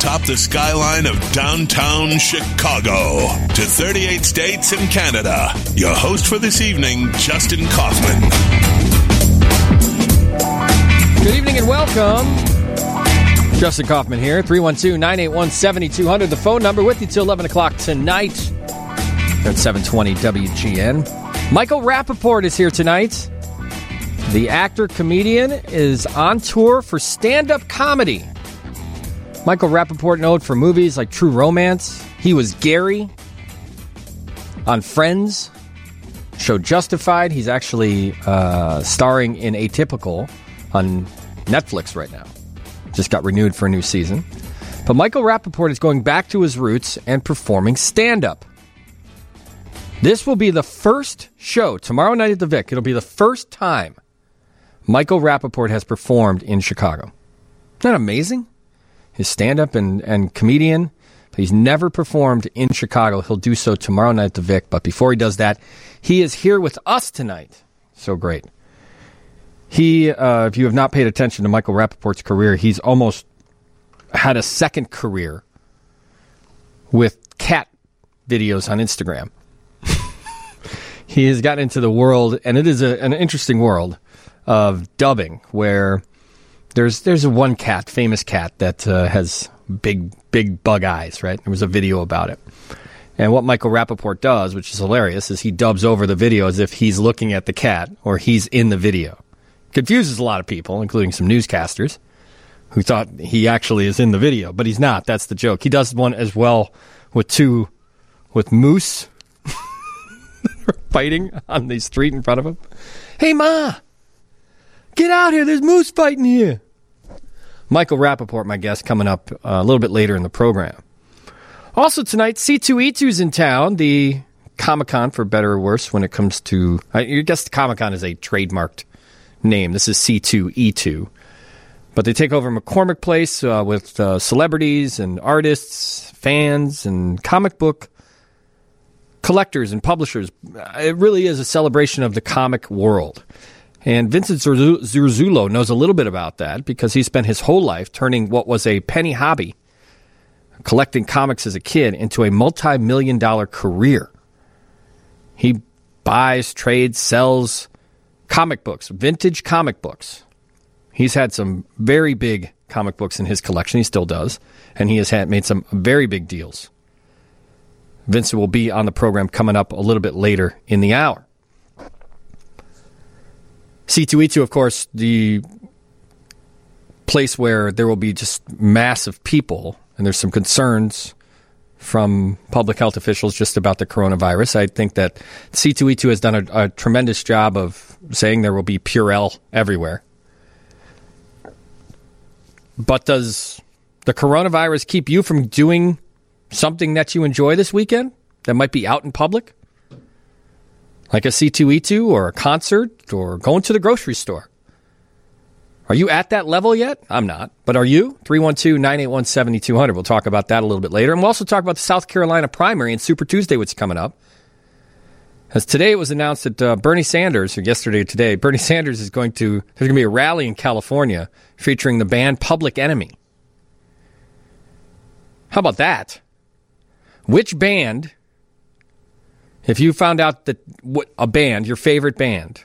atop the skyline of downtown Chicago to 38 states and Canada. Your host for this evening, Justin Kaufman. Good evening and welcome. Justin Kaufman here, 312-981-7200. The phone number with you till 11 o'clock tonight. At 720 WGN. Michael Rappaport is here tonight. The actor-comedian is on tour for stand-up comedy. Michael Rappaport known for movies like True Romance. He was Gary on Friends. Show Justified. He's actually starring in Atypical on Netflix right now. Just got renewed for a new season. But Michael Rappaport is going back to his roots and performing stand-up. This will be the first show, tomorrow night at the Vic. It'll be the first time Michael Rappaport has performed in Chicago. Isn't that amazing? His stand-up and comedian. He's never performed in Chicago. He'll do so tomorrow night at the Vic. But before he does that, he is here with us tonight. So great. He, if you have not paid attention to Michael Rappaport's career, he's almost had a second career with cat videos on Instagram. He has gotten into the world, and it is an interesting world of dubbing, where there's a one cat, famous cat, that has big bug eyes, right? There was a video about it. And what Michael Rappaport does, which is hilarious, is he dubs over the video as if he's looking at the cat or he's in the video. Confuses a lot of people, including some newscasters, who thought he actually is in the video, but he's not. That's the joke. He does one as well with moose fighting on the street in front of him. Hey, Ma! Get out here! There's moose fighting here! Michael Rappaport, my guest, coming up a little bit later in the program. Also tonight, C2E2's in town, the Comic-Con, for better or worse, when it comes to... I guess the Comic-Con is a trademarked name. This is C2E2. But they take over McCormick Place with celebrities and artists, fans, and comic book collectors and publishers. It really is a celebration of the comic world. And Vincent Zurzullo knows a little bit about that because he spent his whole life turning what was a penny hobby, collecting comics as a kid, into a multi-million-dollar career. He buys, trades, sells comic books, vintage comic books. He's had some very big comic books in his collection. He still does. And he has made some very big deals. Vincent will be on the program coming up a little bit later in the hour. C2E2, of course, the place where there will be just massive people, and there's some concerns from public health officials just about the coronavirus. I think that C2E2 has done a tremendous job of saying there will be Purell everywhere. But does the coronavirus keep you from doing something that you enjoy this weekend that might be out in public? Like a C2E2 or a concert or going to the grocery store? Are you at that level yet? I'm not. But are you? 312-981-7200. We'll talk about that a little bit later. And we'll also talk about the South Carolina primary and Super Tuesday, which is coming up. As today it was announced that Bernie Sanders, or yesterday or today, Bernie Sanders there's going to be a rally in California featuring the band Public Enemy. How about that? Which band, if you found out that a band, your favorite band,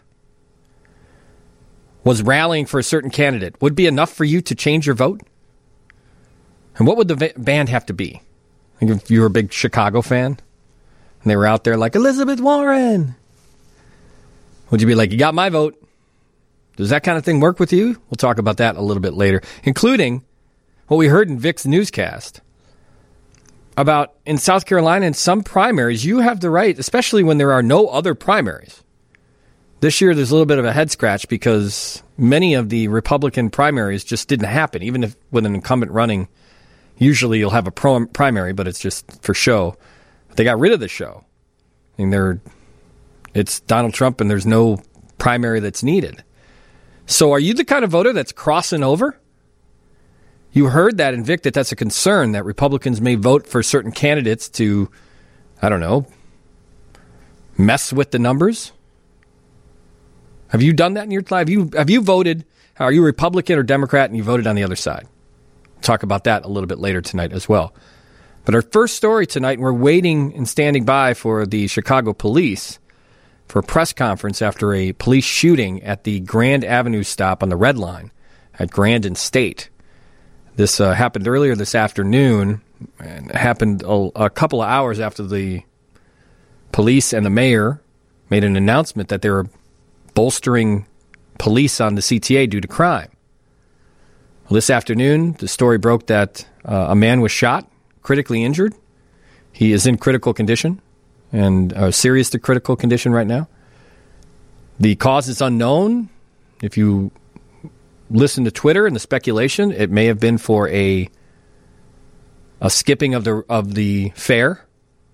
was rallying for a certain candidate, would be enough for you to change your vote? And what would the band have to be? Like if you were a big Chicago fan and they were out there like, Elizabeth Warren, would you be like, you got my vote? Does that kind of thing work with you? We'll talk about that a little bit later, including what we heard in Vic's newscast about in South Carolina in some primaries, you have the right, especially when there are no other primaries. This year, there's a little bit of a head scratch because many of the Republican primaries just didn't happen. Even if with an incumbent running, usually you'll have a primary, but it's just for show. They got rid of the show. I mean, it's Donald Trump, and there's no primary that's needed. So are you the kind of voter that's crossing over? You heard that in Vic, that's a concern, that Republicans may vote for certain candidates to, I don't know, mess with the numbers? Have you done that in your life? Have you voted, are you Republican or Democrat, and you voted on the other side? talk about that a little bit later tonight as well. But our first story tonight, we're waiting and standing by for the Chicago police for a press conference after a police shooting at the Grand Avenue stop on the Red Line at Grand and State. This happened earlier this afternoon, and it happened a couple of hours after the police and the mayor made an announcement that they were bolstering police on the CTA due to crime. Well, this afternoon, the story broke that a man was shot, critically injured. He is in critical condition, and serious to critical condition right now. The cause is unknown. If you listen to Twitter and the speculation, it may have been for a skipping of the fare.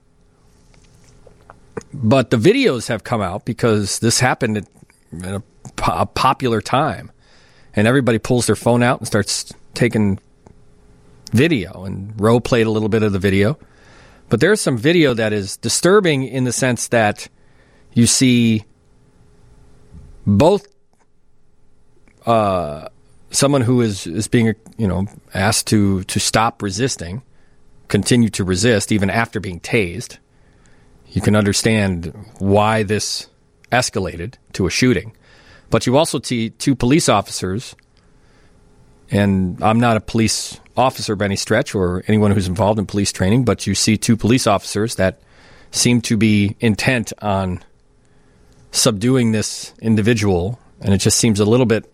But the videos have come out because this happened at a popular time. And everybody pulls their phone out and starts taking video. And Roe played a little bit of the video. But there's some video that is disturbing in the sense that you see both someone who is being asked to stop resisting, continue to resist even after being tased. You can understand why this escalated to a shooting. But you also see two police officers, and I'm not a police officer by any stretch or anyone who's involved in police training, but you see two police officers that seem to be intent on subduing this individual, and it just seems a little bit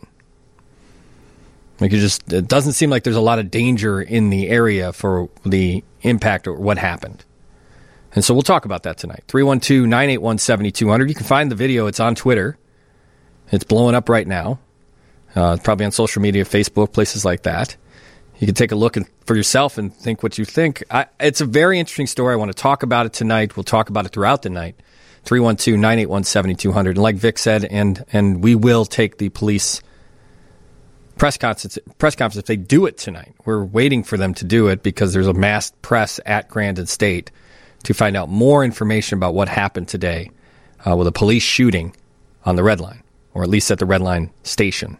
like it doesn't seem like there's a lot of danger in the area for the impact or what happened. And so we'll talk about that tonight. 312-981-7200. You can find the video. It's on Twitter. It's blowing up right now. Probably on social media, Facebook, places like that. You can take a look for yourself and think what you think. It's a very interesting story. I want to talk about it tonight. We'll talk about it throughout the night. 312-981-7200. And like Vic said, and we will take the police press conference if they do it tonight. We're waiting for them to do it because there's a massed press at Grand and State to find out more information about what happened today with a police shooting on the Red Line, or at least at the Red Line station.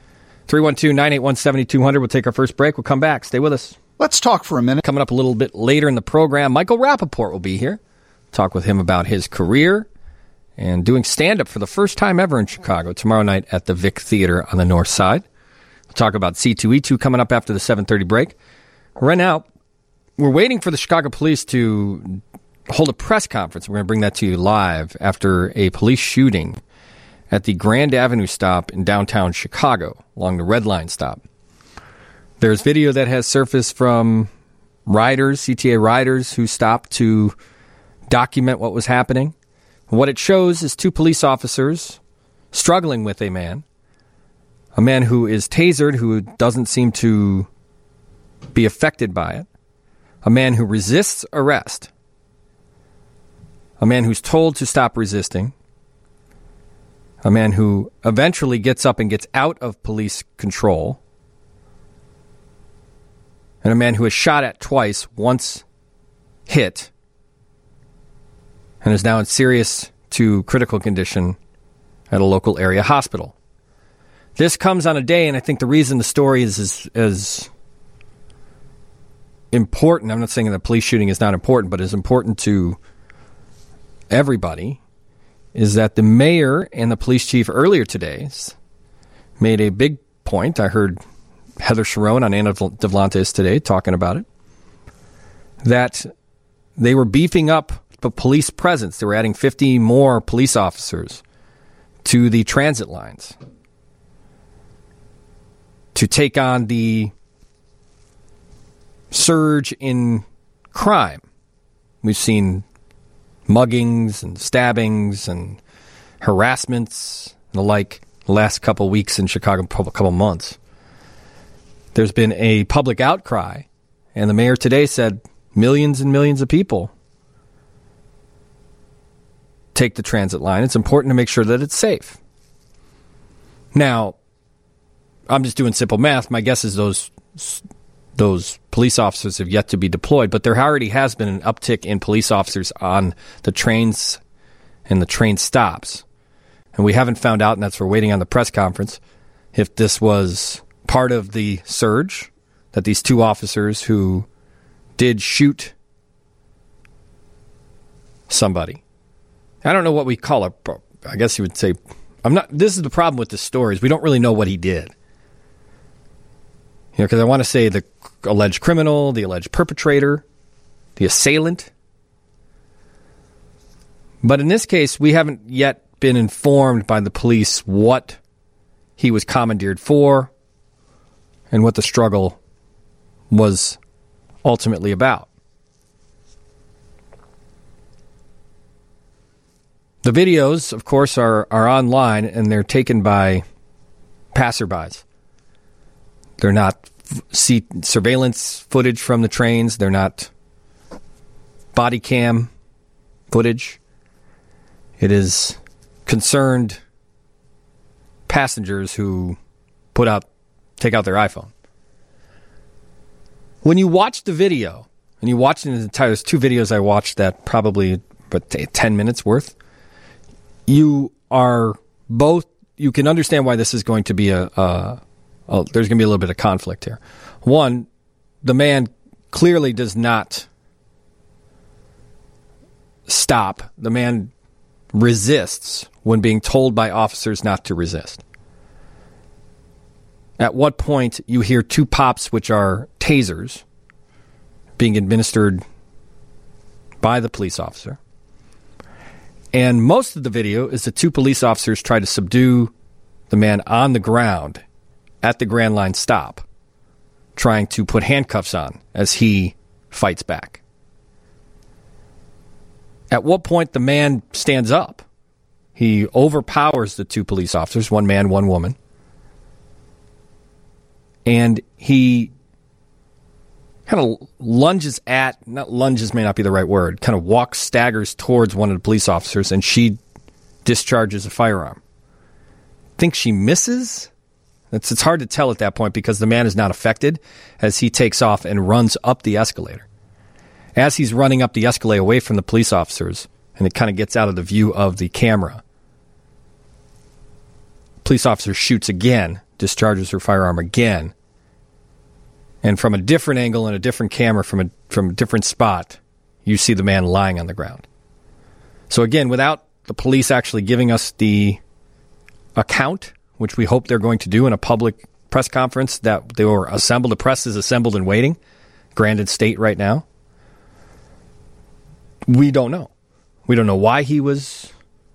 312-981-7200. We'll take our first break. We'll come back. Stay with us. Let's talk for a minute. Coming up a little bit later in the program, Michael Rappaport will be here. Talk with him about his career and doing stand-up for the first time ever in Chicago tomorrow night at the Vic Theater on the North Side. We'll talk about C2E2 coming up after the 7:30 break. Right now, we're waiting for the Chicago police to hold a press conference. We're going to bring that to you live after a police shooting at the Grand Avenue stop in downtown Chicago along the Red Line stop. There's video that has surfaced from riders, CTA riders, who stopped to document what was happening. What it shows is two police officers struggling with a man who is tasered, who doesn't seem to be affected by it, a man who resists arrest, a man who's told to stop resisting, a man who eventually gets up and gets out of police control, and a man who is shot at twice, once hit, and is now in serious to critical condition at a local area hospital. This comes on a day, and I think the reason the story is as important, I'm not saying that police shooting is not important, but is important to everybody, is that the mayor and the police chief earlier today made a big point. I heard Heather Sharon on Anna Devlantis today talking about it, that they were beefing up the police presence. They were adding 50 more police officers to the transit lines to take on the surge in crime. We've seen muggings and stabbings and harassments and the like the last couple weeks in Chicago, couple months. There's been a public outcry, and the mayor today said millions and millions of people take the transit line. It's important to make sure that it's safe. Now, I'm just doing simple math. My guess is those police officers have yet to be deployed, but there already has been an uptick in police officers on the trains and the train stops. And we haven't found out, and that's we're waiting on the press conference, if this was part of the surge that these two officers who did shoot somebody, I don't know what we call it. I guess you would say, this is the problem with the stories. We don't really know what he did. Because I want to say the alleged criminal, the alleged perpetrator, the assailant. But in this case, we haven't yet been informed by the police what he was commandeered for and what the struggle was ultimately about. The videos, of course, are online, and they're taken by passerbys. They're not surveillance footage from the trains. They're not body cam footage. It is concerned passengers who take out their iPhone. When you watch the video, and you watch it in its entirety, there's two videos I watched that probably 10 minutes worth. You can understand why this is going to be there's going to be a little bit of conflict here. One, the man clearly does not stop. The man resists when being told by officers not to resist. At what point you hear two pops, which are tasers, being administered by the police officer. And most of the video is the two police officers try to subdue the man on the ground at the Grand Line stop, trying to put handcuffs on as he fights back. At what point the man stands up. He overpowers the two police officers, one man, one woman. And he kind of lunges may not be the right word, kind of staggers towards one of the police officers, and she discharges a firearm. Think she misses? It's hard to tell at that point because the man is not affected as he takes off and runs up the escalator. As he's running up the escalator away from the police officers, and it kind of gets out of the view of the camera, police officer shoots again, discharges her firearm again, and from a different angle and a different camera from a different spot, you see the man lying on the ground. So again, without the police actually giving us the account, which we hope they're going to do in a public press conference that they were assembled, the press is assembled and waiting, Grandin State right now, we don't know. We don't know why he was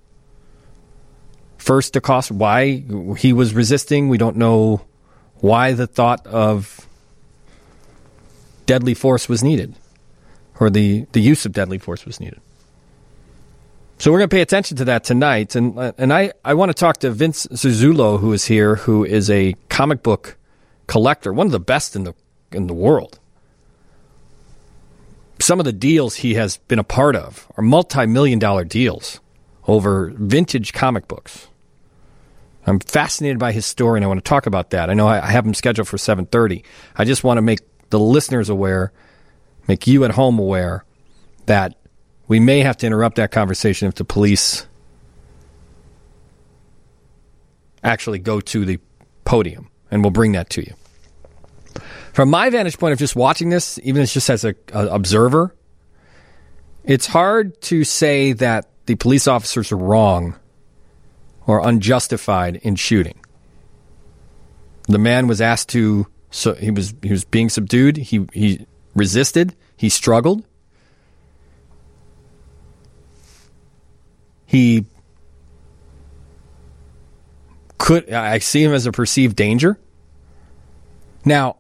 first accosted, why he was resisting. We don't know why the thought of deadly force was needed, or the use of deadly force was needed. So we're going to pay attention to that tonight. And I want to talk to Vince Zuzzulo, who is here, who is a comic book collector, one of the best in the world. Some of the deals he has been a part of are multi-million-dollar deals over vintage comic books. I'm fascinated by his story, and I want to talk about that. I know I have him scheduled for 7:30. I just want to make the listeners aware, make you at home aware, that we may have to interrupt that conversation if the police actually go to the podium, and we'll bring that to you. From my vantage point of just watching this, even just as an observer, it's hard to say that the police officers are wrong or unjustified in shooting. The man was asked to, so he was being subdued. He resisted. He struggled. I see him as a perceived danger. Now,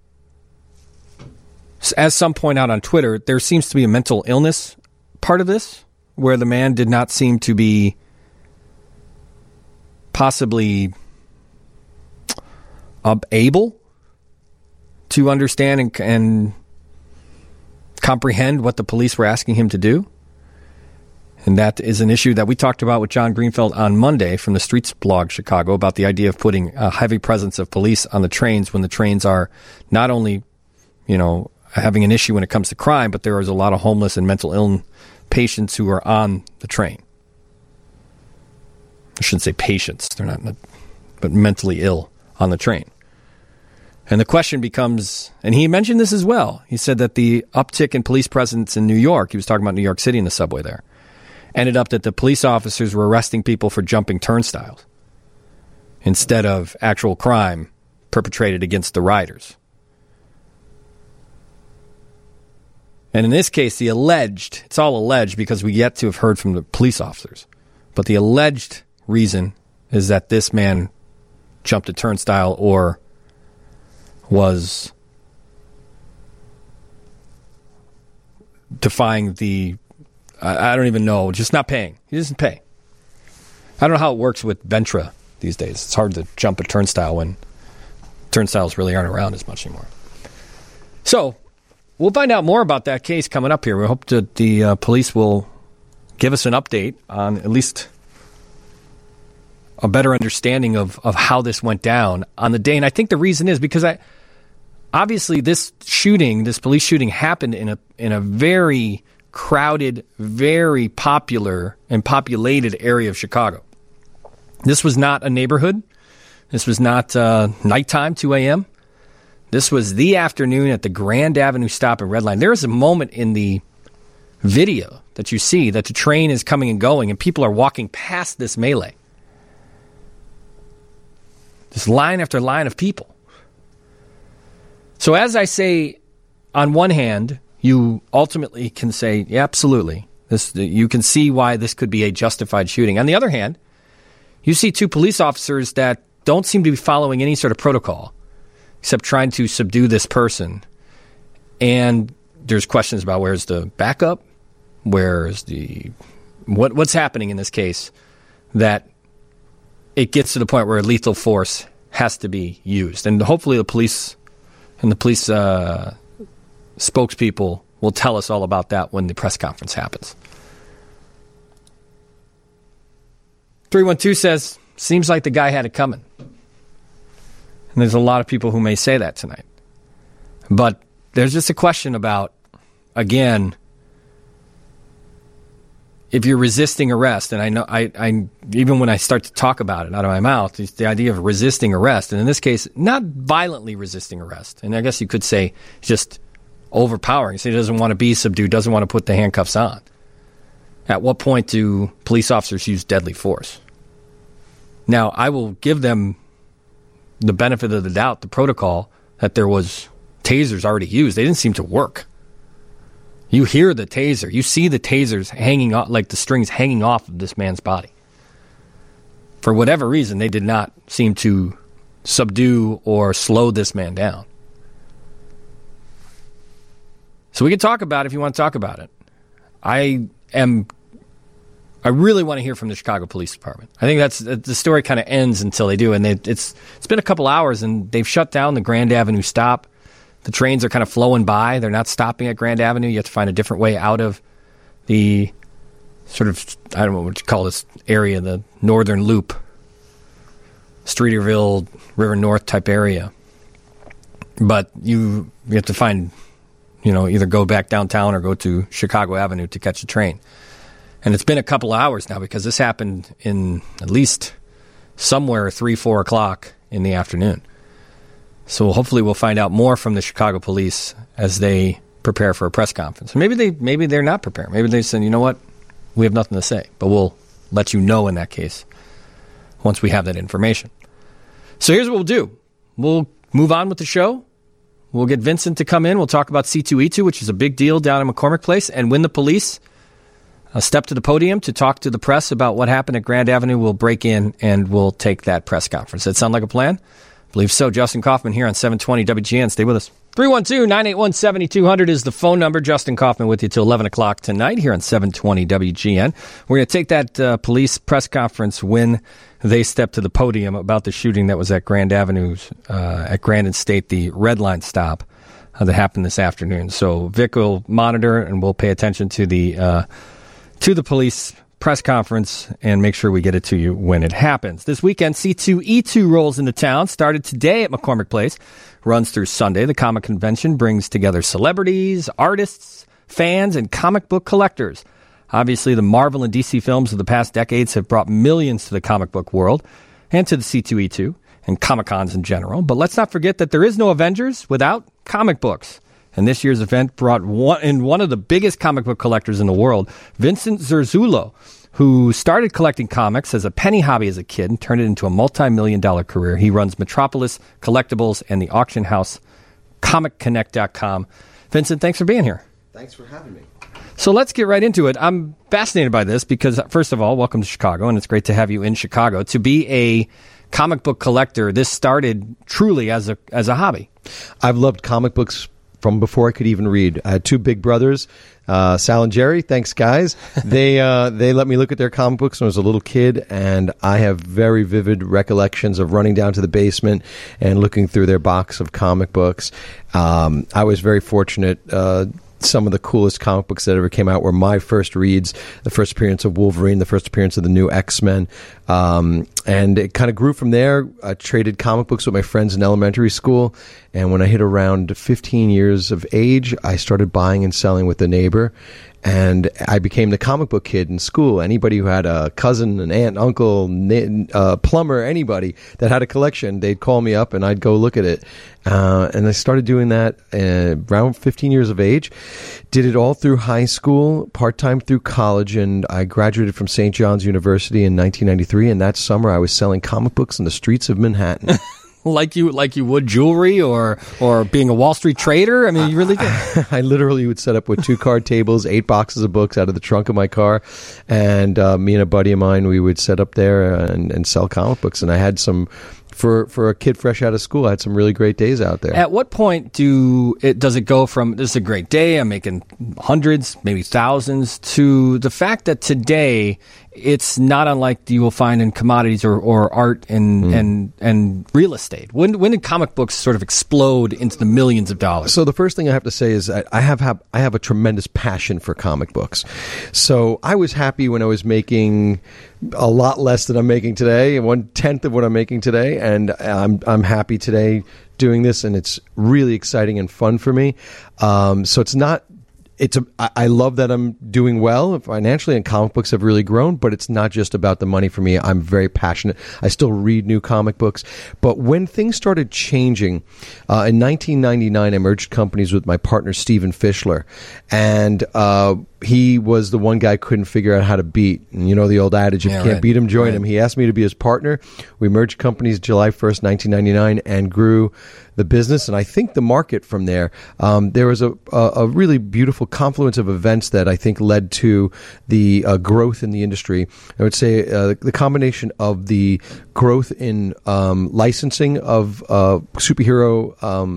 as some point out on Twitter, there seems to be a mental illness part of this, where the man did not seem to be possibly able to understand and comprehend what the police were asking him to do. And that is an issue that we talked about with John Greenfeld on Monday from the Streets blog Chicago, about the idea of putting a heavy presence of police on the trains when the trains are not only, having an issue when it comes to crime, but there is a lot of homeless and mental ill patients who are on the train. I shouldn't say patients. They're not, but mentally ill on the train. And the question becomes, and he mentioned this as well, he said that the uptick in police presence in New York, he was talking about New York City in the subway there, ended up that the police officers were arresting people for jumping turnstiles instead of actual crime perpetrated against the riders. And in this case, it's all alleged because we yet to have heard from the police officers, but the alleged reason is that this man jumped a turnstile or was defying I don't even know, just not paying. He doesn't pay. I don't know how it works with Ventra these days. It's hard to jump a turnstile when turnstiles really aren't around as much anymore. So, we'll find out more about that case coming up here. We hope that the police will give us an update on at least a better understanding of how this went down on the day. And I think the reason is because obviously this police shooting happened in a very crowded, very popular and populated area of Chicago. This was not a neighborhood. This was not nighttime, 2 a.m. This was the afternoon at the Grand Avenue stop and Red Line. There is a moment in the video that you see that the train is coming and going and people are walking past this melee. This line after line of people. So as I say, on one hand, you ultimately can say, yeah, absolutely. You can see why this could be a justified shooting. On the other hand, you see two police officers that don't seem to be following any sort of protocol except trying to subdue this person. And there's questions about where's the backup, where's what's happening in this case that it gets to the point where lethal force has to be used. And hopefully the police and the police spokespeople will tell us all about that when the press conference happens. 312 says, seems like the guy had it coming. And there's a lot of people who may say that tonight. But there's just a question about, again, if you're resisting arrest, and I know I even when I start to talk about it out of my mouth, it's the idea of resisting arrest, and in this case, not violently resisting arrest. And I guess you could say just overpowering. Say he doesn't want to be subdued, doesn't want to put the handcuffs on. At what point do police officers use deadly force? Now, I will give them the benefit of the doubt, the protocol, that there was tasers already used. They didn't seem to work. You hear the taser. You see the tasers hanging off, like the strings hanging off of this man's body. For whatever reason, they did not seem to subdue or slow this man down. So we can talk about it if you want to talk about it. I really want to hear from the Chicago Police Department. I think that's the story kind of ends until they do. And it's been a couple hours, and they've shut down the Grand Avenue stop. The trains are kind of flowing by. They're not stopping at Grand Avenue. You have to find a different way out of the sort of, I don't know what you call this area, the Northern Loop, Streeterville, River North type area. But you have to find, either go back downtown or go to Chicago Avenue to catch a train. And it's been a couple hours now because this happened in at least somewhere 3-4 o'clock in the afternoon. So hopefully we'll find out more from the Chicago police as they prepare for a press conference. Maybe they're not prepared. Maybe they said, you know what, we have nothing to say. But we'll let you know in that case once we have that information. So here's what we'll do. We'll move on with the show. We'll get Vincent to come in. We'll talk about C2E2, which is a big deal down in McCormick Place. And when the police step to the podium to talk to the press about what happened at Grand Avenue, we'll break in and we'll take that press conference. Does that sound like a plan? I believe so. Justin Kaufman here on 720 WGN. Stay with us. 312-981-7200 is the phone number. Justin Kaufman with you till 11 o'clock tonight here on 720 WGN. We're going to take that police press conference when they step to the podium about the shooting that was at Grand Avenue, at Grand and State, the Red Line stop that happened this afternoon. So Vic will monitor and we'll pay attention to the police press conference and make sure we get it to you when it happens. This weekend, C2E2 rolls into town. Started today at McCormick Place. Runs through Sunday. The comic convention brings together celebrities, artists, fans, and comic book collectors. Obviously, the Marvel and DC films of the past decades have brought millions to the comic book world and to the C2E2. and Comic-Cons in general. But let's not forget that there is no Avengers without comic books. And this year's event brought one of the biggest comic book collectors in the world, Vincent Zerzulo, who started collecting comics as a penny hobby as a kid and turned it into a multi-million-dollar career. He runs Metropolis Collectibles and the auction house ComicConnect.com. Vincent, thanks for being here. Thanks for having me. So let's get right into it. I'm fascinated by this because, first of all, welcome to Chicago, and it's great to have you in Chicago. To be a comic book collector, this started truly as a hobby. I've loved comic books from before I could even read. I had two big brothers, Sal and Jerry. Thanks, guys. They let me look at their comic books when I was a little kid, and I have very vivid recollections of running down to the basement and looking through their box of comic books. I was very fortunate. Some of the coolest comic books that ever came out were my first reads, the first appearance of Wolverine, the first appearance of the new X-Men. And it kind of grew from there. I traded comic books with my friends in elementary school. And when I hit around 15 years of age, I started buying and selling with a neighbor. And I became the comic book kid in school. Anybody who had a cousin, an aunt, uncle, plumber, anybody that had a collection, they'd call me up and I'd go look at it. And I started doing that around 15 years of age. Did it all through high school, part-time through college, and I graduated from St. John's University in 1993. And that summer, I was selling comic books in the streets of Manhattan. Like you would jewelry or being a Wall Street trader? I mean, you really did. I literally would set up with 2 card tables, 8 boxes of books out of the trunk of my car, and me and a buddy of mine, we would set up there and sell comic books. And I had some, for a kid fresh out of school, I had some really great days out there. At what point does it go from, this is a great day, I'm making hundreds, maybe thousands, to the fact that today it's not unlike you will find in commodities or art and real estate? When did comic books sort of explode into the millions of dollars? So the first thing I have to say is that I have a tremendous passion for comic books. So I was happy when I was making a lot less than I'm making today, 1/10 of what I'm making today, and I'm happy today doing this, and it's really exciting and fun for me. So it's not. I love that I'm doing well financially, and comic books have really grown, but it's not just about the money for me. I'm very passionate. I still read new comic books. But when things started changing, in 1999, I merged companies with my partner, Stephen Fischler. And he was the one guy I couldn't figure out how to beat. And you know the old adage, if you can't beat him, join him. He asked me to be his partner. We merged companies July 1st, 1999, and grew the business, and I think the market from there. There was a really beautiful confluence of events that I think led to the growth in the industry. I would say the combination of the growth in licensing of superheroes,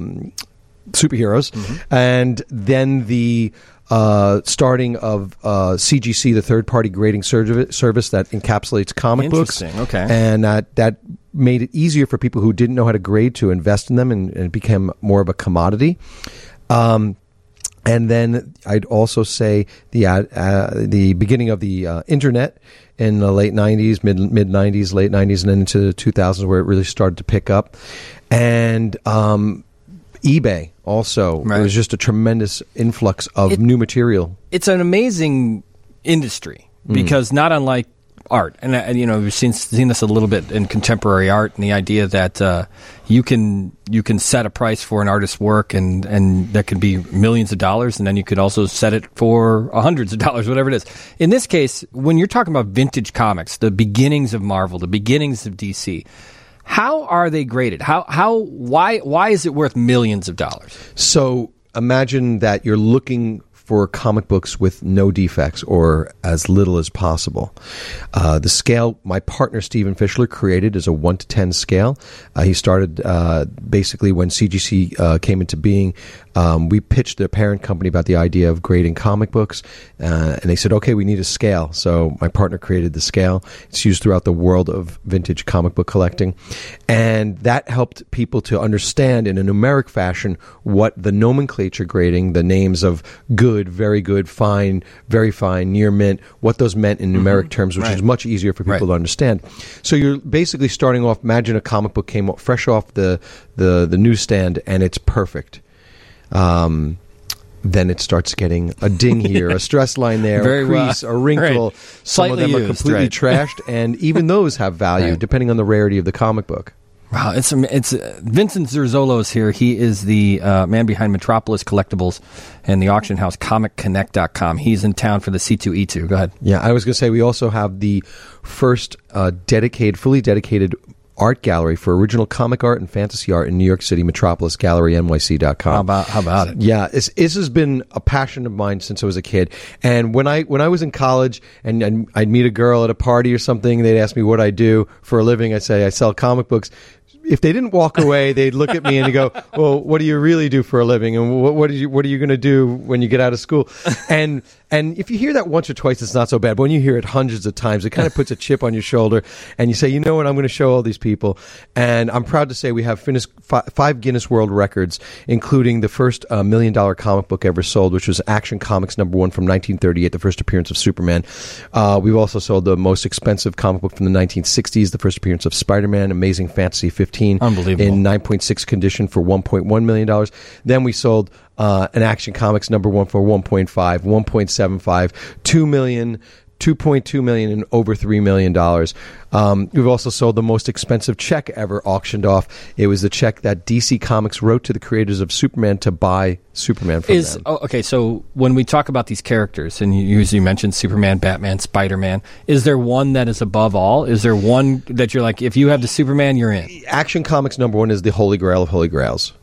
and then the starting of CGC, the third-party grading service that encapsulates comic books. Okay. And that made it easier for people who didn't know how to grade to invest in them, and it became more of a commodity. And then I'd also say the beginning of the internet in the late 90s, mid 90s, late 90s, and then into the 2000s, where it really started to pick up. And eBay also. Right. There was just a tremendous influx of new material. It's an amazing industry because not unlike art, and you know, we've seen this a little bit in contemporary art, and the idea that you can set a price for an artist's work, and that could be millions of dollars, and then you could also set it for hundreds of dollars, whatever it is. In this case, when you're talking about vintage comics, the beginnings of Marvel, the beginnings of DC, how are they graded? Why is it worth millions of dollars? So imagine that you're looking for comic books with no defects or as little as possible. The scale my partner Stephen Fischler created is a 1 to 10 scale. He started basically when CGC came into being. We pitched the parent company about the idea of grading comic books, and they said, okay, we need a scale. So my partner created the scale. It's used throughout the world of vintage comic book collecting. And that helped people to understand in a numeric fashion what the nomenclature grading, the names of good, very good, fine, very fine, near mint, what those meant in numeric terms, which is much easier for people to understand. So you're basically starting off, imagine a comic book came fresh off the newsstand, and it's perfect. Then it starts getting a ding here, a stress line there, a crease, a wrinkle. Right. Some of them are completely trashed, and even those have value depending on the rarity of the comic book. Wow, it's Vincent Zerzolo is here. He is the man behind Metropolis Collectibles and the auction house ComicConnect.com. He's in town for the C2E2. Go ahead. Yeah, I was going to say we also have the first fully dedicated art gallery for original comic art and fantasy art in New York City, MetropolisGalleryNYC.com. How about it? Yeah, this has been a passion of mine since I was a kid. And when I was in college and I'd meet a girl at a party or something, they'd ask me what I do for a living. I'd say I sell comic books. If they didn't walk away, they'd look at me and go, "Well, what do you really do for a living? And what are you going to do when you get out of school?" And if you hear that once or twice, it's not so bad. But when you hear it hundreds of times, it kind of puts a chip on your shoulder, and you say, "You know what? I'm going to show all these people." And I'm proud to say we have finished 5 Guinness World Records, including the first $1 million comic book ever sold, which was Action Comics #1 from 1938, the first appearance of Superman. We've also sold the most expensive comic book from the 1960s, the first appearance of Spider-Man, Amazing Fantasy 15, unbelievable, in 9.6 condition for $1.1 million. Then we sold an Action Comics #1 for 1.5, 1.75, 2 million, 2.2 million, and over $3 million. We've also sold the most expensive check ever auctioned off. It was the check that DC Comics wrote to the creators of Superman to buy Superman from them. Okay, so when we talk about these characters, and you usually mention Superman, Batman, Spider-Man, is there one that is above all? Is there one that you're like, if you have the Superman, you're in? Action Comics #1 is the holy grail of holy grails.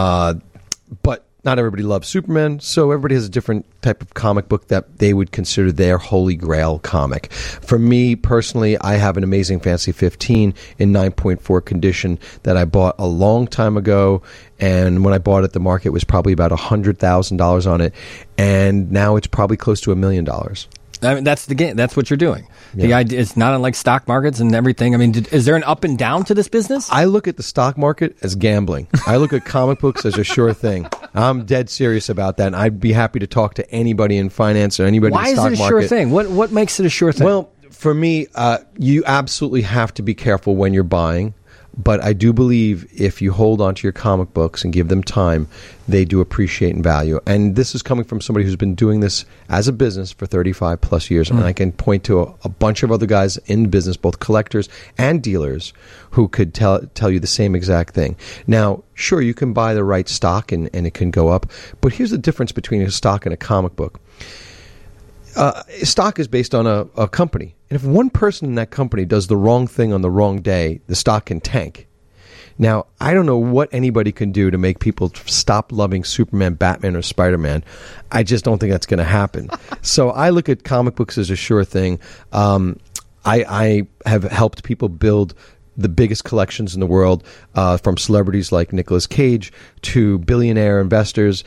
But not everybody loves Superman, so everybody has a different type of comic book that they would consider their holy grail comic. For me, personally, I have an Amazing Fantasy 15 in 9.4 condition that I bought a long time ago, and when I bought it, the market was probably about $100,000 on it, and now it's probably close to $1 million. I mean, that's the game. That's what you're doing. Yeah. The idea is not unlike stock markets and everything. I mean, is there an up and down to this business? I look at the stock market as gambling. I look at comic books as a sure thing. I'm dead serious about that, and I'd be happy to talk to anybody in finance or anybody in the stock market. Why is it a sure thing? What makes it a sure thing? Well, for me, you absolutely have to be careful when you're buying. But I do believe if you hold on to your comic books and give them time, they do appreciate and value. And this is coming from somebody who's been doing this as a business for 35 plus years. And I can point to a bunch of other guys in business, both collectors and dealers, who could tell you the same exact thing. Now, sure, you can buy the right stock and it can go up. But here's the difference between a stock and a comic book. Stock is based on a company. And if one person in that company does the wrong thing on the wrong day, the stock can tank. Now, I don't know what anybody can do to make people stop loving Superman, Batman, or Spider-Man. I just don't think that's going to happen. So I look at comic books as a sure thing. I have helped people build the biggest collections in the world, from celebrities like Nicolas Cage to billionaire investors.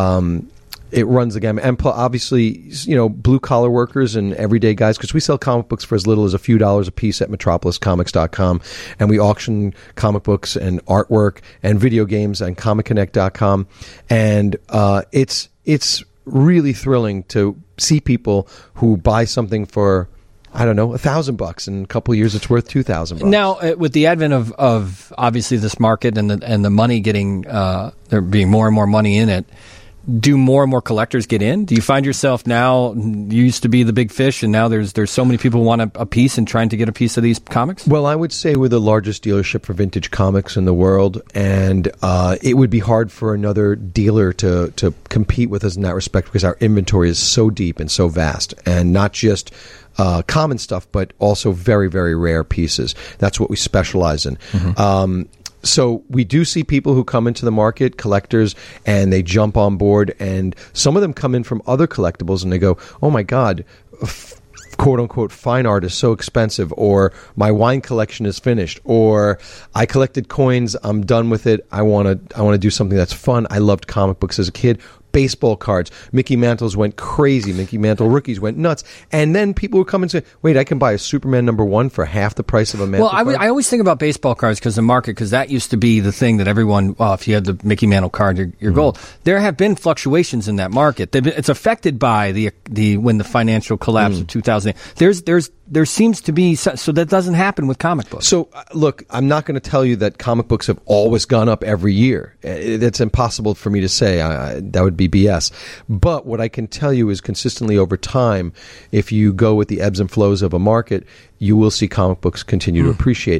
It runs the gamut. And obviously, blue-collar workers and everyday guys, because we sell comic books for as little as a few dollars a piece at MetropolisComics.com, and we auction comic books and artwork and video games on ComicConnect.com. And it's really thrilling to see people who buy something for, I don't know, $1,000, and in a couple of years it's worth $2,000. Now, with the advent of obviously this market and the money getting, there being more and more money in it, do more and more collectors get in? Do you find yourself now, you used to be the big fish, and now there's so many people who want a piece and trying to get a piece of these comics? Well, I would say we're the largest dealership for vintage comics in the world, and it would be hard for another dealer to compete with us in that respect, because our inventory is so deep and so vast, and not just common stuff, but also very, very rare pieces. That's what we specialize in. Mm-hmm. So we do see people who come into the market, collectors, and they jump on board, and some of them come in from other collectibles and they go, oh my God, quote unquote fine art is so expensive, or my wine collection is finished, or I collected coins, I'm done with it, I want to do something that's fun. I loved comic books as a kid. Baseball cards. Mickey Mantles went crazy. Mickey Mantle rookies went nuts. And then people would come and say, wait, I can buy a Superman #1 for half the price of a Mantle card? I always think about baseball cards because that used to be the thing that everyone, if you had the Mickey Mantle card, you're gold. There have been fluctuations in that market. It's affected by when the financial collapse of 2008. There seems to be, so that doesn't happen with comic books. So, look, I'm not going to tell you that comic books have always gone up every year. That's impossible for me to say. That would be BS. But what I can tell you is consistently over time, if you go with the ebbs and flows of a market, you will see comic books continue to appreciate.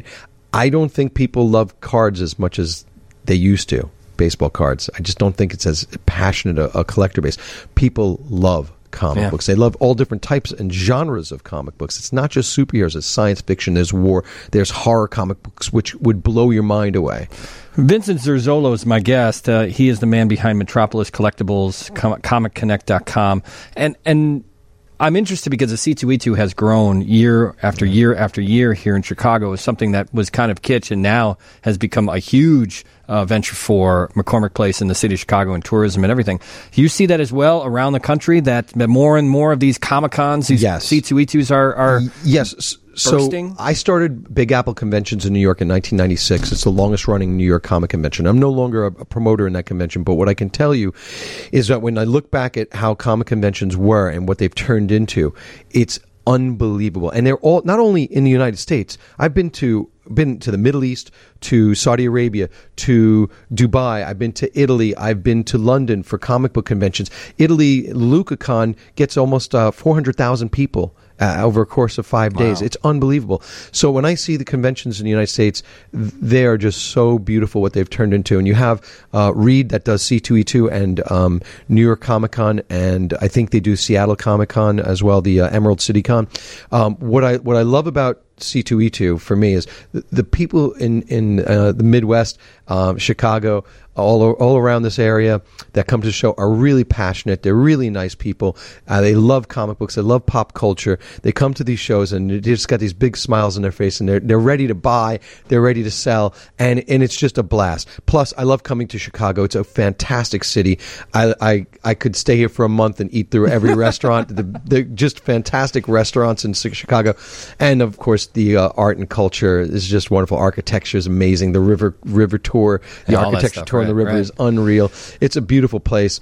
I don't think people love cards as much as they used to, baseball cards. I just don't think it's as passionate a collector base. People love comic books. They love all different types and genres of comic books. It's not just superheroes. It's science fiction. There's war. There's horror comic books, which would blow your mind away. Vincent Zurzolo is my guest. He is the man behind Metropolis Collectibles, ComicConnect.com. And I'm interested because the C2E2 has grown year after year after year here in Chicago. It's something that was kind of kitsch and now has become a huge venture for McCormick Place in the city of Chicago and tourism and everything. Do you see that as well around the country, that more and more of these Comic-Cons, these C2E2s are Yes. bursting? So I started Big Apple Conventions in New York in 1996. It's the longest-running New York comic convention. I'm no longer a promoter in that convention, but what I can tell you is that when I look back at how comic conventions were and what they've turned into, it's unbelievable. And they're all not only in the United States. I've been to the Middle East, to Saudi Arabia, to Dubai. I've been to Italy. I've been to London for comic book conventions. Italy, LucaCon gets almost 400,000 people over a course of 5 days. Wow. It's unbelievable. So when I see the conventions in the United States, they are just so beautiful what they've turned into. And you have Reed that does C2E2 and New York Comic Con, and I think they do Seattle Comic Con as well, the Emerald City Con. What I love about C2E2 for me is the people in the Midwest, Chicago, all around this area that come to the show are really passionate. They're really nice people. They love comic books. They love pop culture. They come to these shows and they just got these big smiles on their face, and they're ready to buy. They're ready to sell, and it's just a blast. Plus, I love coming to Chicago. It's a fantastic city. I could stay here for a month and eat through every restaurant. They're just fantastic restaurants in Chicago, and of course the art and culture is just wonderful. Architecture is amazing. The river tour, the architecture tour on the river is unreal. It's a beautiful place.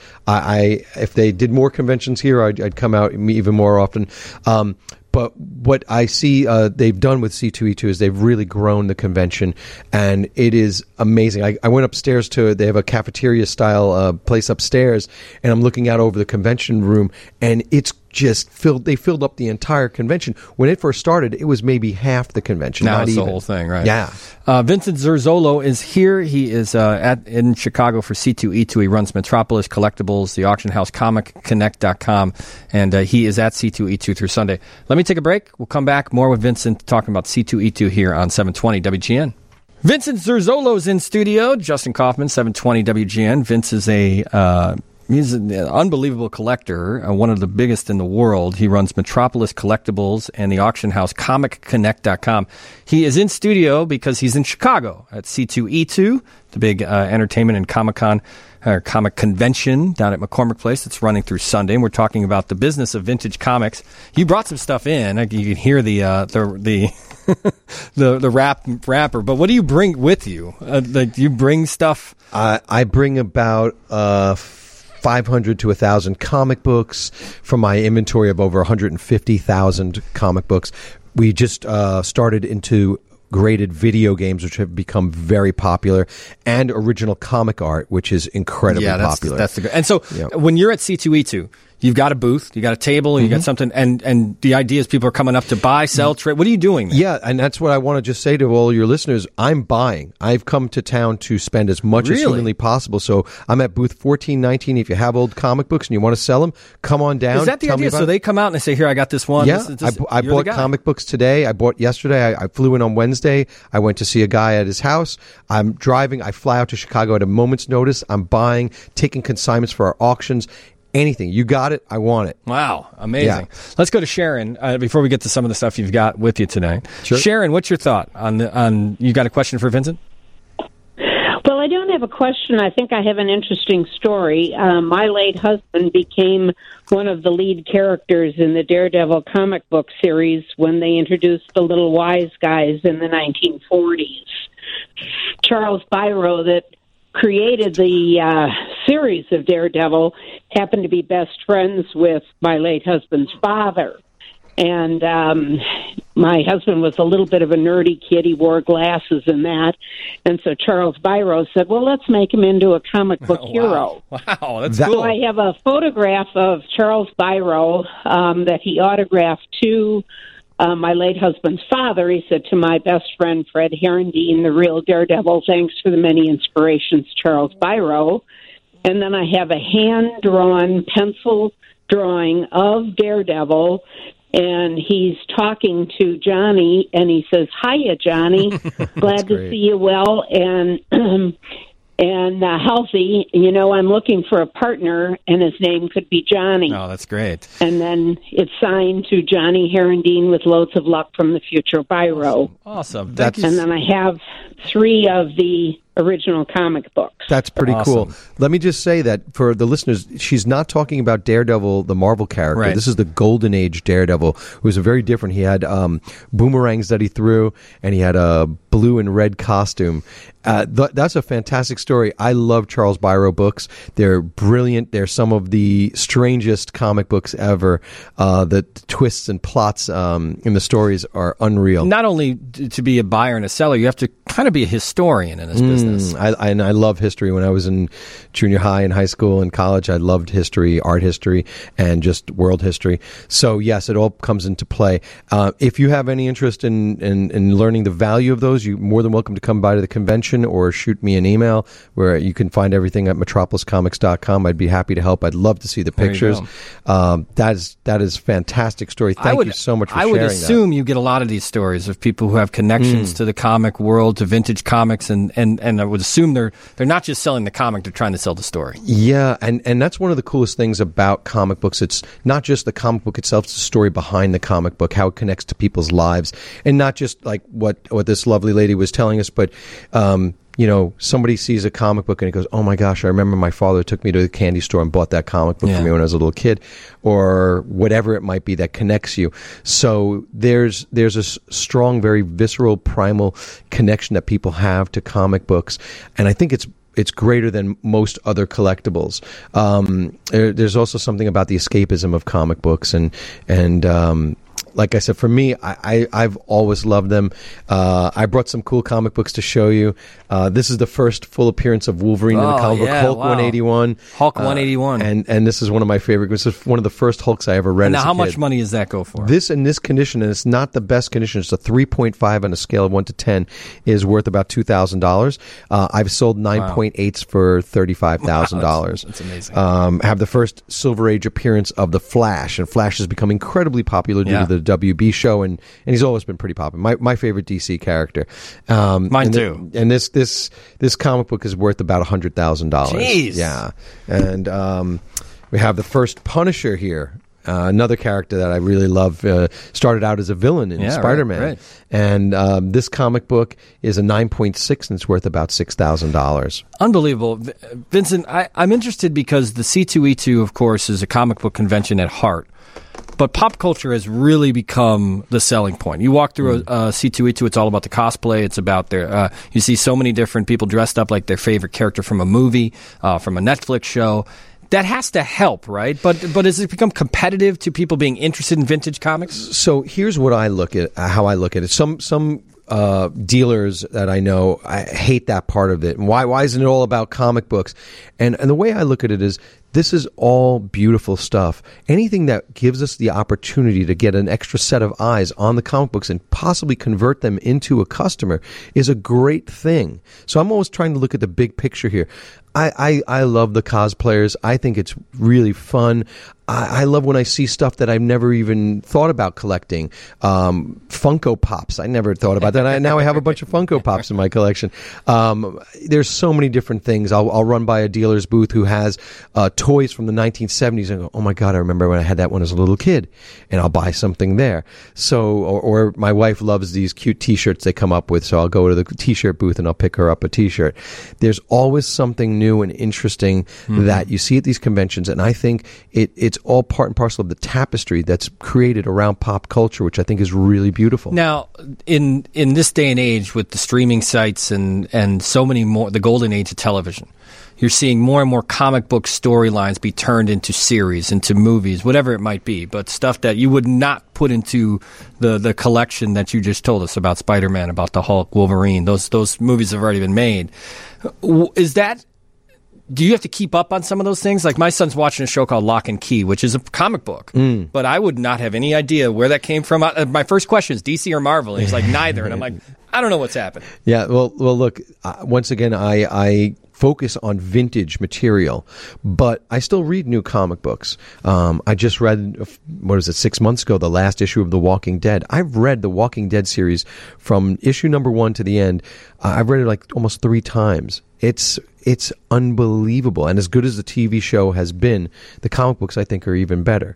If they did more conventions here, I'd come out even more often. But what I see they've done with C2E2 is they've really grown the convention, and it is amazing. I went upstairs they have a cafeteria-style place upstairs, and I'm looking out over the convention room, and it's just they filled up the entire convention. When it first started, it was maybe half the convention. Now not it's even the whole thing, right? Yeah. Vincent Zurzolo is here. He is in Chicago for C2E2. He runs Metropolis Collectibles, the auction house, ComicConnect.com, and he is at C2E2 through Sunday. Let me take a break. We'll come back more with Vincent talking about C2E2 here on 720 WGN. Vincent Zurzolo's in studio. Justin Kaufman, 720 WGN. Vince is he's an unbelievable collector, one of the biggest in the world. He runs Metropolis Collectibles and the auction house ComicConnect.com. He is in studio because he's in Chicago at C2E2, the big entertainment and Comic-Con or comic convention down at McCormick Place that's running through Sunday. And we're talking about the business of vintage comics. You brought some stuff in. You can hear the rapper. But what do you bring with you? Do you bring stuff? I bring about 500 to 1,000 comic books from my inventory of over 150,000 comic books. We just started into graded video games, which have become very popular, and original comic art, which is incredibly popular. That's the good. And so when you're at C2E2, you've got a booth, you got a table, you got something, and the idea is people are coming up to buy, sell, trade. What are you doing there? Yeah, and that's what I want to just say to all your listeners. I'm buying. I've come to town to spend as much as humanly possible. So I'm at booth 1419. If you have old comic books and you want to sell them, come on down. Is that the idea? So they come out and they say, here, I got this one. Yeah, I bought comic books today. I bought yesterday. I flew in on Wednesday. I went to see a guy at his house. I'm driving. I fly out to Chicago at a moment's notice. I'm buying, taking consignments for our auctions. Anything. You got it. I want it. Wow. Amazing. Yeah. Let's go to Sharon before we get to some of the stuff you've got with you tonight. Sure. Sharon, what's your thought on you got a question for Vincent? Well, I don't have a question. I think I have an interesting story. My late husband became one of the lead characters in the Daredevil comic book series when they introduced the Little Wise Guys in the 1940s. Charles Byro, that created the series of Daredevil, happened to be best friends with my late husband's father. And my husband was a little bit of a nerdy kid. He wore glasses and that. And so Charles Byro said, well, let's make him into a comic book hero. Wow, that's cool. So I have a photograph of Charles Byro that he autographed to my late husband's father, he said to my best friend, Fred Herendeen, the real Daredevil, thanks for the many inspirations, Charles Biro. And then I have a hand-drawn pencil drawing of Daredevil, and he's talking to Johnny, and he says, "Hiya, Johnny. Glad to see you well and healthy. You know, I'm looking for a partner, and his name could be Johnny." Oh, that's great. And then it's signed to Johnny Herendeen with loads of luck from the future Biro. Awesome. And then I have 3 of the original comic books. That's pretty cool. Let me just say that for the listeners, she's not talking about Daredevil, the Marvel character. Right. This is the Golden Age Daredevil, who was a very different. He had boomerangs that he threw, and he had a blue and red costume. That's a fantastic story. I love Charles Biro books. They're brilliant. They're some of the strangest comic books ever. The twists and plots in the stories are unreal. Not only to be a buyer and a seller, you have to kind of be a historian in this business. I love history. When I was in junior high and high school and college, I loved history, art history, and just world history. So, yes, it all comes into play. If you have any interest in learning the value of those, you're more than welcome to come by to the convention or shoot me an email where you can find everything at metropoliscomics.com. I'd be happy to help. I'd love to see the pictures. That is a fantastic story. Thank you so much for sharing that. I would assume you get a lot of these stories of people who have connections to the comic world, to vintage comics, and I would assume they're not just selling the comic, they're trying to sell the story. Yeah, and that's one of the coolest things about comic books. It's not just the comic book itself, it's the story behind the comic book, how it connects to people's lives, and not just like what this lovely lady was telling us, but somebody sees a comic book and he goes, "Oh my gosh, I remember my father took me to the candy store and bought that comic book for me when I was a little kid," or whatever it might be that connects you. So there's a strong, very visceral, primal connection that people have to comic books, and I think it's greater than most other collectibles. There's also something about the escapism of comic books, and like I said, for me, I've always loved them. I brought some cool comic books to show you. This is the first full appearance of Wolverine in the comic book, Hulk 181. Hulk 181. And this is one of my favorite. This is one of the first Hulks I ever read now, as a how kid. much money does that go for? This, in this condition, and it's not the best condition, it's a 3.5 on a scale of 1 to 10, is worth about $2,000. I've sold 9.8s for $35,000. That's amazing. Have the first Silver Age appearance of the Flash, and Flash has become incredibly popular due to the WB show, and he's always been pretty popular. My favorite DC character. Mine too. And this comic book is worth about $100,000. Jeez. Yeah. And we have the first Punisher here. Another character that I really love, started out as a villain in Spider-Man. Right. And this comic book is a 9.6, and it's worth about $6,000. Unbelievable. Vincent, I'm interested because the C2E2, of course, is a comic book convention at heart. But pop culture has really become the selling point. You walk through a C2E2, it's all about the cosplay. It's about their, you see so many different people dressed up like their favorite character from a movie, from a Netflix show. That has to help, right? But has it become competitive to people being interested in vintage comics? So here's what I look at, how I look at it. Some dealers that I know, I hate that part of it. And why isn't it all about comic books? And the way I look at it is, this is all beautiful stuff. Anything that gives us the opportunity to get an extra set of eyes on the comic books and possibly convert them into a customer is a great thing. So I'm always trying to look at the big picture here. I love the cosplayers. I think it's really fun. I love when I see stuff that I've never even thought about collecting. Funko Pops. I never thought about that. Now I have a bunch of Funko Pops in my collection. There's so many different things. I'll run by a dealer's booth who has toys from the 1970s and go, "Oh my God, I remember when I had that when I was a little kid," and I'll buy something there. So, or my wife loves these cute T-shirts they come up with, so I'll go to the T-shirt booth and I'll pick her up a T-shirt. There's always something new and interesting that you see at these conventions, and I think it's all part and parcel of the tapestry that's created around pop culture, which I think is really beautiful. Now, in this day and age with the streaming sites and so many more, the golden age of television, you're seeing more and more comic book storylines be turned into series, into movies, whatever it might be, but stuff that you would not put into the collection that you just told us about Spider-Man, about the Hulk, Wolverine. Those movies have already been made. Is that do you have to keep up on some of those things? Like my son's watching a show called Lock and Key, which is a comic book, but I would not have any idea where that came from. My first question is DC or Marvel, and he's like neither, and I'm like, I don't know what's happening. Yeah, well, look. Once again, I focus on vintage material, but I still read new comic books. I just read, 6 months ago, the last issue of The Walking Dead. I've read the Walking Dead series from issue number 1 to the end. I've read it like almost 3 times. It's unbelievable, and as good as the TV show has been, the comic books I think are even better.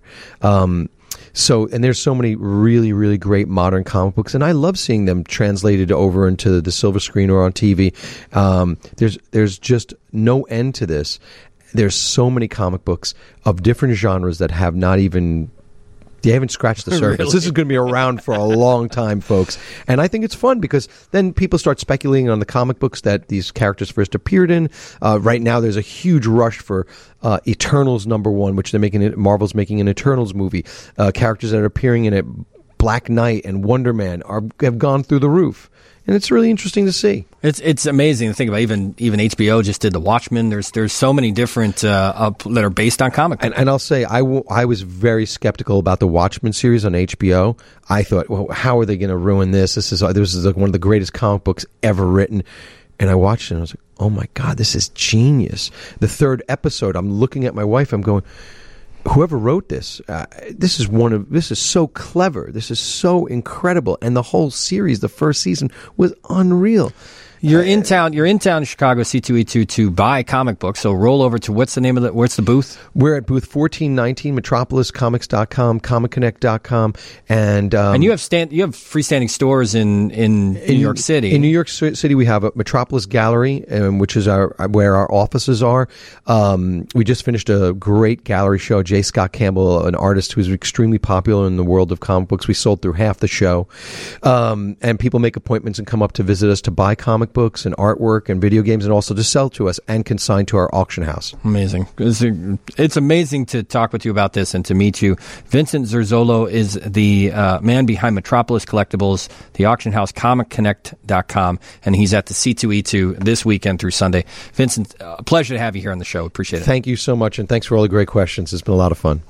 And there's so many really, really great modern comic books, and I love seeing them translated over into the silver screen or on TV. There's just no end to this. There's so many comic books of different genres that have not even... They haven't scratched the surface. Really? This is going to be around for a long time, folks. And I think it's fun because then people start speculating on the comic books that these characters first appeared in. Right now, there's a huge rush for Eternals #1, which Marvel's making an Eternals movie. Characters that are appearing in it, Black Knight and Wonder Man, have gone through the roof. And it's really interesting to see. It's amazing to think about. Even HBO just did The Watchmen. There's so many different that are based on comic books. And I'll say I was very skeptical about the Watchmen series on HBO. I thought, well, how are they going to ruin this? This is like one of the greatest comic books ever written. And I watched it and I was like, oh my God, this is genius. The 3rd episode, I'm looking at my wife, I'm going, whoever wrote this, this is so clever. This is so incredible. And the whole series, the first season, was unreal. You're in town in Chicago, C2E2, to buy comic books. So roll over to what's the booth? We're at booth 1419, metropoliscomics.com, comicconnect.com, and you have freestanding stores in New York City. In New York City, we have a Metropolis Gallery, which is where our offices are. We just finished a great gallery show. J. Scott Campbell, an artist who's extremely popular in the world of comic books. We sold through half the show, and people make appointments and come up to visit us to buy comic books and artwork and video games, and also to sell to us and consign to our auction house. Amazing. It's amazing to talk with you about this and to meet you. Vincent Zerzolo is the man behind Metropolis Collectibles, the auction house, comicconnect.com, and he's at the C2E2 this weekend through Sunday. Vincent, a pleasure to have you here on the show. Appreciate it. Thank you so much, and thanks for all the great questions. It's been a lot of fun.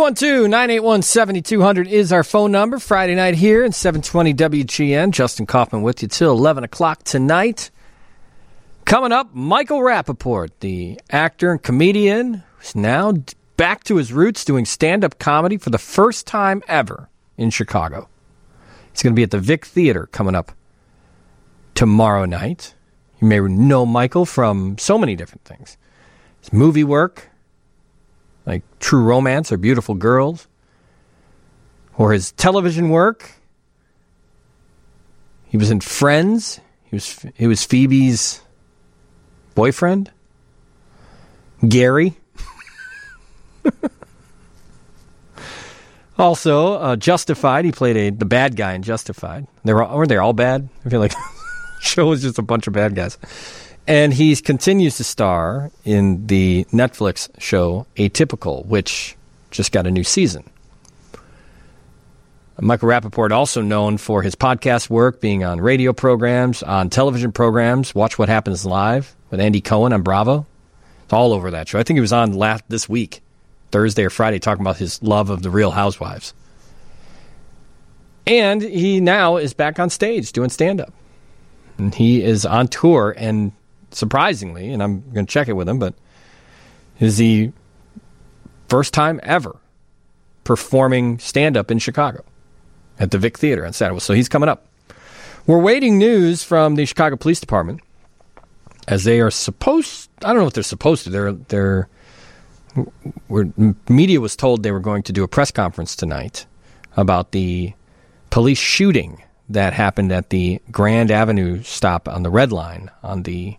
312-981-7200 is our phone number. Friday night here at 720 WGN. Justin Kaufman with you till 11 o'clock tonight. Coming up, Michael Rappaport, the actor and comedian, who's now back to his roots doing stand-up comedy for the first time ever in Chicago. He's going to be at the Vic Theater coming up tomorrow night. You may know Michael from so many different things. His movie work, like True Romance or Beautiful Girls, or his television work. He was in Friends. He was Phoebe's boyfriend. Gary. Also, Justified. He played the bad guy in Justified. Weren't they all bad? I feel like the show was just a bunch of bad guys. And he continues to star in the Netflix show Atypical, which just got a new season. Michael Rappaport, also known for his podcast work, being on radio programs, on television programs, Watch What Happens Live with Andy Cohen on Bravo. It's all over that show. I think he was on this week, Thursday or Friday, talking about his love of the Real Housewives. And he now is back on stage doing stand-up. And he is on tour, and surprisingly, and I'm going to check it with him, but is the first time ever performing stand-up in Chicago at the Vic Theater on Saturday. So he's coming up. We're waiting news from the Chicago Police Department, as they are supposed, I don't know what they're supposed to. Media was told they were going to do a press conference tonight about the police shooting that happened at the Grand Avenue stop on the Red Line, on the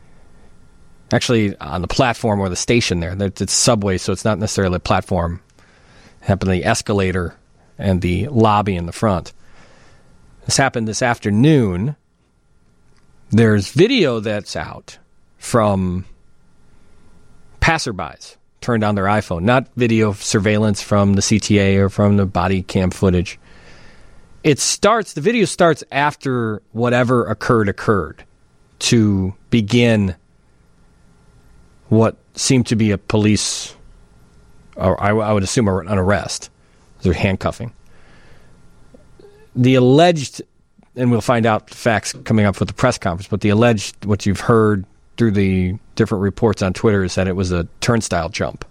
platform or the station there. It's subway, so it's not necessarily a platform. It happened on the escalator and the lobby in the front. This happened this afternoon. There's video that's out from passerbys turned on their iPhone, not video surveillance from the CTA or from the body cam footage. The video starts after whatever occurred to begin what seemed to be a police, or I would assume an arrest. They're handcuffing. The alleged, and we'll find out facts coming up with the press conference, but the alleged, what you've heard through the different reports on Twitter, is that it was a turnstile jump.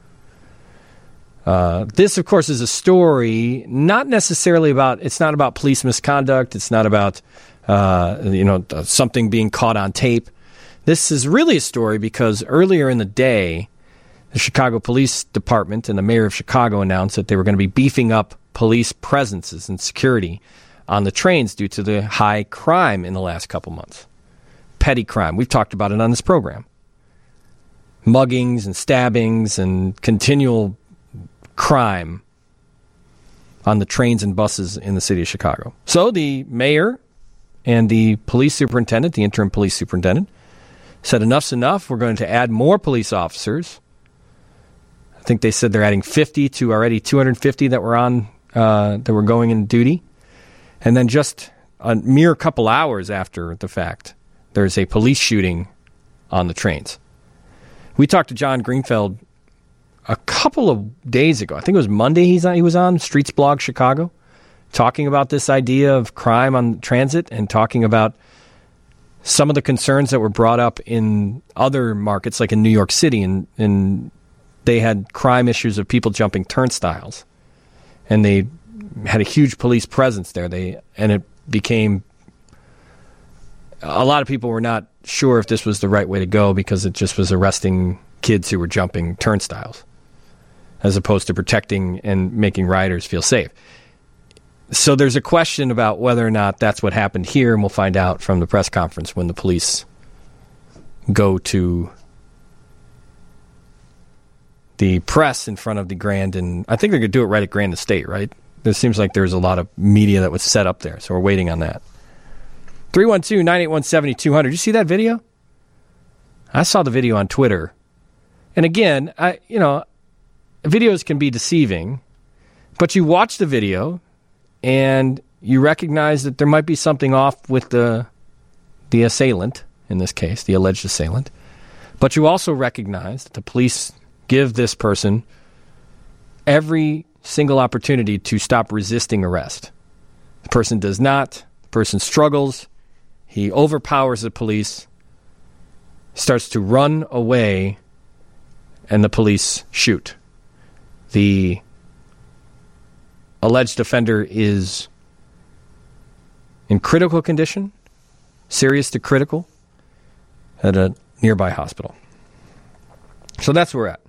This, of course, is a story not necessarily about, it's not about police misconduct. It's not about, something being caught on tape. This is really a story because earlier in the day, the Chicago Police Department and the mayor of Chicago announced that they were going to be beefing up police presences and security on the trains due to the high crime in the last couple months. Petty crime. We've talked about it on this program. Muggings and stabbings and continual crime on the trains and buses in the city of Chicago. So the mayor and the police superintendent, the interim police superintendent, said enough's enough. We're going to add more police officers. I think they said they're adding 50 to already 250 that were on that were going in duty. And then just a mere couple hours after the fact, there's a police shooting on the trains. We talked to John Greenfeld a couple of days ago. I think it was Monday he was on Streets Blog Chicago, talking about this idea of crime on transit and talking about some of the concerns that were brought up in other markets, like in New York City, and they had crime issues of people jumping turnstiles. And they had a huge police presence there. And it became, a lot of people were not sure if this was the right way to go because it just was arresting kids who were jumping turnstiles as opposed to protecting and making riders feel safe. So there's a question about whether or not that's what happened here, and we'll find out from the press conference when the police go to the press in front of the Grand, and I think they're going to do it right at Grand Estate, right? There seems like there's a lot of media that was set up there, so we're waiting on that. 312-981-7200. You see that video? I saw the video on Twitter. And again, videos can be deceiving, but you watch the video and you recognize that there might be something off with the assailant, in this case, the alleged assailant. But you also recognize that the police give this person every single opportunity to stop resisting arrest. The person does not. The person struggles. He overpowers the police, starts to run away, and the police shoot. The alleged offender is in critical condition, serious to critical, at a nearby hospital. So that's where we're at.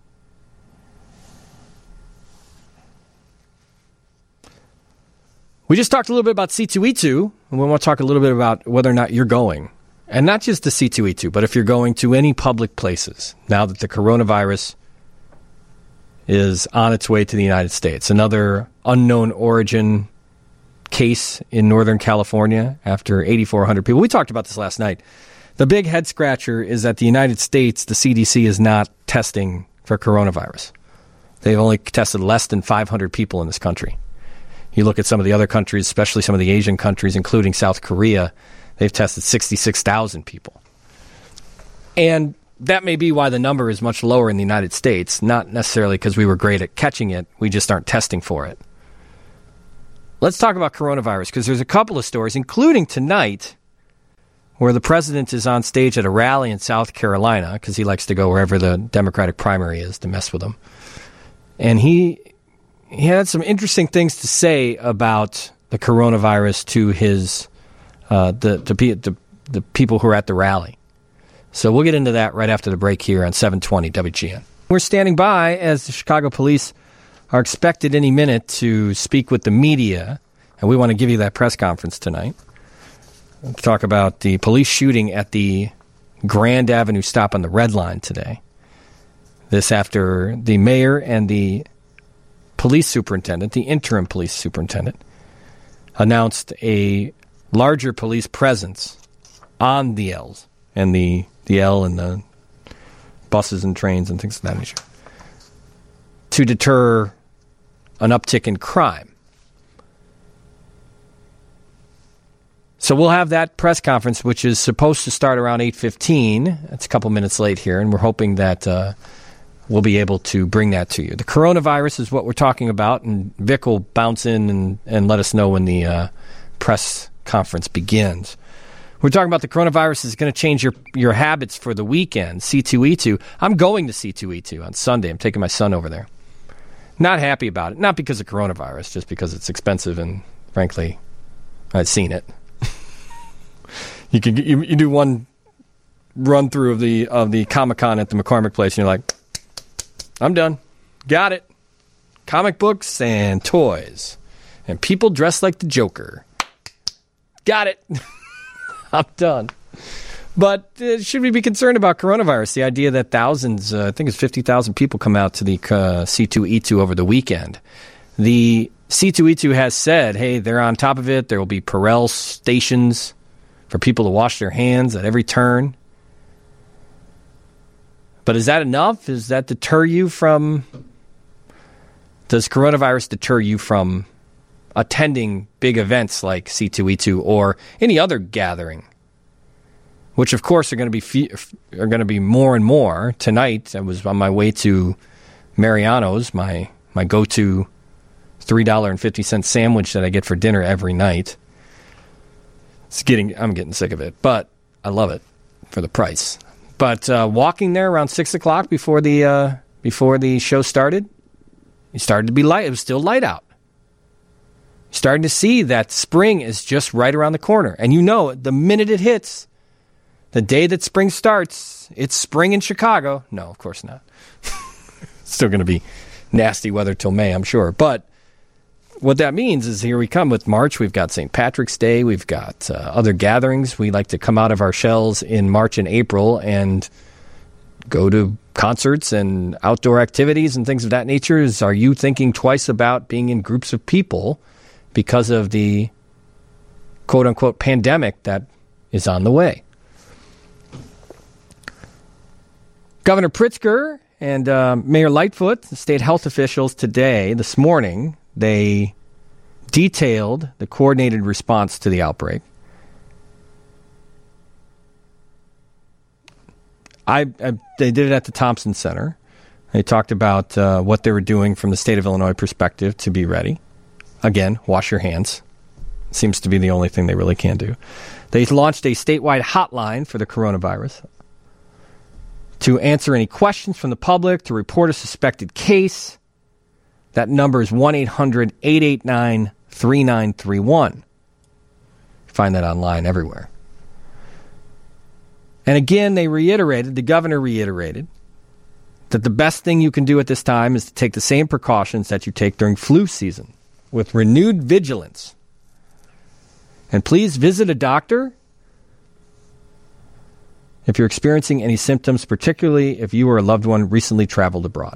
We just talked a little bit about C2E2, and we want to talk a little bit about whether or not you're going. And not just to C2E2, but if you're going to any public places, now that the coronavirus is on its way to the United States. Another unknown origin case in Northern California after 8,400 people. We talked about this last night. The big head scratcher is that the United States, the CDC, is not testing for coronavirus. They've only tested less than 500 people in this country. You look at some of the other countries, especially some of the Asian countries, including South Korea, they've tested 66,000 people. And that may be why the number is much lower in the United States, not necessarily because we were great at catching it, we just aren't testing for it. Let's talk about coronavirus, because there's a couple of stories, including tonight, where the president is on stage at a rally in South Carolina, because he likes to go wherever the Democratic primary is to mess with them. And he had some interesting things to say about the coronavirus to his the people who are at the rally. So we'll get into that right after the break here on 720 WGN. We're standing by as the Chicago police are expected any minute to speak with the media, and we want to give you that press conference tonight. We'll talk about the police shooting at the Grand Avenue stop on the Red Line today. This after the mayor and the police superintendent, the interim police superintendent, announced a larger police presence on the L's and the L and the buses and trains and things of that nature to deter an uptick in crime. So we'll have that press conference, which is supposed to start around 8:15. It's a couple minutes late here, and we're hoping that we'll be able to bring that to you. The coronavirus is what we're talking about, and Vic will bounce in and let us know when the press conference begins. We're talking about the coronavirus is going to change your habits for the weekend, C2E2. I'm going to C2E2 on Sunday. I'm taking my son over there. Not happy about it. Not because of coronavirus, just because it's expensive and, frankly, I've seen it. You do one run through of the Comic-Con at the McCormick Place, and you're like, I'm done. Got it. Comic books and toys. And people dressed like the Joker. Got it. I'm done. But should we be concerned about coronavirus? The idea that thousands, I think it's 50,000 people come out to the C2E2 over the weekend. The C2E2 has said, hey, they're on top of it. There will be Perel stations for people to wash their hands at every turn. But is that enough? Does that deter you from... Does coronavirus deter you from attending big events like C2E2 or any other gathering? Which, of course, are going to be more and more. Tonight, I was on my way to Mariano's, my go-to $3.50 sandwich that I get for dinner every night. I'm getting sick of it, but I love it for the price. But walking there around 6 o'clock before the show started, it started to be light. It was still light out. Starting to see that spring is just right around the corner. And the minute it hits, the day that spring starts, it's spring in Chicago. No, of course not. It's still going to be nasty weather till May, I'm sure. But what that means is here we come with March. We've got St. Patrick's Day. We've got other gatherings. We like to come out of our shells in March and April and go to concerts and outdoor activities and things of that nature. Are you thinking twice about being in groups of people because of the quote-unquote pandemic that is on the way? Governor Pritzker and Mayor Lightfoot, the state health officials this morning, they detailed the coordinated response to the outbreak. They did it at the Thompson Center. They talked about what they were doing from the state of Illinois perspective to be ready. Again, wash your hands. Seems to be the only thing they really can do. They launched a statewide hotline for the coronavirus to answer any questions from the public, to report a suspected case. That number is 1-800-889-3931. Find that online everywhere. And again, the governor reiterated, that the best thing you can do at this time is to take the same precautions that you take during flu season with renewed vigilance. And please visit a doctor if you're experiencing any symptoms, particularly if you or a loved one recently traveled abroad.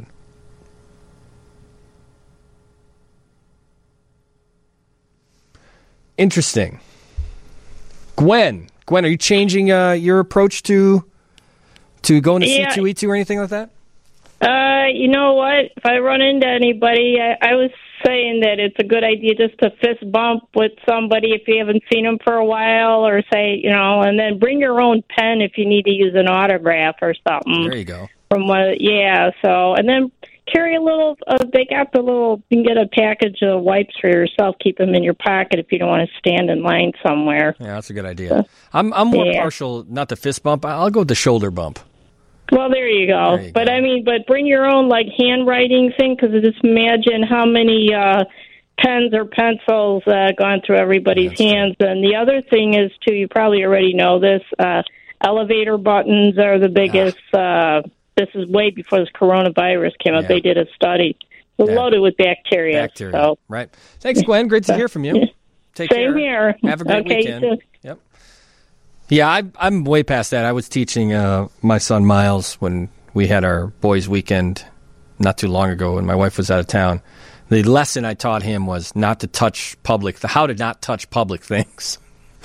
Interesting. Gwen, are you changing your approach to going to C2E2 or anything like that? You know what? If I run into anybody, I was saying that it's a good idea just to fist bump with somebody if you haven't seen them for a while, or say, and then bring your own pen if you need to use an autograph or something. There you go. And then carry a little, you can get a package of wipes for yourself, keep them in your pocket if you don't want to stand in line somewhere. Yeah, that's a good idea. I'm more partial, not the fist bump, I'll go with the shoulder bump. Well, there you go. But bring your own handwriting thing, because just imagine how many pens or pencils gone through everybody's hands. And the other thing is, too, you probably already know this, elevator buttons are the biggest. This is way before this coronavirus came out. Yeah. They did a study. It's loaded with bacteria. So. Right. Thanks, Gwen. Great to hear from you. Take care. Same here. Have a great weekend. Yep. Yeah, I'm way past that. I was teaching my son Miles when we had our boys' weekend not too long ago when my wife was out of town. The lesson I taught him was how to not touch public things.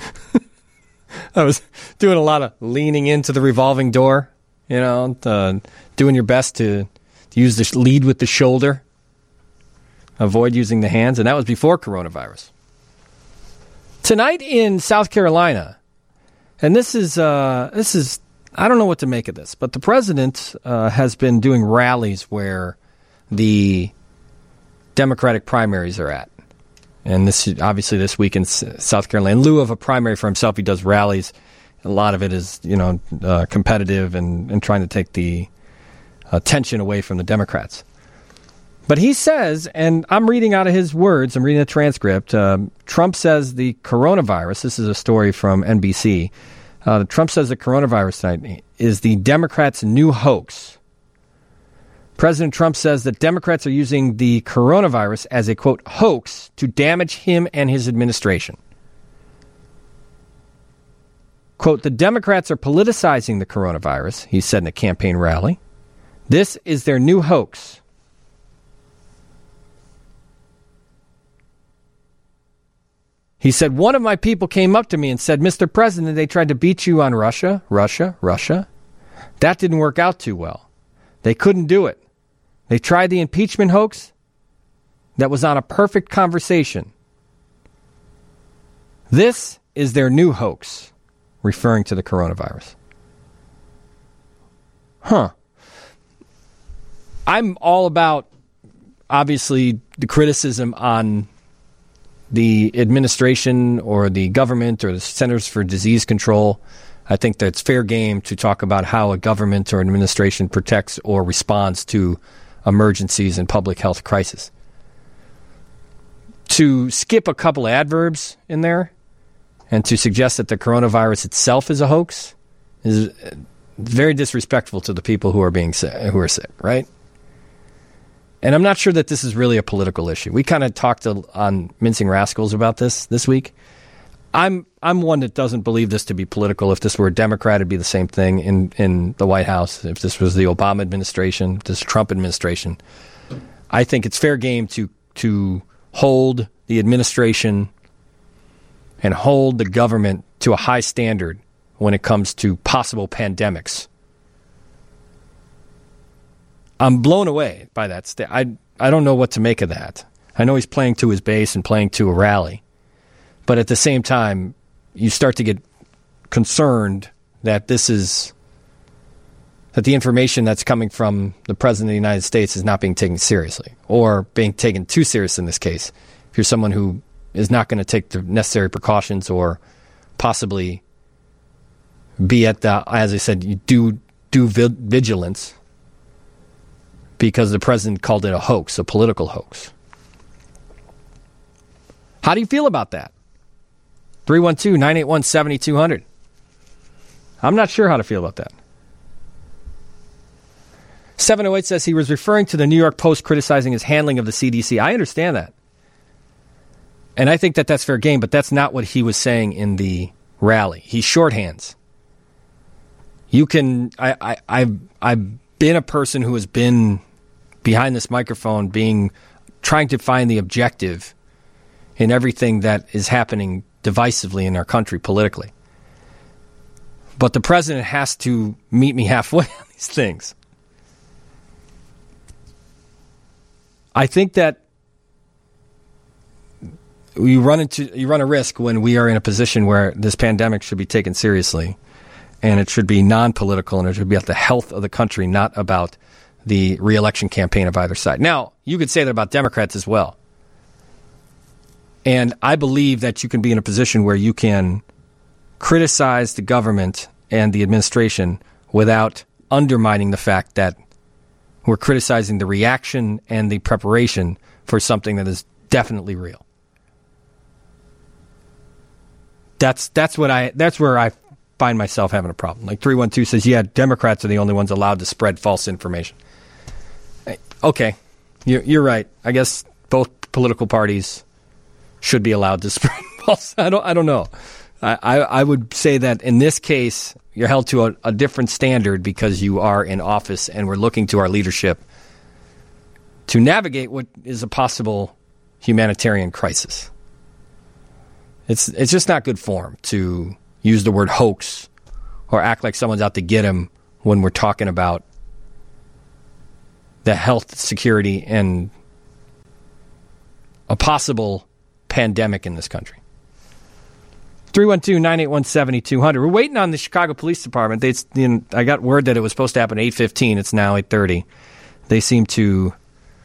I was doing a lot of leaning into the revolving door, doing your best to use the lead with the shoulder, avoid using the hands, and that was before coronavirus. Tonight in South Carolina, and this is I don't know what to make of this, but the president has been doing rallies where the Democratic primaries are at. And this obviously this week in South Carolina, in lieu of a primary for himself, he does rallies. A lot of it is, competitive and trying to take the attention away from the Democrats. But he says, and I'm reading out of his words, I'm reading a transcript, Trump says the coronavirus, this is a story from NBC, Trump says the coronavirus tonight is the Democrats' new hoax. President Trump says that Democrats are using the coronavirus as a, quote, hoax to damage him and his administration. Quote, the Democrats are politicizing the coronavirus, he said in a campaign rally. This is their new hoax. He said, one of my people came up to me and said, Mr. President, they tried to beat you on Russia. That didn't work out too well. They couldn't do it. They tried the impeachment hoax. That was on a perfect conversation. This is their new hoax, referring to the coronavirus. I'm all about, obviously, the criticism on the administration or the government or the Centers for Disease Control. I think that it's fair game to talk about how a government or an administration protects or responds to emergencies and public health crisis. To skip a couple of adverbs in there and to suggest that the coronavirus itself is a hoax is very disrespectful to the people who are sick, right? And I'm not sure that this is really a political issue. We kind of talked on Mincing Rascals about this week. I'm one that doesn't believe this to be political. If this were a Democrat, it'd be the same thing in the White House. If this was the Obama administration, this Trump administration, I think it's fair game to hold the administration and hold the government to a high standard when it comes to possible pandemics. I'm blown away by that. I don't know what to make of that. I know he's playing to his base and playing to a rally. But at the same time, you start to get concerned that that the information that's coming from the President of the United States is not being taken seriously, or being taken too serious in this case. If you're someone who is not going to take the necessary precautions or possibly be at the, as I said, you do vigilance because the President called it a hoax, a political hoax. How do you feel about that? 312-981-7200. I'm not sure how to feel about that. 708 says he was referring to the New York Post criticizing his handling of the CDC. I understand that. And I think that that's fair game, but that's not what he was saying in the rally. He shorthands. You can, I've been a person who has been behind this microphone trying to find the objective in everything that is happening divisively in our country politically. But the president has to meet me halfway on these things. I think that you run a risk when we are in a position where this pandemic should be taken seriously, and it should be non-political, and it should be about the health of the country, not about the re-election campaign of either side. Now, you could say that about Democrats as well. And I believe that you can be in a position where you can criticize the government and the administration without undermining the fact that we're criticizing the reaction and the preparation for something that is definitely real. That's where I find myself having a problem. Like 312 says, yeah, Democrats are the only ones allowed to spread false information. Okay, you're right. I guess both political parties should be allowed to spread false. I don't know. I would say that in this case, you're held to a different standard because you are in office, and we're looking to our leadership to navigate what is a possible humanitarian crisis. It's just not good form to use the word hoax or act like someone's out to get him when we're talking about the health, security, and a possible pandemic in this country. 312-981-7200. We're waiting on the Chicago Police Department. I got word that it was supposed to happen at 8:15. It's now 8:30. They seem to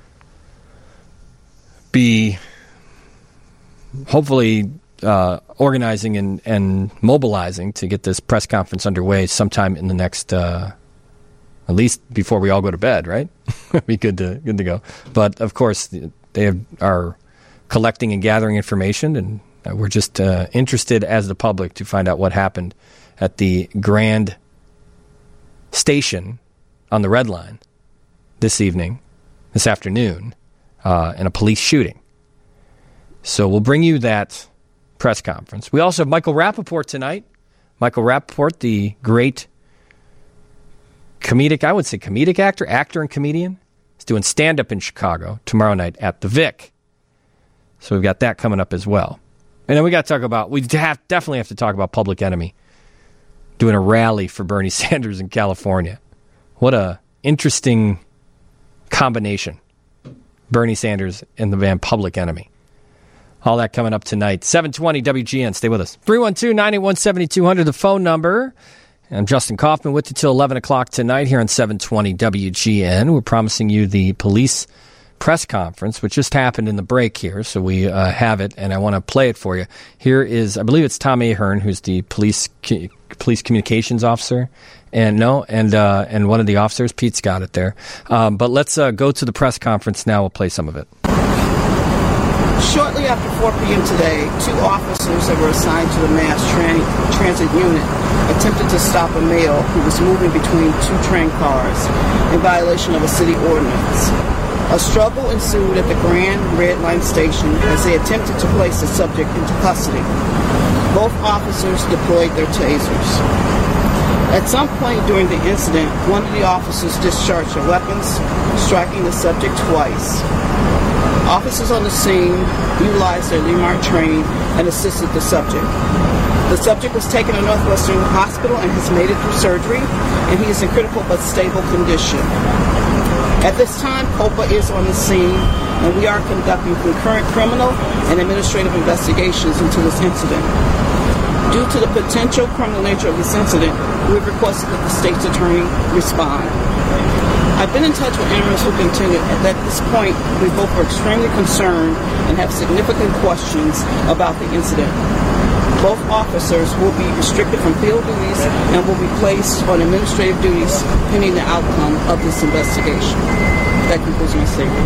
be hopefully organizing and mobilizing to get this press conference underway sometime in the next, at least before we all go to bed, right? Be good to go. But, of course, they are collecting and gathering information, and we're just interested as the public to find out what happened at the Grand Station on the Red Line this afternoon, in a police shooting. So we'll bring you that press conference. We also have Michael Rappaport tonight. Michael Rappaport, the great comedic actor and comedian. He's doing stand-up in Chicago tomorrow night at the Vic. So we've got that coming up as well. And then we definitely have to talk about Public Enemy doing a rally for Bernie Sanders in California. What a interesting combination. Bernie Sanders and the band Public Enemy. All that coming up tonight. 720 WGN. Stay with us. 312-981-7200, the phone number. I'm Justin Kaufman with you till 11 o'clock tonight here on 720 WGN. We're promising you the police press conference, which just happened in the break here, so we have it, and I want to play it for you. Here is, I believe it's Tom Ahern, who's the police communications officer, and one of the officers. Pete's got it there. But let's go to the press conference now. We'll play some of it. Shortly after 4 p.m. today, 2 officers that were assigned to the mass transit unit attempted to stop a male who was moving between 2 train cars in violation of a city ordinance. A struggle ensued at the Grand Red Line station as they attempted to place the subject into custody. Both officers deployed their tasers. At some point during the incident, one of the officers discharged their weapons, striking the subject twice. Officers on the scene utilized their Lemart training and assisted the subject. The subject was taken to Northwestern Hospital and has made it through surgery, and he is in critical but stable condition. At this time, COPA is on the scene, and we are conducting concurrent criminal and administrative investigations into this incident. Due to the potential criminal nature of this incident, we've requested that the state's attorney respond. I've been in touch with interim superintendent, and at this point, we both are extremely concerned and have significant questions about the incident. Both officers will be restricted from field duties and will be placed on administrative duties pending the outcome of this investigation. That concludes my statement.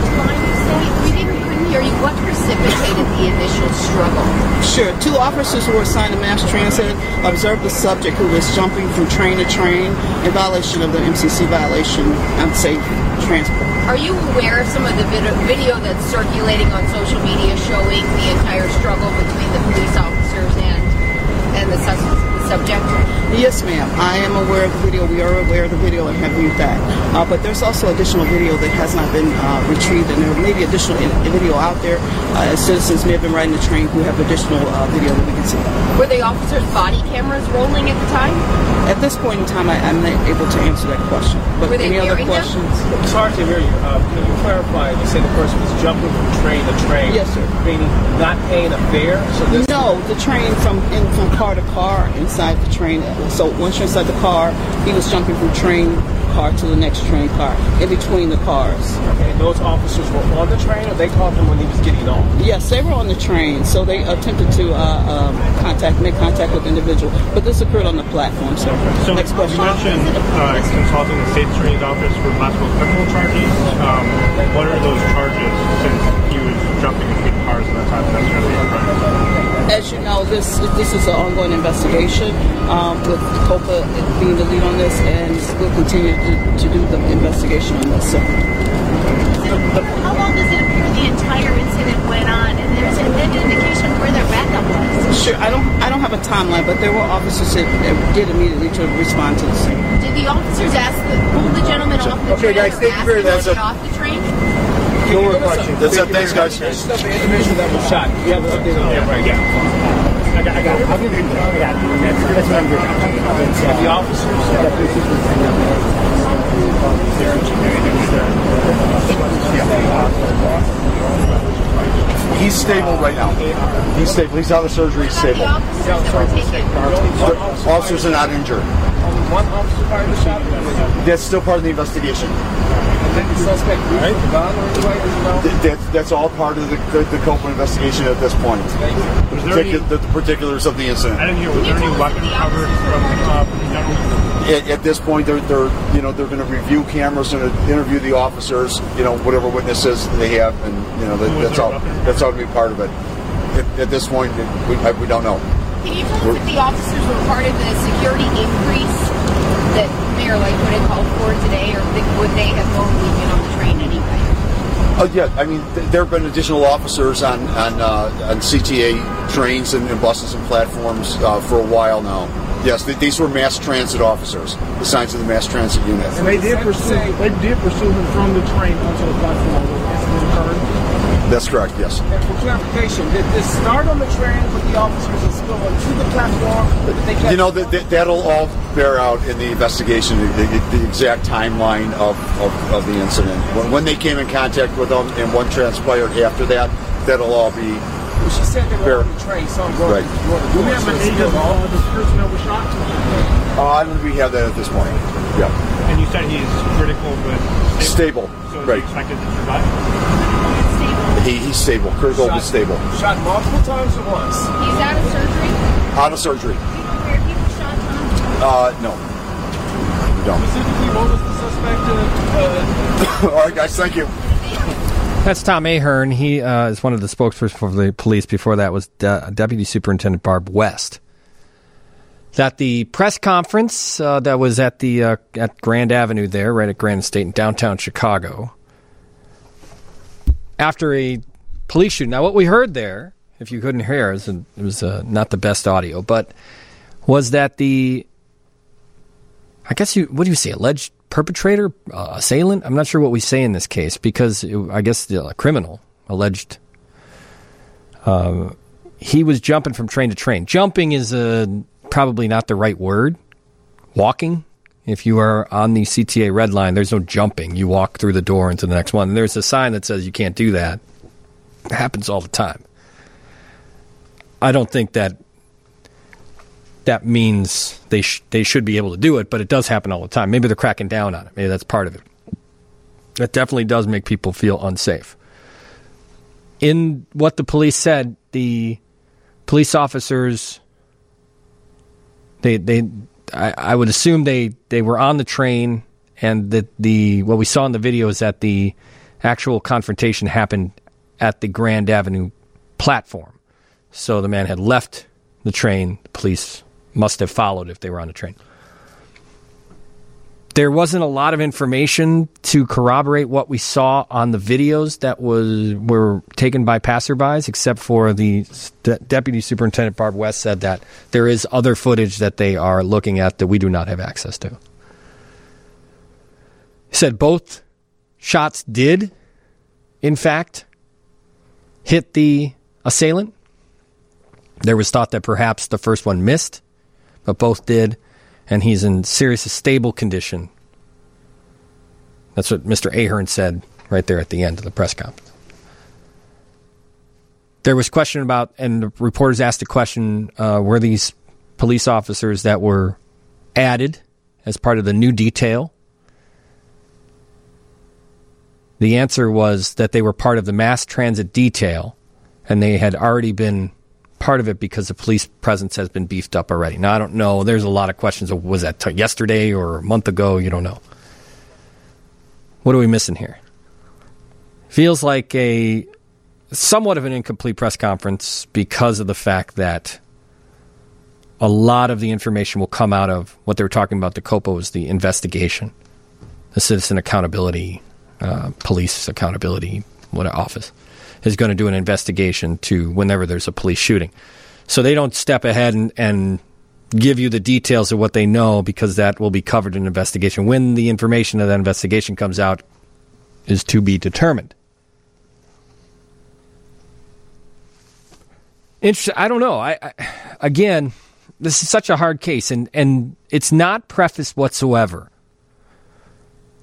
We couldn't hear you. What precipitated the initial struggle? Sure. 2 officers who were assigned to mass transit observed the subject who was jumping from train to train in violation of the MCC violation on safe transport. Are you aware of some of the video that's circulating on social media showing the entire struggle between the police officers and the subject? Yes, ma'am. I am aware of the video. We are aware of the video and have viewed that. But there's also additional video that has not been retrieved, and there may be additional video out there. Citizens may have been riding the train who have additional video that we can see. Were the officers' body cameras rolling at the time? At this point in time, I'm not able to answer that question. But were they any other questions? It's hard to hear you. Can you clarify? You said the person was jumping from train to train. Yes, sir. Meaning not paying a fare? No, the train from car to car inside the train. So once you're inside the car, he was jumping from train car to the next train car, in between the cars. Okay, those officers were on the train, or they called him when he was getting off? Yes, they were on the train, so they attempted to make contact with the individual, but this occurred on the platform, sir. So next question. You mentioned consulting the state attorney's office for possible criminal charges. What are those charges, since he was jumping between cars and that's not necessarily a crime? As you know, this is an ongoing investigation with COPA being the lead on this, and we'll continue to do the investigation on this. So. How long does it appear the entire incident went on, and there's an indication where their backup was? Sure, I don't have a timeline, but there were officers that did immediately to respond to the scene. Did the officers pull the gentleman off the train? Okay, guys, thank you very much. Off the train? No more questions. That's it. Thanks, guys. The individual that was shot. You have an update on that? Right, yeah. I got it. I'll give you the I got it. That's what I'm doing. And the officers. He's stable right now. He's stable. He's out of surgery. He's stable. Officers are not injured. One officer fired the shot? That's still part of the investigation. And then the suspect used the gun or anyway? That's all part of the Copeland investigation at this point. The particulars of the incident. I didn't hear. Was there any weapon covered from the At this point, they're going to review cameras and interview the officers. Whatever witnesses they have, and that's all going to be part of it. At this point, we don't know. Can you tell us if the officers were part of the security increase that Mayor Lightfoot had called for today, or would they have normally been on the train anyway? Yeah, I mean, there have been additional officers on CTA trains and buses and platforms for a while now. Yes, these were mass transit officers, assigned to the mass transit unit. And they did pursue him from the train onto the platform when the incident occurred? That's correct, yes. And for clarification, did this start on the train with the officers and spill onto the platform? Or did they catch that'll all bear out in the investigation, the exact timeline of the incident. When they came in contact with them and what transpired after that, that'll all be... Well, she said they were on the train, so I'm right. Do we have an age of the person that was shot? I don't think we have that at this point. Yeah. And you said he's critical but stable. So is right. he expected to survive? He's stable. Kurt Gold is stable. Shot multiple times at once. He's out of surgery? Out of surgery. Do you know where he was shot from? No. We don't. Specifically, what was the suspect? All right, guys, thank you. That's Tom Ahern. He is one of the spokespersons for the police. Before that was Deputy Superintendent Barb West. At the press conference that was at Grand Avenue there, right at Grand Estate in downtown Chicago, after a police shooting. Now, what we heard there, if you couldn't hear, it was not the best audio, but was that what do you say, alleged perpetrator, assailant? I'm not sure what we say in this case, because I guess the criminal, alleged, he was jumping from train to train. Jumping is probably not the right word. Walking. If you are on the CTA red line, there's no jumping. You walk through the door into the next one. And there's a sign that says you can't do that. It happens all the time. I don't think that means they should be able to do it, but it does happen all the time. Maybe they're cracking down on it. Maybe that's part of it. It definitely does make people feel unsafe. In what the police said, the police officers, I would assume they were on the train, and that what we saw in the video is that the actual confrontation happened at the Grand Avenue platform. So the man had left the train. The police must have followed if they were on the train. There wasn't a lot of information to corroborate what we saw on the videos that were taken by passerbys, except for the Deputy Superintendent Barb West said that there is other footage that they are looking at that we do not have access to. He said both shots did, in fact, hit the assailant. There was thought that perhaps the first one missed, but both did. And he's in serious, stable condition. That's what Mr. Ahern said right there at the end of the press conference. There was question about, and the reporters asked a question, were these police officers that were added as part of the new detail? The answer was that they were part of the mass transit detail, and they had already been part of it because the police presence has been beefed up already. Now, I don't know. There's a lot of questions. Was that yesterday or a month ago? You don't know. What are we missing here? Feels like somewhat of an incomplete press conference because of the fact that a lot of the information will come out of what they were talking about. The COPA was the investigation, the Citizen Accountability, Police Accountability, office is going to do an investigation to whenever there's a police shooting. So they don't step ahead and give you the details of what they know, because that will be covered in an investigation. When the information of that investigation comes out is to be determined. Interesting. I don't know. Again, this is such a hard case, and it's not prefaced whatsoever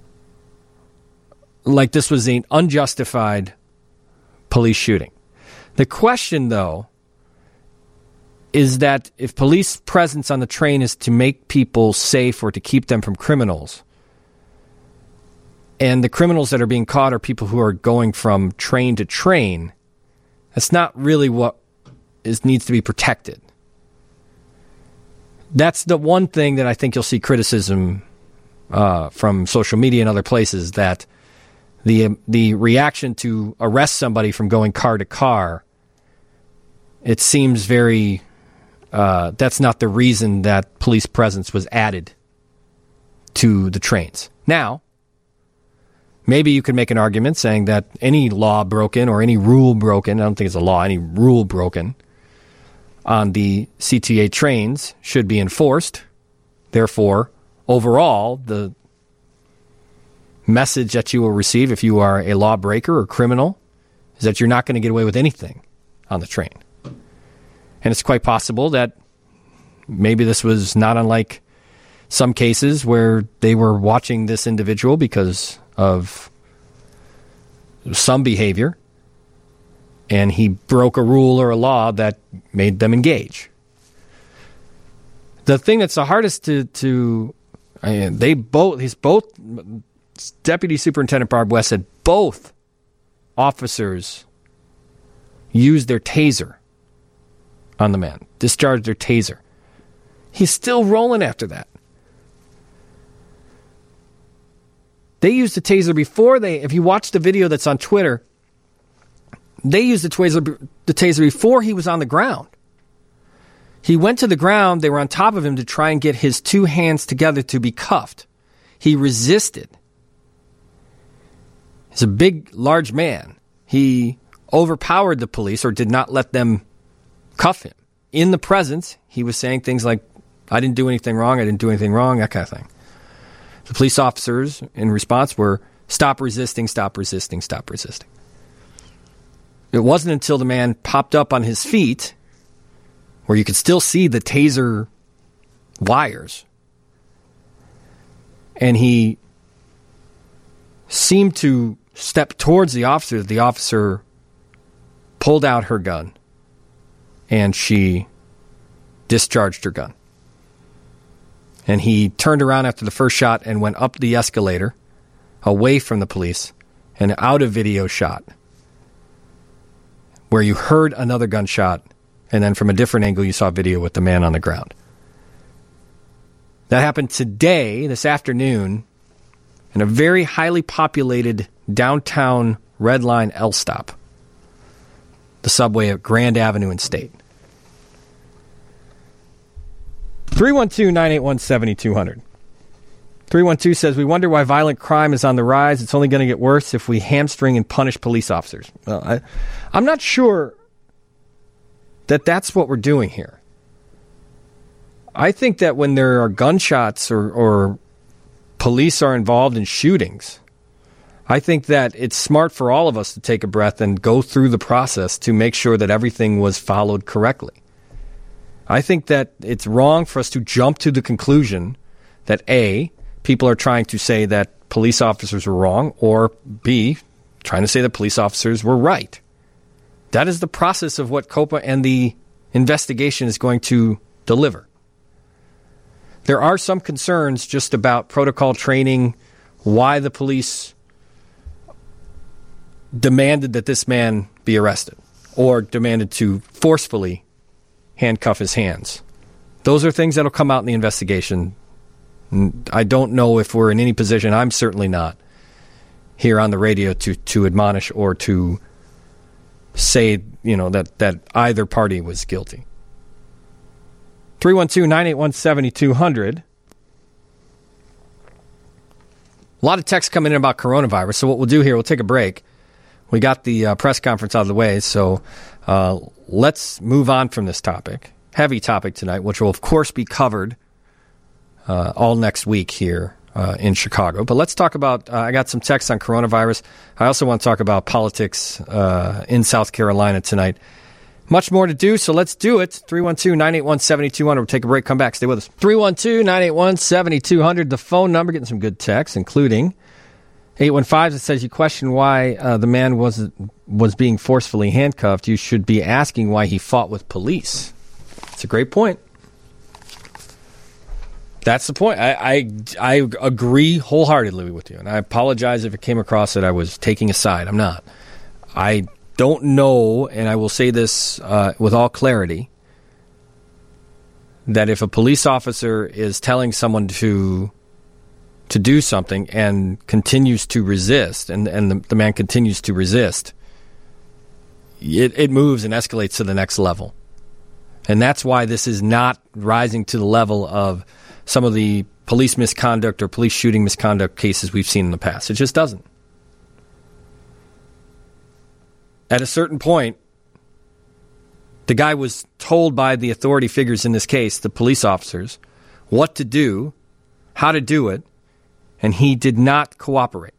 like this was an unjustified police shooting. The question, though, is that if police presence on the train is to make people safe or to keep them from criminals, and the criminals that are being caught are people who are going from train to train, that's not really what needs to be protected. That's the one thing that I think you'll see criticism from social media and other places, that the reaction to arrest somebody from going car to car, it seems very... that's not the reason that police presence was added to the trains. Now, maybe you could make an argument saying that any law broken or any rule broken, I don't think it's a law, any rule broken on the CTA trains should be enforced. Therefore, overall, the message that you will receive if you are a lawbreaker or criminal is that you're not going to get away with anything on the train. And it's quite possible that maybe this was not unlike some cases where they were watching this individual because of some behavior, and he broke a rule or a law that made them engage. The thing that's the hardest both Deputy Superintendent Barb West said both officers used their taser on the man, discharged their taser. He's still rolling after that. They used the taser before if you watch the video that's on Twitter, they used the taser before he was on the ground. He went to the ground, they were on top of him to try and get his two hands together to be cuffed. He resisted. He's a big, large man. He overpowered the police or did not let them cuff him. In the presence, he was saying things like, I didn't do anything wrong, that kind of thing. The police officers, in response, were, stop resisting, stop resisting, stop resisting. It wasn't until the man popped up on his feet, where you could still see the taser wires, and he seemed to step towards the officer. The officer pulled out her gun, and she discharged her gun. And he turned around after the first shot and went up the escalator, away from the police, and out of video shot, where you heard another gunshot, and then from a different angle you saw video with the man on the ground. That happened today, this afternoon, in a very highly populated downtown Red Line L stop, the subway at Grand Avenue and State. 312-981-7200. 312 says, we wonder why violent crime is on the rise. It's only going to get worse if we hamstring and punish police officers. Well, I'm not sure that that's what we're doing here. I think that when there are gunshots or police are involved in shootings, I think that it's smart for all of us to take a breath and go through the process to make sure that everything was followed correctly. I think that it's wrong for us to jump to the conclusion that A, people are trying to say that police officers were wrong, or B, trying to say that police officers were right. That is the process of what COPA and the investigation is going to deliver. There are some concerns just about protocol training, why the police demanded that this man be arrested, or demanded to forcefully handcuff his hands. Those are things that will come out in the investigation. I don't know if we're in any position, I'm certainly not, here on the radio to admonish or to say, that either party was guilty. 312-981-7200. A lot of texts coming in about coronavirus, so what we'll do here, we'll take a break. We got the press conference out of the way, so let's move on from this topic. Heavy topic tonight, which will, of course, be covered all next week here in Chicago. But let's talk about, I got some texts on coronavirus. I also want to talk about politics in South Carolina tonight. Much more to do, so let's do it. 312-981-7200. We'll take a break, come back, stay with us. 312-981-7200, the phone number, getting some good texts, including 815, it says you question why the man was being forcefully handcuffed. You should be asking why he fought with police. It's a great point. That's the point. I agree wholeheartedly with you, and I apologize if it came across that I was taking a side. I'm not. I don't know, and I will say this with all clarity, that if a police officer is telling someone to do something and continues to resist, and the man continues to resist, it moves and escalates to the next level. And that's why this is not rising to the level of some of the police misconduct or police shooting misconduct cases we've seen in the past. It just doesn't. At a certain point, the guy was told by the authority figures in this case, the police officers, what to do, how to do it, and he did not cooperate.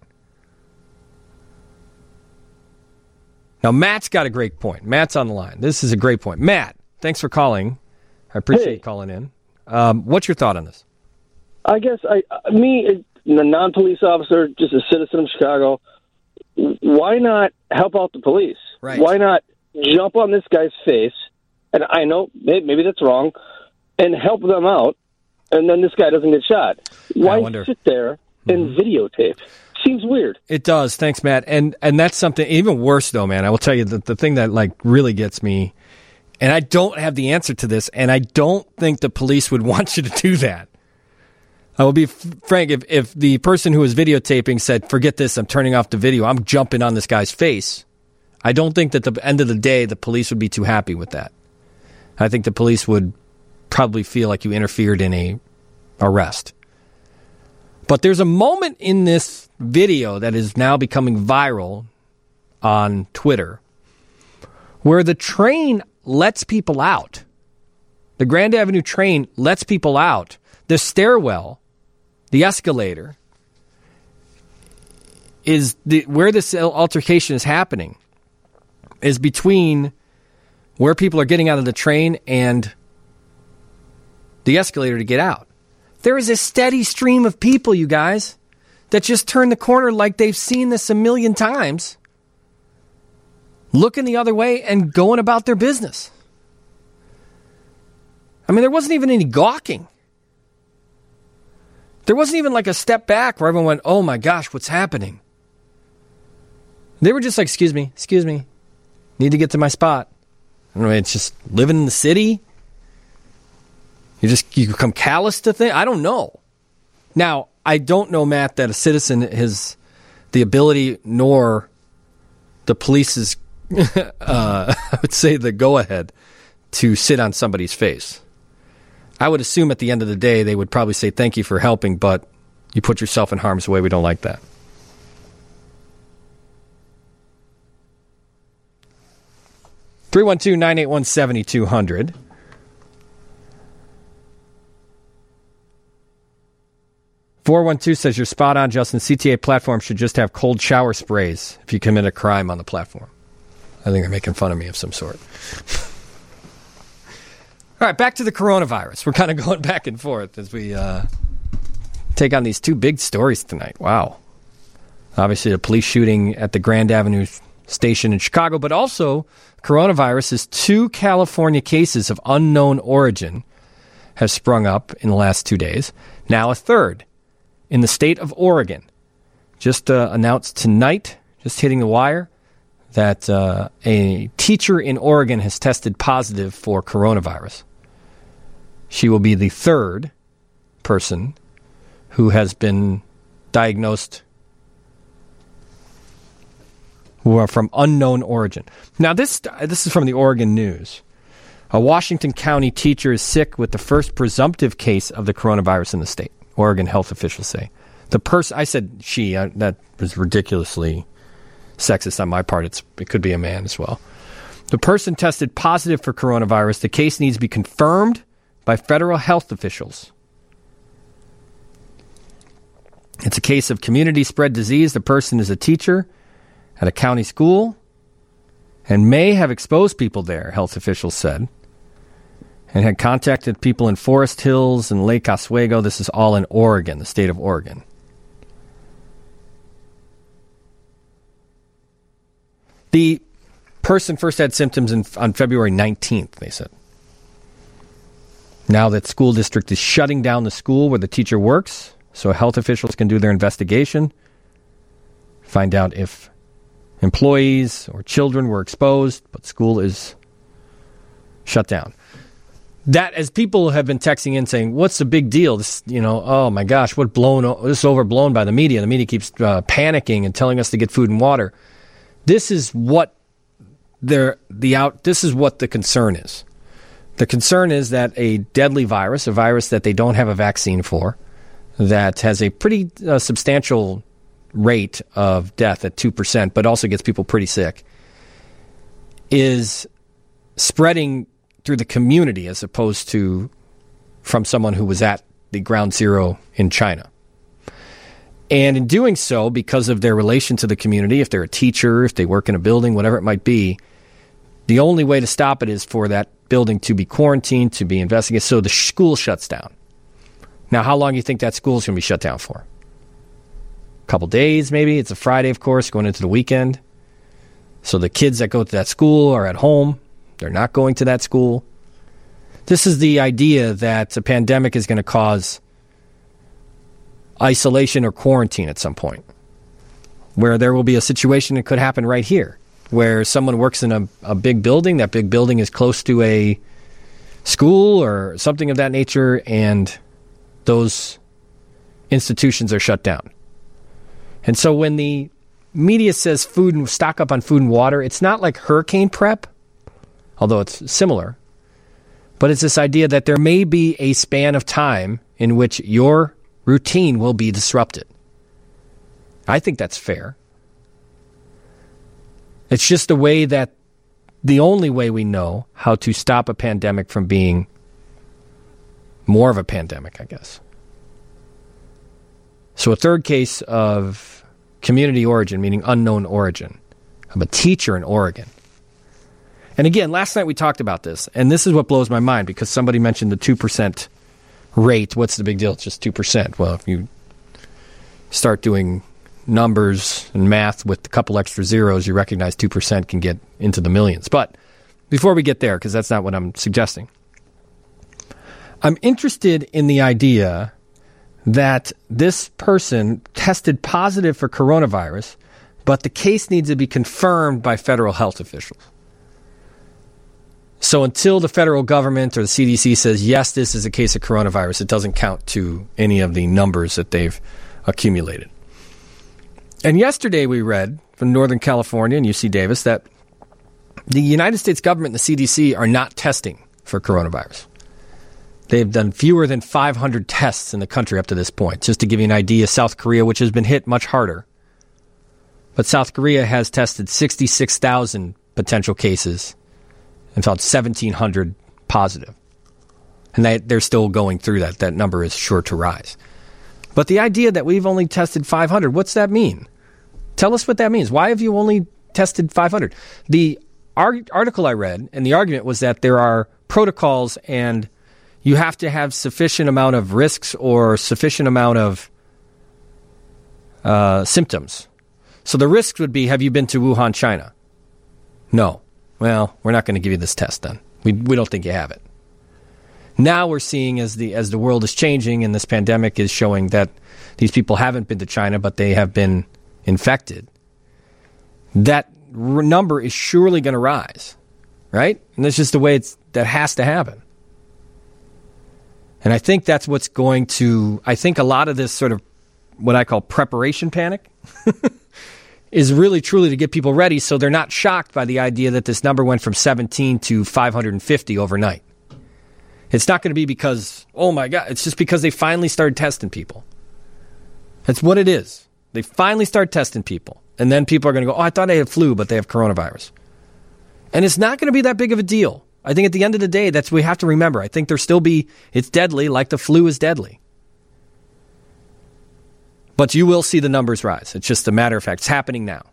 Now, Matt's got a great point. Matt's on the line. This is a great point. Matt, thanks for calling. I appreciate you calling in. What's your thought on this? I guess the non-police officer, just a citizen of Chicago, why not help out the police? Right. Why not jump on this guy's face? And I know maybe that's wrong, and help them out, and then this guy doesn't get shot. Why sit there and videotape? Seems weird. It does. Thanks, Matt. And that's something even worse, though, man. I will tell you that the thing that really gets me, and I don't have the answer to this, and I don't think the police would want you to do that. I will be frank, if the person who was videotaping said, forget this, I'm turning off the video, I'm jumping on this guy's face, I don't think that at the end of the day the police would be too happy with that. I think the police would probably feel like you interfered in a arrest. But there's a moment in this video that is now becoming viral on Twitter where the train lets people out. The Grand Avenue train lets people out. The stairwell, the escalator, is where this altercation is happening, is between where people are getting out of the train and the escalator to get out. There is a steady stream of people, you guys, that just turn the corner like they've seen this a million times, looking the other way and going about their business. I mean, there wasn't even any gawking. There wasn't even like a step back where everyone went, oh my gosh, what's happening? They were just like, excuse me, need to get to my spot. I don't know, it's just living in the city. You become callous to things. I don't know. Now, I don't know, Matt, that a citizen has the ability nor the police's, I would say the go-ahead to sit on somebody's face. I would assume at the end of the day they would probably say thank you for helping, but you put yourself in harm's way. We don't like that. (312-981-7200). (412) says you're spot on, Justin. CTA platform should just have cold shower sprays if you commit a crime on the platform. I think they're making fun of me of some sort. All right, back to the coronavirus. We're kind of going back and forth as we take on these two big stories tonight. Wow. Obviously, the police shooting at the Grand Avenue station in Chicago, but also coronavirus is 2 California cases of unknown origin have sprung up in the last 2 days. Now a third in the state of Oregon. Just announced tonight, just hitting the wire, that a teacher in Oregon has tested positive for coronavirus. She will be the third person who has been diagnosed who are from unknown origin. Now, this is from the Oregon News. A Washington County teacher is sick with the first presumptive case of the coronavirus in the state, Oregon health officials say. The person, I said she, that was ridiculously sexist on my part. It could be a man as well. The person tested positive for coronavirus. The case needs to be confirmed by federal health officials. It's a case of community spread disease. The person is a teacher at a county school and may have exposed people there, health officials said, and had contacted people in Forest Hills and Lake Oswego. This is all in Oregon, the state of Oregon. The person first had symptoms on February 19th, they said. Now that school district is shutting down the school where the teacher works, so health officials can do their investigation, find out if employees or children were exposed, but school is shut down. That, as people have been texting in saying, what's the big deal? This, oh my gosh, this is overblown by the media. The media keeps panicking and telling us to get food and water. This is what this is what the concern is. The concern is that a deadly virus, a virus that they don't have a vaccine for, that has a pretty substantial rate of death at 2%, but also gets people pretty sick, is spreading through the community as opposed to from someone who was at the ground zero in China. And in doing so, because of their relation to the community, if they're a teacher, if they work in a building, whatever it might be, the only way to stop it is for that building to be quarantined, to be investigated, so the school shuts down. Now, how long do you think that school is going to be shut down for? A couple days, maybe? It's a Friday, of course, going into the weekend. So the kids that go to that school are at home. They're not going to that school. This is the idea that a pandemic is going to cause isolation or quarantine at some point, where there will be a situation that could happen right here, where someone works in a big building, that big building is close to a school or something of that nature, and those institutions are shut down. And so when the media says stock up on food and water, it's not like hurricane prep, although it's similar, but it's this idea that there may be a span of time in which your routine will be disrupted. I think that's fair. It's just the only way we know how to stop a pandemic from being more of a pandemic, I guess. So a third case of community origin, meaning unknown origin, of a teacher in Oregon. And again, last night we talked about this, and this is what blows my mind, because somebody mentioned the 2% rate. What's the big deal? It's just 2%. Well, if you start doing numbers and math with a couple extra zeros, you recognize 2% can get into the millions. But before we get there, because that's not what I'm suggesting, I'm interested in the idea that this person tested positive for coronavirus, but the case needs to be confirmed by federal health officials. So until the federal government or the CDC says, yes, this is a case of coronavirus, it doesn't count to any of the numbers that they've accumulated. And yesterday we read from Northern California and UC Davis that the United States government and the CDC are not testing for coronavirus. They've done fewer than 500 tests in the country up to this point. Just to give you an idea, South Korea, which has been hit much harder, but South Korea has tested 66,000 potential cases and found 1,700 positive. And they're still going through that. That number is sure to rise. But the idea that we've only tested 500, what's that mean? Tell us what that means. Why have you only tested 500? The article I read, and the argument was that there are protocols and you have to have sufficient amount of risks or sufficient amount of symptoms. So the risks would be, have you been to Wuhan, China? No. Well, we're not going to give you this test then. We don't think you have it. Now we're seeing as the world is changing and this pandemic is showing that these people haven't been to China, but they have been infected. That number is surely going to rise, right? And that's just the way that has to happen. And I think that's what's going to, I think a lot of this sort of what I call preparation panic is really truly to get people ready so they're not shocked by the idea that this number went from 17 to 550 overnight. It's not going to be because, oh my God, it's just because they finally started testing people. That's what it is. They finally start testing people. And then people are going to go, oh, I thought they had flu, but they have coronavirus. And it's not going to be that big of a deal. I think at the end of the day, that's what we have to remember. I think it's deadly, like the flu is deadly. But you will see the numbers rise. It's just a matter of fact. It's happening now.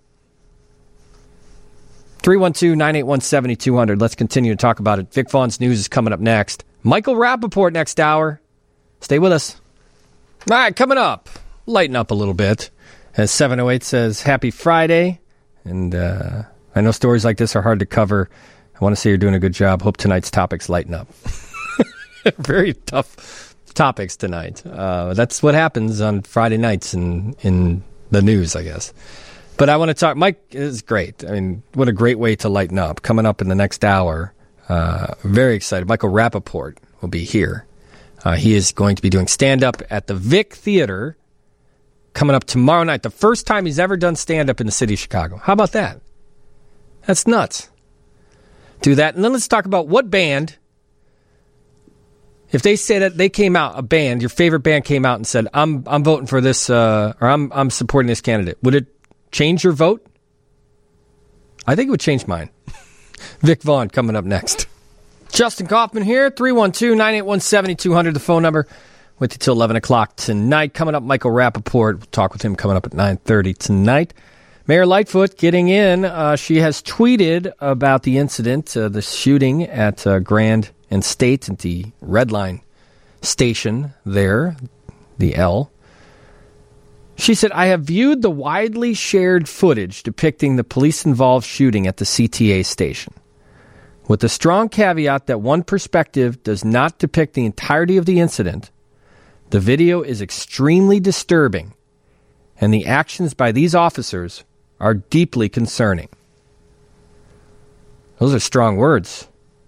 312-981-7200. Let's continue to talk about it. Vic Vaughn's News is coming up next. Michael Rappaport next hour. Stay with us. All right, coming up. Lighten up a little bit. As 708 says, happy Friday. And I know stories like this are hard to cover. I want to say you're doing a good job. Hope tonight's topics lighten up. Very tough topics tonight. That's what happens on Friday nights in the news, I guess. But I want to talk. Mike is great. I mean, what a great way to lighten up. Coming up in the next hour, very excited. Michael Rappaport will be here. He is going to be doing stand-up at the Vic Theater coming up tomorrow night. The first time he's ever done stand-up in the city of Chicago. How about that? That's nuts. Do that. And then let's talk about what band, if they say that they came out, a band, your favorite band came out and said, I'm voting for this, or I'm supporting this candidate. Would it change your vote? I think it would change mine. Vic Vaughn coming up next. Justin Kaufman here, 312-981-7200, the phone number. With you till 11 o'clock tonight. Coming up, Michael Rappaport. We'll talk with him coming up at 9:30 tonight. Mayor Lightfoot getting in. She has tweeted about the incident, the shooting at Grand and State at the Red Line station there, the L. She said, I have viewed the widely shared footage depicting the police-involved shooting at the CTA station, with the strong caveat that one perspective does not depict the entirety of the incident. The video is extremely disturbing, and the actions by these officers are deeply concerning. Those are strong words.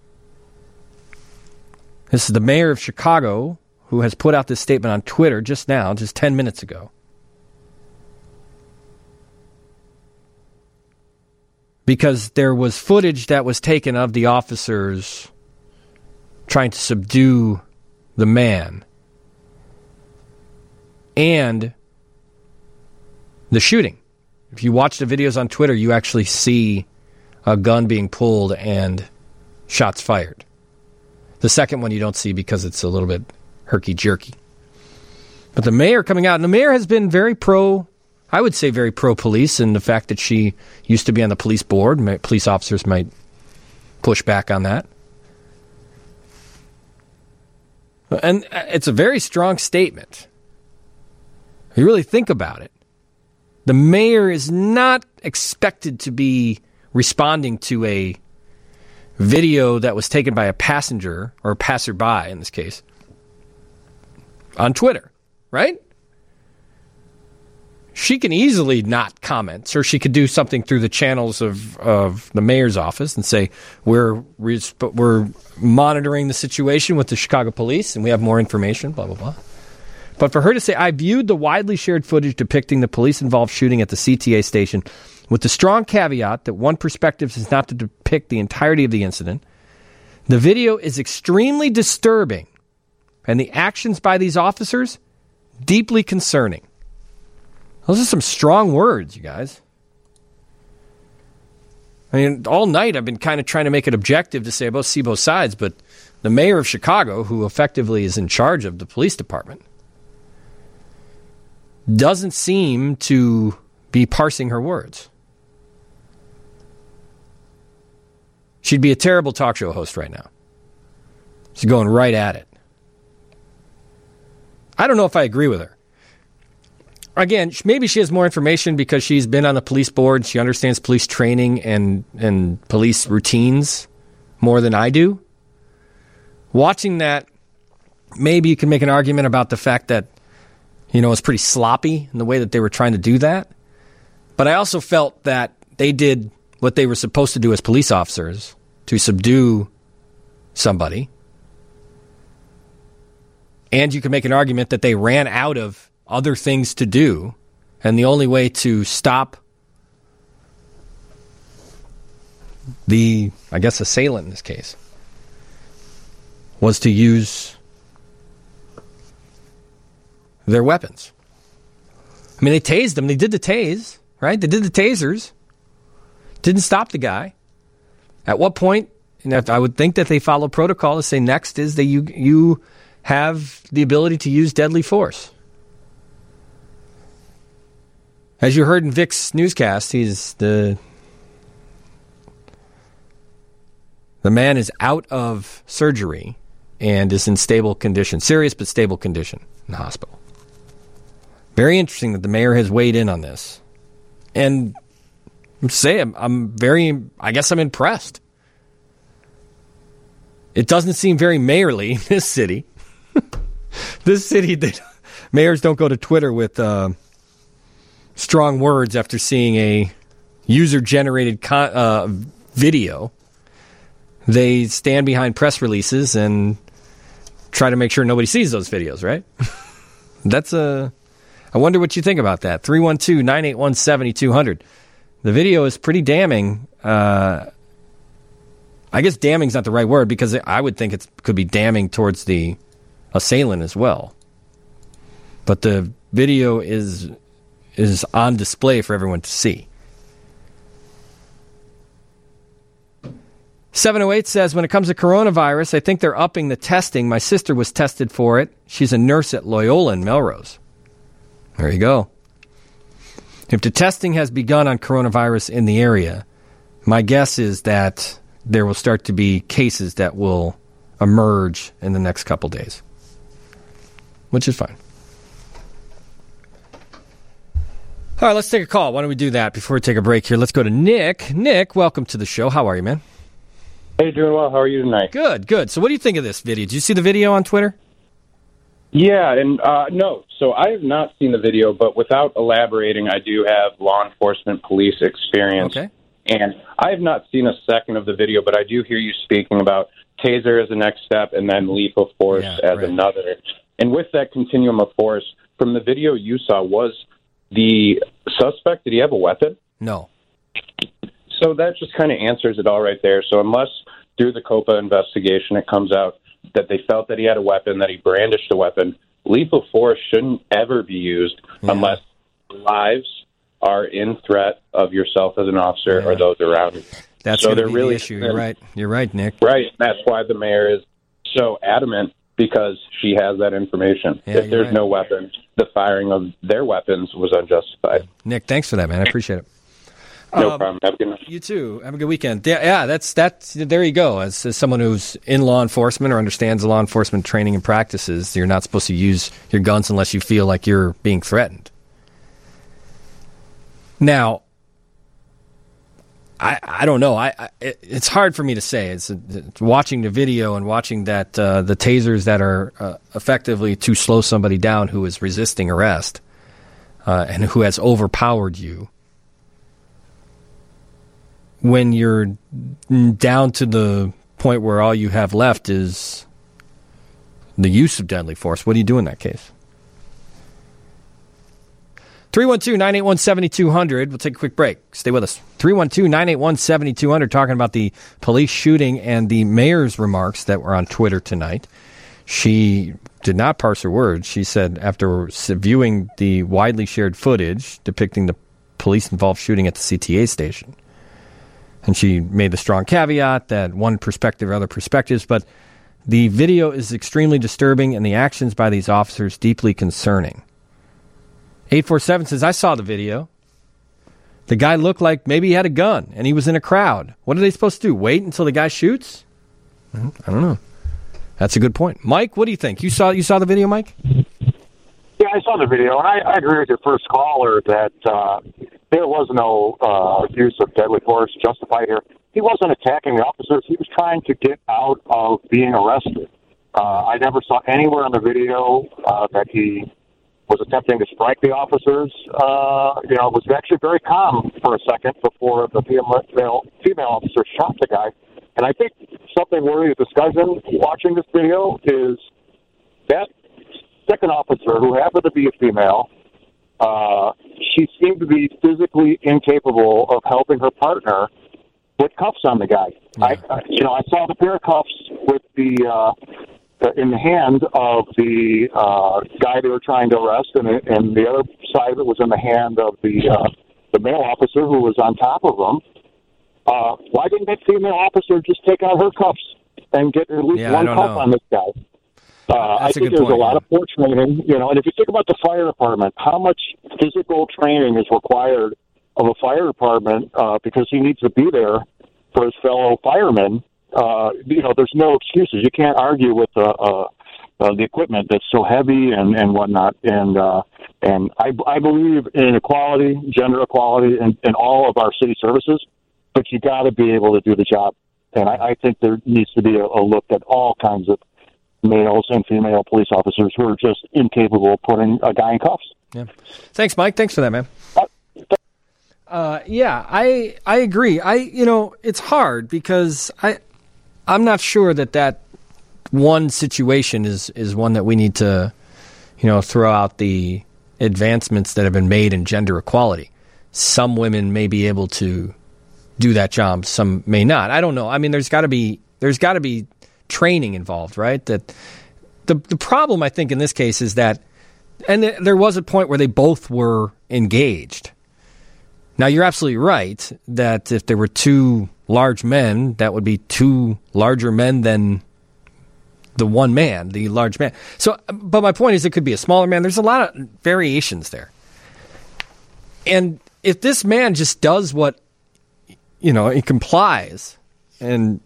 This is the mayor of Chicago who has put out this statement on Twitter just now, just 10 minutes ago. Because there was footage that was taken of the officers trying to subdue the man and the shooting. If you watch the videos on Twitter, you actually see a gun being pulled and shots fired. The second one you don't see because it's a little bit herky-jerky. But the mayor coming out, and the mayor has been very I would say very pro-police, and the fact that she used to be on the police board, police officers might push back on that. And it's a very strong statement. If you really think about it, the mayor is not expected to be responding to a video that was taken by a passenger, or a passerby in this case, on Twitter, right? She can easily not comment, or she could do something through the channels of the mayor's office and say, we're monitoring the situation with the Chicago police and we have more information, blah, blah, blah. But for her to say, I viewed the widely shared footage depicting the police-involved shooting at the CTA station with the strong caveat that one perspective is not to depict the entirety of the incident. The video is extremely disturbing, and the actions by these officers, deeply concerning. Those are some strong words, you guys. I mean, all night I've been kind of trying to make it objective to say see both sides, but the mayor of Chicago, who effectively is in charge of the police department, doesn't seem to be parsing her words. She'd be a terrible talk show host right now. She's going right at it. I don't know if I agree with her. Again, maybe she has more information because she's been on the police board. She understands police training and police routines more than I do. Watching that, maybe you can make an argument about the fact that, it's pretty sloppy in the way that they were trying to do that. But I also felt that they did what they were supposed to do as police officers to subdue somebody. And you can make an argument that they ran out of other things to do, and the only way to stop the, assailant in this case was to use their weapons. I mean, they tased them. They did the tase, right? They did the tasers. Didn't stop the guy. At what point, I would think that they follow protocol to say next is that you have the ability to use deadly force. As you heard in Vic's newscast, the man is out of surgery and is in stable condition, serious but stable condition in the hospital. Very interesting that the mayor has weighed in on this. And, I guess I'm impressed. It doesn't seem very mayorly in this city. Mayors don't go to Twitter with strong words after seeing a user-generated video. They stand behind press releases and try to make sure nobody sees those videos, right? I wonder what you think about that. 312-981-7200. The video is pretty damning. I guess damning's not the right word because I would think it could be damning towards the assailant as well. But the video is on display for everyone to see. 708 says, when it comes to coronavirus, I think they're upping the testing. My sister was tested for it. She's a nurse at Loyola in Melrose. There you go. If the testing has begun on coronavirus in the area, my guess is that there will start to be cases that will emerge in the next couple days, which is fine. All right, let's take a call. Why don't we do that before we take a break here? Let's go to Nick. Nick, welcome to the show. How are you, man? Hey, doing well. How are you tonight? Good. So what do you think of this video? Did you see the video on Twitter? Yeah, and no. So I have not seen the video, but without elaborating, I do have law enforcement police experience. Okay. And I have not seen a second of the video, but I do hear you speaking about taser as the next step and then lethal force as another. And with that continuum of force, from the video you saw, was the suspect, did he have a weapon? No. So that just kind of answers it all right there. So unless through the COPA investigation it comes out that they felt that he had a weapon, that he brandished a weapon, lethal force shouldn't ever be used unless lives are in threat of yourself as an officer or those around you. That's so going to be the issue. You're right, Nick. Right. That's why the mayor is so adamant, because she has that information. If there's no weapons, the firing of their weapons was unjustified. Nick, thanks for that, man. I appreciate it. No problem. Have a good night. You too. Have a good weekend. Yeah, that's there you go. As someone who's in law enforcement or understands law enforcement training and practices, you're not supposed to use your guns unless you feel like you're being threatened. Now, I don't know. It's hard for me to say. It's watching the video and watching that the tasers that are effectively to slow somebody down who is resisting arrest and who has overpowered you. When you're down to the point where all you have left is the use of deadly force, what do you do in that case? 312-981-7200. We'll take a quick break. Stay with us. 312-981-7200, talking about the police shooting and the mayor's remarks that were on Twitter tonight. She did not parse her words. She said after viewing the widely shared footage depicting the police-involved shooting at the CTA station, and she made the strong caveat that one perspective or other perspectives, but the video is extremely disturbing and the actions by these officers deeply concerning. 847 says, I saw the video. The guy looked like maybe he had a gun and he was in a crowd. What are they supposed to do? Wait until the guy shoots? I don't know. That's a good point. Mike, what do you think? You saw the video, Mike? Yeah, I saw the video, and I agree with your first caller that there was no use of deadly force justified here. He wasn't attacking the officers. He was trying to get out of being arrested. I never saw anywhere on the video that he was attempting to strike the officers. It was actually very calm for a second before the female officer shot the guy. And I think something worthy of discussion watching this video is that second officer, who happened to be a female, she seemed to be physically incapable of helping her partner put cuffs on the guy. Yeah. I saw the pair of cuffs with in the hand of the guy they were trying to arrest, and the other side of it was in the hand of the male officer who was on top of them. Why didn't that female officer just take out her cuffs and get at least one cuff on this guy? I think there's a lot of poor training, and if you think about the fire department, how much physical training is required of a fire department because he needs to be there for his fellow firemen. There's no excuses. You can't argue with the equipment that's so heavy and whatnot. And And I believe in equality, gender equality, in all of our city services, but you got to be able to do the job. And I think there needs to be a look at all kinds of males and female police officers who are just incapable of putting a guy in cuffs. Yeah. Thanks, Mike. Thanks for that, man. I agree. It's hard because I'm not sure that one situation is one that we need to, throw out the advancements that have been made in gender equality. Some women may be able to do that job, some may not. I don't know. I mean, there's got to be training involved, right? That the problem I think in this case is that, and there was a point where they both were engaged. Now you're absolutely right that if there were two large men, that would be two larger men than the one man, the large man. So, but my point is, it could be a smaller man. There's a lot of variations there, and if this man just does what he complies and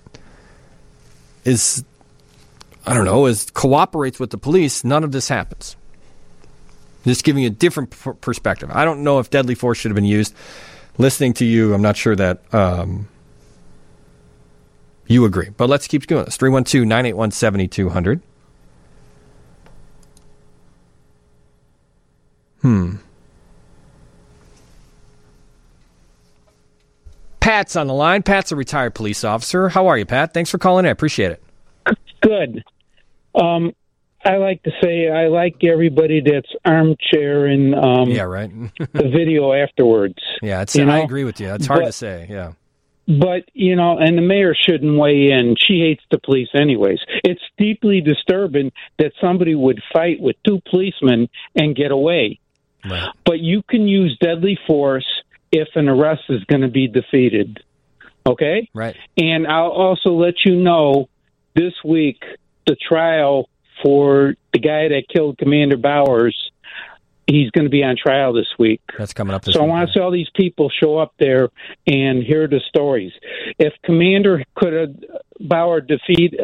cooperates with the police, none of this happens. Just giving you a different perspective. I don't know if deadly force should have been used. Listening to you, I'm not sure that you agree. But let's keep going. It's 312-981-7200. Pat's on the line. Pat's a retired police officer. How are you, Pat? Thanks for calling in. I appreciate it. Good. I like to say I like everybody that's armchair and right. the video afterwards. Yeah, I agree with you. It's hard to say, yeah. But, and the mayor shouldn't weigh in. She hates the police anyways. It's deeply disturbing that somebody would fight with two policemen and get away. Right. But you can use deadly force if an arrest is going to be defeated. Okay? Right. And I'll also let you know this week the trial for the guy that killed Commander Bowers, he's going to be on trial this week. That's coming up this week. So week. I want to see all these people show up there and hear the stories. If Commander Bauer if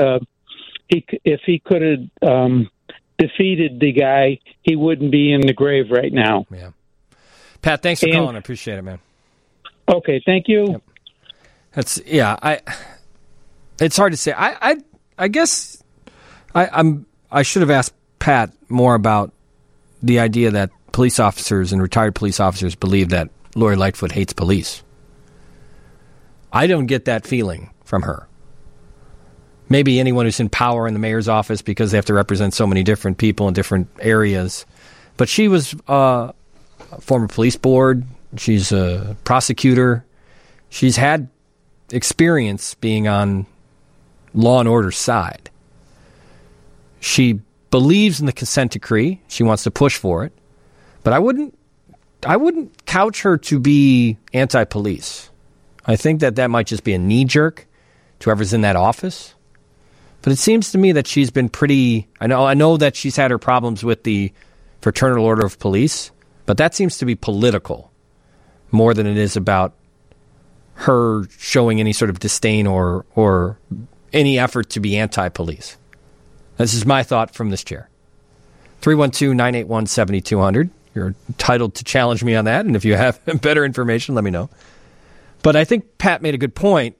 he could have defeated the guy, he wouldn't be in the grave right now. Yeah. Pat, thanks for calling. I appreciate it, man. Okay, thank you. Yep. It's hard to say. I guess I should have asked Pat more about the idea that police officers and retired police officers believe that Lori Lightfoot hates police. I don't get that feeling from her. Maybe anyone who's in power in the mayor's office because they have to represent so many different people in different areas. But she was a former police board. She's a prosecutor. She's had experience being on law and order side. She believes in the consent decree. She wants to push for it. But I wouldn't couch her to be anti-police. I think that might just be a knee-jerk to whoever's in that office. But it seems to me that she's been pretty... I know that she's had her problems with the Fraternal Order of Police, but that seems to be political more than it is about her showing any sort of disdain or any effort to be anti-police. This is my thought from this chair. 312-981-7200. You're entitled to challenge me on that, and if you have better information, let me know. But I think Pat made a good point.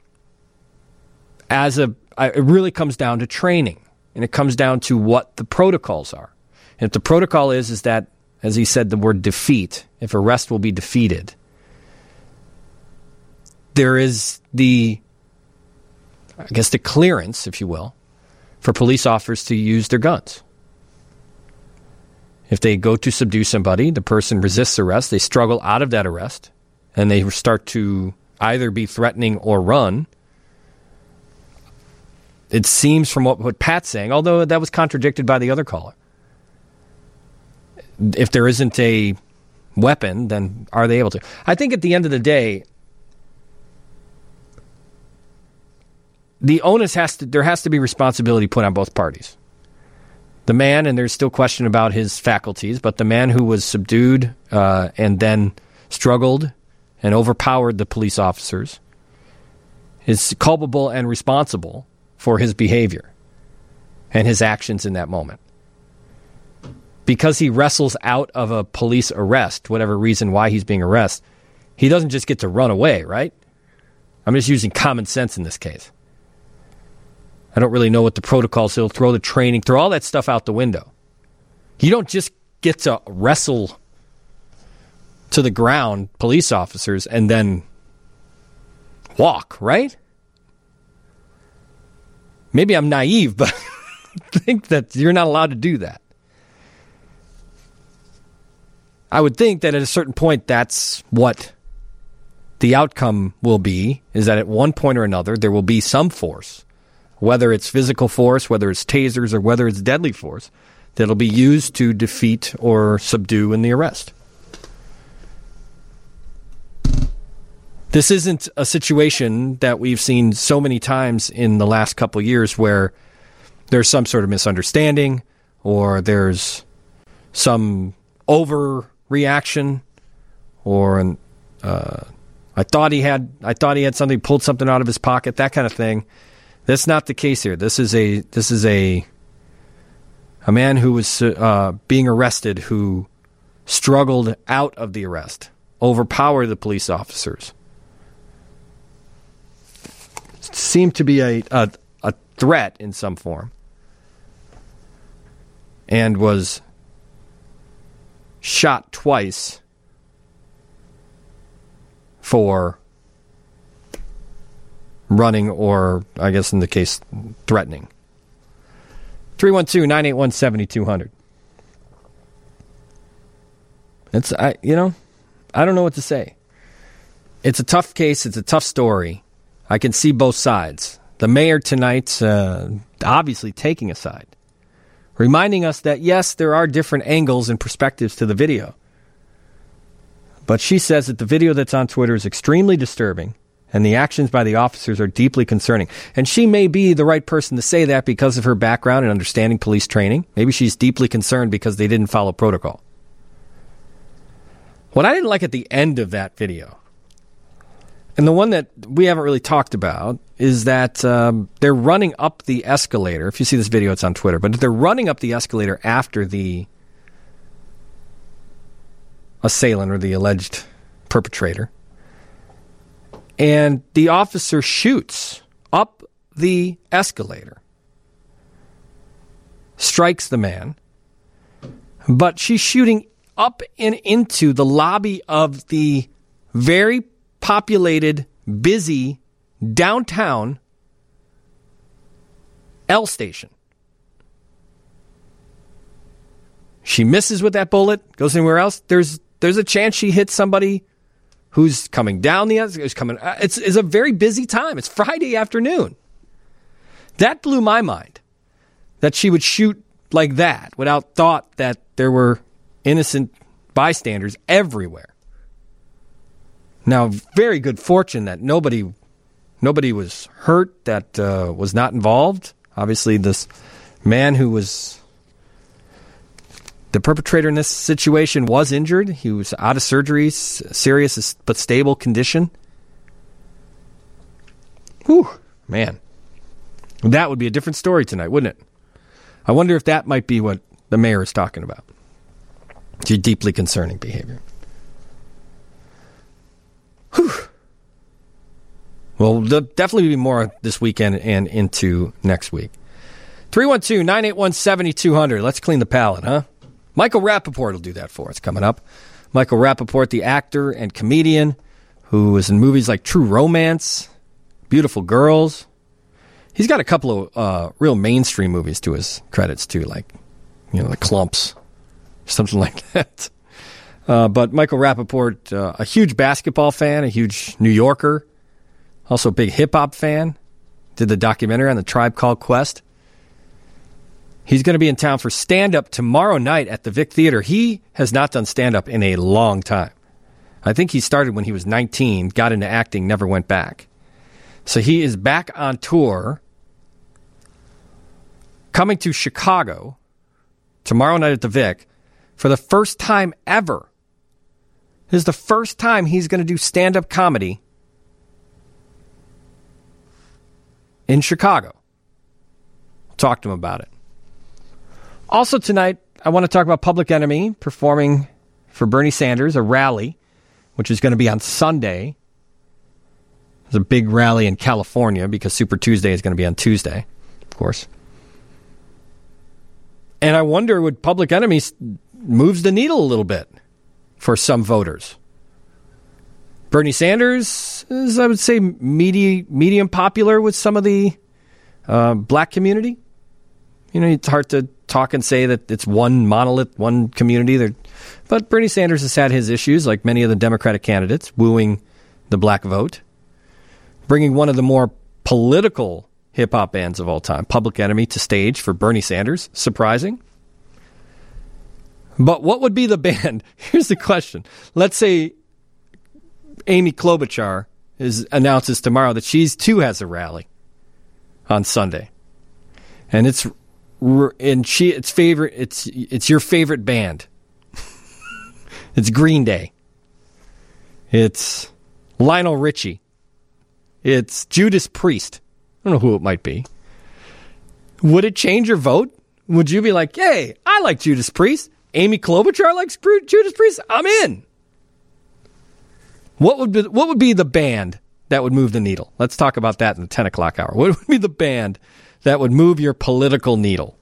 It really comes down to training, and it comes down to what the protocols are. And if the protocol is that, as he said, the word defeat, if arrest will be defeated, there is the clearance, if you will, for police officers to use their guns. If they go to subdue somebody, the person resists arrest, they struggle out of that arrest, and they start to either be threatening or run. It seems from what Pat's saying, although that was contradicted by the other caller. If there isn't a weapon, then are they able to? I think at the end of the day, the onus there has to be responsibility put on both parties. The man, and there's still question about his faculties, but the man who was subdued and then struggled and overpowered the police officers is culpable and responsible for his behavior and his actions in that moment. because he wrestles out of a police arrest, whatever reason why he's being arrested, he doesn't just get to run away, right? I'm just using common sense in this case. I don't really know what the protocols. He'll throw the training, throw all that stuff out the window. You don't just get to wrestle to the ground police officers and then walk, right? Maybe I'm naive, but I think that you're not allowed to do that. I would think that at a certain point, that's what the outcome will be, is that at one point or another, there will be some force, whether it's physical force, whether it's tasers, or whether it's deadly force, that'll be used to defeat or subdue in the arrest. This isn't a situation that we've seen so many times in the last couple of years where there's some sort of misunderstanding or there's some overreaction or I thought he had something, pulled something out of his pocket, that kind of thing. That's not the case here. This is a man who was being arrested, who struggled out of the arrest, overpowered the police officers. Seemed to be a threat in some form, and was shot twice for running, or I guess in the case, threatening. 312-981-7200. I don't know what to say. It's a tough case. It's a tough story. I can see both sides. The mayor tonight, obviously taking a side, reminding us that, yes, there are different angles and perspectives to the video. But she says that the video that's on Twitter is extremely disturbing and the actions by the officers are deeply concerning. And she may be the right person to say that because of her background and understanding police training. Maybe she's deeply concerned because they didn't follow protocol. What I didn't like at the end of that video, and the one that we haven't really talked about, is that they're running up the escalator. If you see this video, it's on Twitter. But they're running up the escalator after the assailant or the alleged perpetrator. And the officer shoots up the escalator, strikes the man, but she's shooting up and into the lobby of the very populated, busy downtown L station. She misses with that bullet, goes anywhere else. There's a chance she hits somebody who's coming down the who's coming. It's a very busy time. It's Friday afternoon. That blew my mind, that she would shoot like that without thought that there were innocent bystanders everywhere. Now, very good fortune that nobody was hurt, that was not involved. Obviously, this man who was the perpetrator in this situation was injured. He was out of surgery, serious but stable condition. Whew, man. That would be a different story tonight, wouldn't it? I wonder if that might be what the mayor is talking about. It's a deeply concerning behavior. Whew. Well, there'll definitely be more this weekend and into next week. 312-981-7200. Let's clean the palate, huh? Michael Rappaport will do that for us coming up. Michael Rappaport, the actor and comedian who was in movies like True Romance, Beautiful Girls. He's got a couple of real mainstream movies to his credits, too, like, The Clumps, something like that. But Michael Rappaport, a huge basketball fan, a huge New Yorker, also a big hip-hop fan, did the documentary on the Tribe Called Quest. He's going to be in town for stand-up tomorrow night at the Vic Theater. He has not done stand-up in a long time. I think he started when he was 19, got into acting, never went back. So he is back on tour, coming to Chicago tomorrow night at the Vic for the first time ever. This is the first time he's going to do stand-up comedy in Chicago. Talk to him about it. Also tonight, I want to talk about Public Enemy performing for Bernie Sanders, a rally, which is going to be on Sunday. There's a big rally in California because Super Tuesday is going to be on Tuesday, of course. And I wonder, would Public Enemy moves the needle a little bit for some voters? Bernie Sanders is, I would say, medium popular with some of the black community. You know, it's hard to talk and say that it's one monolith, one community. But Bernie Sanders has had his issues, like many of the Democratic candidates, wooing the black vote. Bringing one of the more political hip-hop bands of all time, Public Enemy, to stage for Bernie Sanders. Surprising. But what would be the band? Here's the question. Let's say Amy Klobuchar announces tomorrow that she too has a rally on Sunday. And it's your favorite band. It's Green Day. It's Lionel Richie. It's Judas Priest. I don't know who it might be. Would it change your vote? Would you be like, hey, I like Judas Priest. Amy Klobuchar likes Judas Priest. I'm in. What would be the band that would move the needle? Let's talk about that in the 10 o'clock hour. What would be the band that would move your political needle?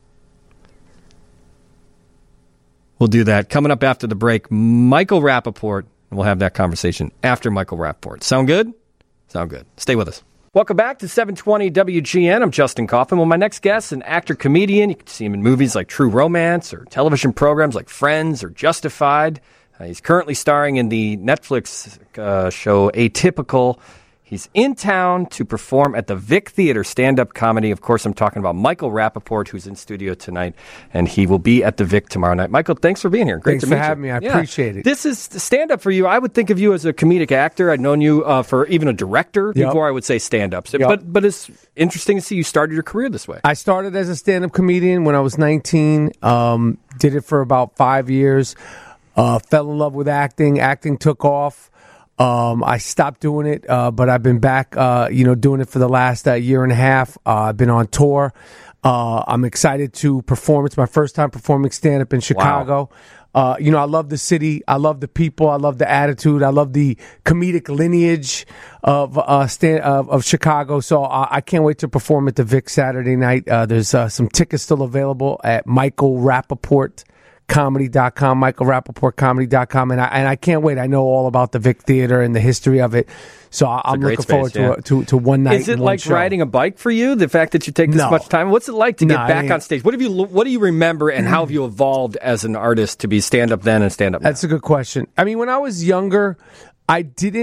We'll do that. Coming up after the break, Michael Rappaport. We'll have that conversation after Michael Rappaport. Sound good? Sound good. Stay with us. Welcome back to 720 WGN. I'm Justin Kaufman. Well, my next guest, an actor-comedian. You can see him in movies like True Romance or television programs like Friends or Justified. He's currently starring in the Netflix show Atypical. He's in town to perform at the Vic Theater stand-up comedy. Of course, I'm talking about Michael Rappaport, who's in studio tonight, and he will be at the Vic tomorrow night. Michael, thanks for being here. Great to meet you. Thanks for having me. I appreciate it. This is stand-up for you. I would think of you as a comedic actor. I'd known you for even a director before I would say stand-up. But it's interesting to see you started your career this way. I started as a stand-up comedian when I was 19. Did it for about 5 years. Fell in love with acting. Acting took off. I stopped doing it, but I've been back, doing it for the last year and a half. I've been on tour. I'm excited to perform. It's my first time performing stand-up in Chicago. Wow. I love the city. I love the people. I love the attitude. I love the comedic lineage of Chicago. So I can't wait to perform at the Vic Saturday night. There's some tickets still available at Michael Rappaport. Comedy.com, MichaelRappaportComedy.com, and I can't wait. I know all about the Vic Theater and the history of it, so I'm looking forward to one night. Is it like riding a bike for you? The fact that you take this much time. What's it like to get back on stage? What do you remember, and how have you evolved as an artist to be stand up then and stand up now? That's a good question. I mean, when I was younger, I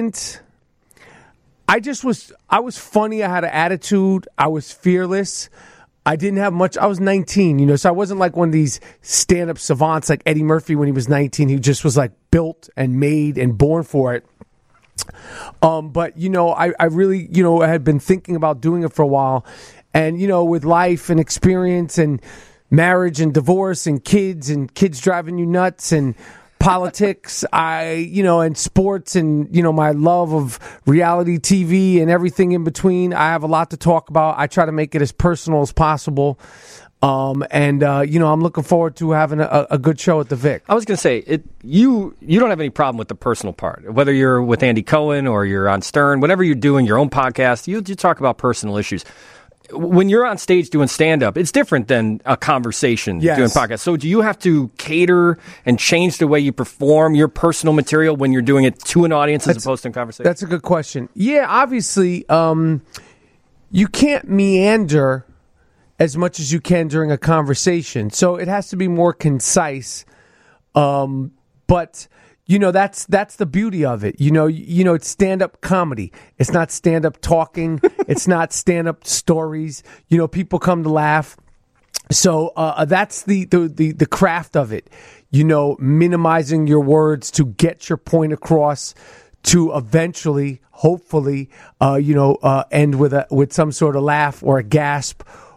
was funny. I had an attitude. I was fearless. I didn't have much. I was 19, so I wasn't like one of these stand-up savants like Eddie Murphy when he was 19. He just was like built and made and born for it. But, I really, I had been thinking about doing it for a while. And, with life and experience and marriage and divorce and kids driving you nuts and politics, and sports and, my love of reality TV and everything in between. I have a lot to talk about. I try to make it as personal as possible. I'm looking forward to having a good show at the Vic. I was going to say, you don't have any problem with the personal part. Whether you're with Andy Cohen or you're on Stern, whatever you're doing, your own podcast, you talk about personal issues. When you're on stage doing stand-up, it's different than a conversation doing podcasts. So do you have to cater and change the way you perform your personal material when you're doing it to an audience as opposed to a conversation? That's a good question. Yeah, obviously, you can't meander as much as you can during a conversation. So it has to be more concise. But... that's the beauty of it. It's stand-up comedy. It's not stand-up talking. It's not stand-up stories. People come to laugh. So that's the craft of it. Minimizing your words to get your point across, to eventually, hopefully, end with some sort of laugh or a gasp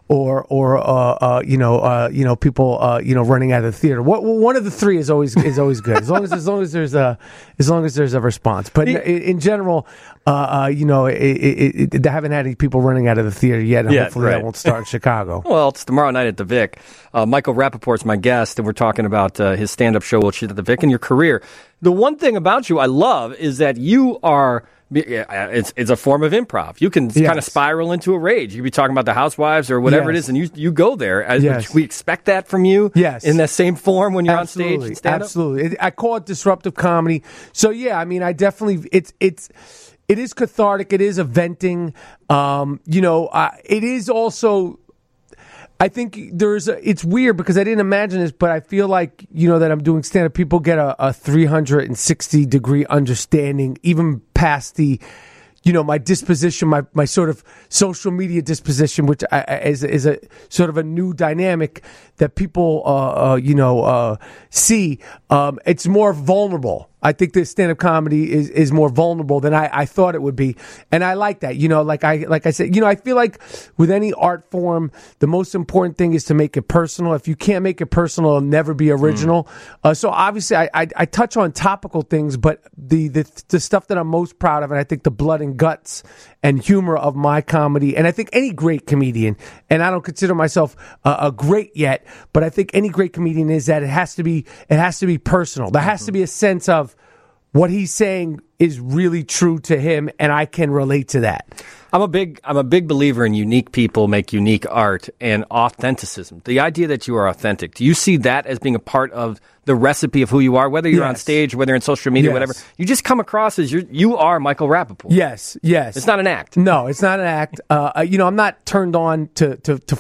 people running out of the theater. One of the three is always good as long as there's a response. But in general, they haven't had any people running out of the theater yet, and hopefully that won't start in Chicago. Well, it's tomorrow night at the Vic. Michael Rappaport's my guest, and we're talking about his stand-up show, Will Shit at the Vic, and your career. The one thing about you I love is that you are. It's a form of improv. You can kind of spiral into a rage. You could be talking about the Housewives or whatever it is, and you go there. We expect that from you in the same form when you're on stage and stand-up? Absolutely. I call it disruptive comedy. So, yeah, I mean, I definitely... It is cathartic. It is a venting. It is also... I think it's weird because I didn't imagine this, but I feel like, that I'm doing stand-up. People get a 360-degree understanding, even past the, my disposition, my sort of social media disposition, which is a sort of a new dynamic that people, see. It's more vulnerable. I think the stand-up comedy is more vulnerable than I thought it would be, and I like that. Like I said, I feel like with any art form, the most important thing is to make it personal. If you can't make it personal, it'll never be original. So obviously, I touch on topical things, but the stuff that I'm most proud of, and I think the blood and guts and humor of my comedy, and I think any great comedian, and I don't consider myself a great yet, but I think any great comedian is that it has to be personal. There has to be a sense of what he's saying is really true to him, and I can relate to that. I'm a big believer in unique people make unique art and authenticism. The idea that you are authentic. Do you see that as being a part of the recipe of who you are, whether you're on stage, whether in social media, whatever? You just come across as you are Michael Rappaport. Yes. It's not an act. No, it's not an act. I'm not turned on to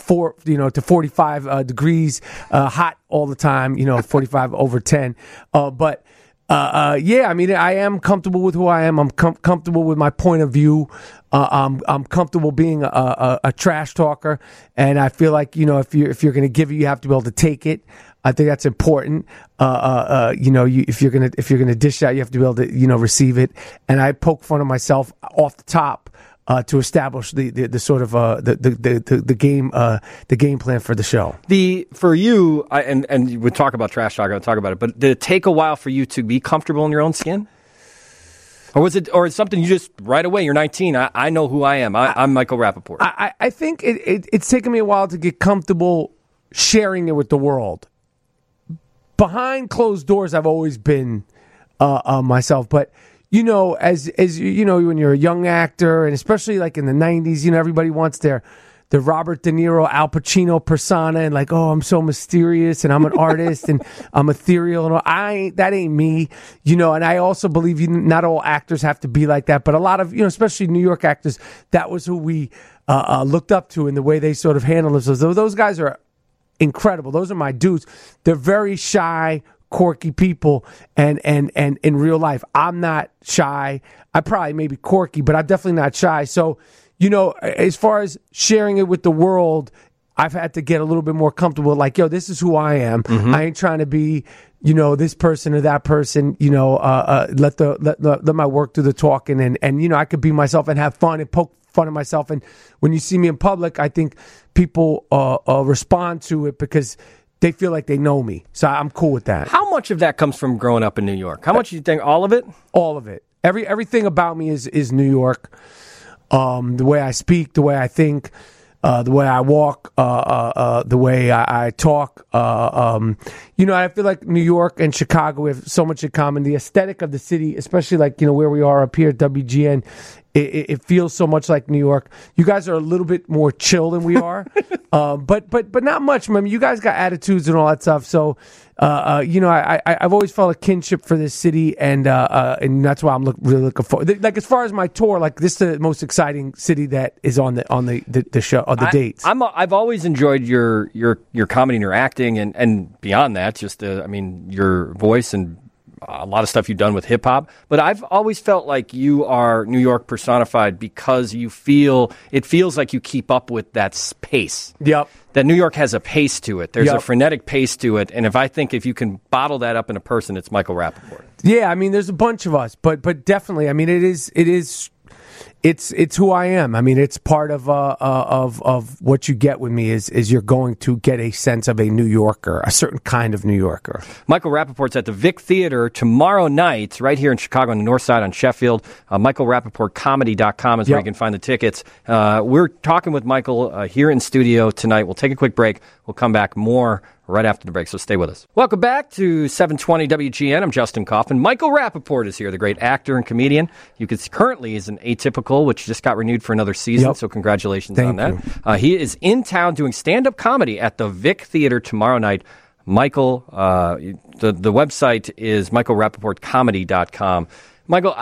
45 degrees hot all the time. 45 over 10. I mean, I am comfortable with who I am. I'm comfortable with my point of view. I'm comfortable being a trash talker, and I feel like if you're going to give it, you have to be able to take it. I think that's important. If you're gonna dish out, you have to be able to receive it. And I poke fun of myself off the top to establish the sort of the game plan for the show. For you, and we talk about trash talk. I'll talk about it. But did it take a while for you to be comfortable in your own skin? Or was it, or it's something you just right away? You're 19. I know who I am. I'm Michael Rappaport. I think it's taken me a while to get comfortable sharing it with the world. Behind closed doors, I've always been myself, but as when you're a young actor, and especially like in the 90s, everybody wants their Robert De Niro, Al Pacino persona, and like, oh, I'm so mysterious, and I'm an artist, and I'm ethereal, and that ain't me, and I also believe not all actors have to be like that, but a lot of, especially New York actors, that was who we looked up to in the way they sort of handle themselves. Those guys are incredible. Those are my dudes. They're very shy, quirky people, and in real life, I'm not shy. I probably may be quirky, but I'm definitely not shy. So, as far as sharing it with the world, I've had to get a little bit more comfortable. Like, yo, this is who I am. Mm-hmm. I ain't trying to be, this person or that person. Let my work do the talking, and I could be myself and have fun and poke fun of myself. And when you see me in public, I think people respond to it because they feel like they know me. So I'm cool with that. How much of that comes from growing up in New York? How much do you think? All of it? All of it. Everything about me is New York. The way I speak, the way I think, the way I walk, the way I talk. I feel like New York and Chicago, we have so much in common. The aesthetic of the city, especially like, where we are up here at WGN, it feels so much like New York. You guys are a little bit more chill than we are, but not much. I mean, you guys got attitudes and all that stuff. So, I've always felt a kinship for this city, and that's why I'm really looking forward. Like, as far as my tour, like, this is the most exciting city that is on the show, on the dates. I've always enjoyed your comedy and your acting, and beyond that, just your voice and a lot of stuff you've done with hip hop. But I've always felt like you are New York personified because it feels like you keep up with that pace. Yep. That New York has a pace to it. There's a frenetic pace to it. And if you can bottle that up in a person, it's Michael Rappaport. Yeah, there's a bunch of us, but definitely, it it's who I am. I mean, it's part of what you get with me is you're going to get a sense of a New Yorker, a certain kind of New Yorker. Michael Rappaport's at the Vic Theater tomorrow night, right here in Chicago on the north side on Sheffield. MichaelRappaportComedy.com is where you can find the tickets. We're talking with Michael here in studio tonight. We'll take a quick break. We'll come back more right after the break, so stay with us. Welcome back to 720 WGN. I'm Justin Kaufman. Michael Rappaport is here, the great actor and comedian. You can currently is an Atypical, which just got renewed for another season, so congratulations on that. He is in town doing stand-up comedy at the Vic Theater tomorrow night. Michael, the website is michaelrappaportcomedy.com. Michael,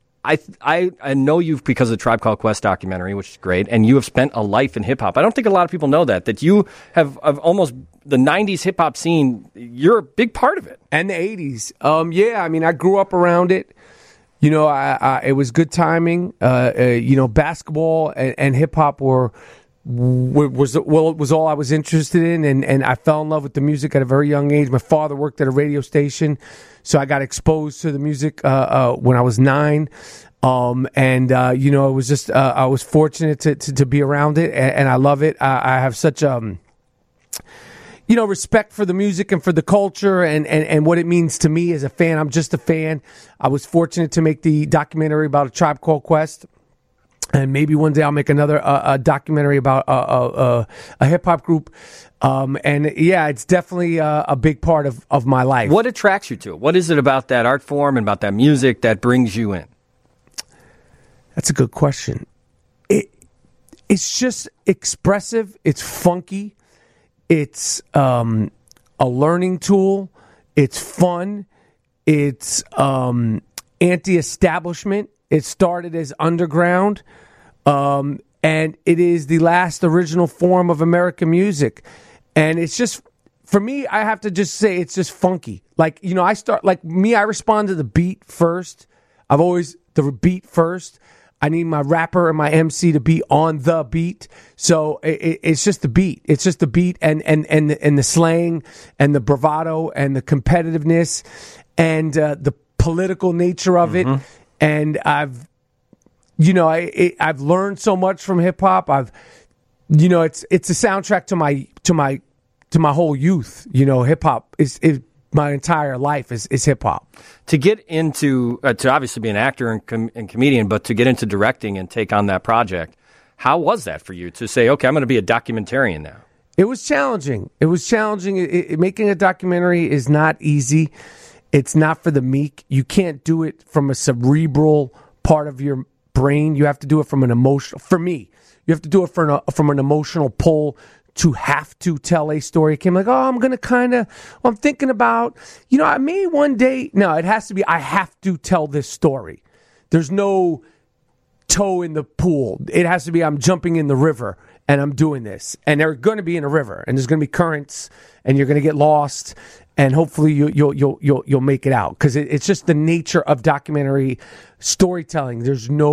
I know you because of the Tribe Called Quest documentary, which is great, and you have spent a life in hip-hop. I don't think a lot of people know that you have almost the 90s hip-hop scene, you're a big part of it. And the 80s. Yeah, I mean, I grew up around it. You know, it was good timing. You know, basketball and hip-hop was all I was interested in, and I fell in love with the music at a very young age. My father worked at a radio station, so I got exposed to the music when I was 9. And you know, it was just I was fortunate to be around it, and I love it. I have such you know, respect for the music and for the culture and what it means to me as a fan. I'm just a fan. I was fortunate to make the documentary about A Tribe Called Quest. And maybe one day I'll make another documentary about a hip-hop group. And, yeah, it's definitely a big part of my life. What attracts you to it? What is it about that art form and about that music that brings you in? That's a good question. It's just expressive. It's funky. It's a learning tool. It's fun. It's anti-establishment. It started as underground, and it is the last original form of American music. And it's just, for me, I have to just say it's just funky. Like, you know, I respond to the beat first. I've always, the beat first. I need my rapper and my MC to be on the beat. So it's just the beat. It's just the beat and the slang and the bravado and the competitiveness and the political nature of it. And I've learned so much from hip hop. It's a soundtrack to my whole youth. You know, hip hop is my entire life is hip hop. To get into to obviously be an actor and comedian, but to get into directing and take on that project, how was that for you to say, okay, I'm going to be a documentarian now? It was challenging. Making a documentary is not easy. It's not for the meek. You can't do it from a cerebral part of your brain. You have to do it from an emotional. For me, you have to do it from an emotional pull to have to tell a story. It came like, I'm thinking about, you know, I may one day. No, it has to be, I have to tell this story. There's no toe in the pool. It has to be, I'm jumping in the river and I'm doing this. And they're going to be in a river and there's going to be currents and you're going to get lost. And hopefully you'll make it out, because it's just the nature of documentary storytelling.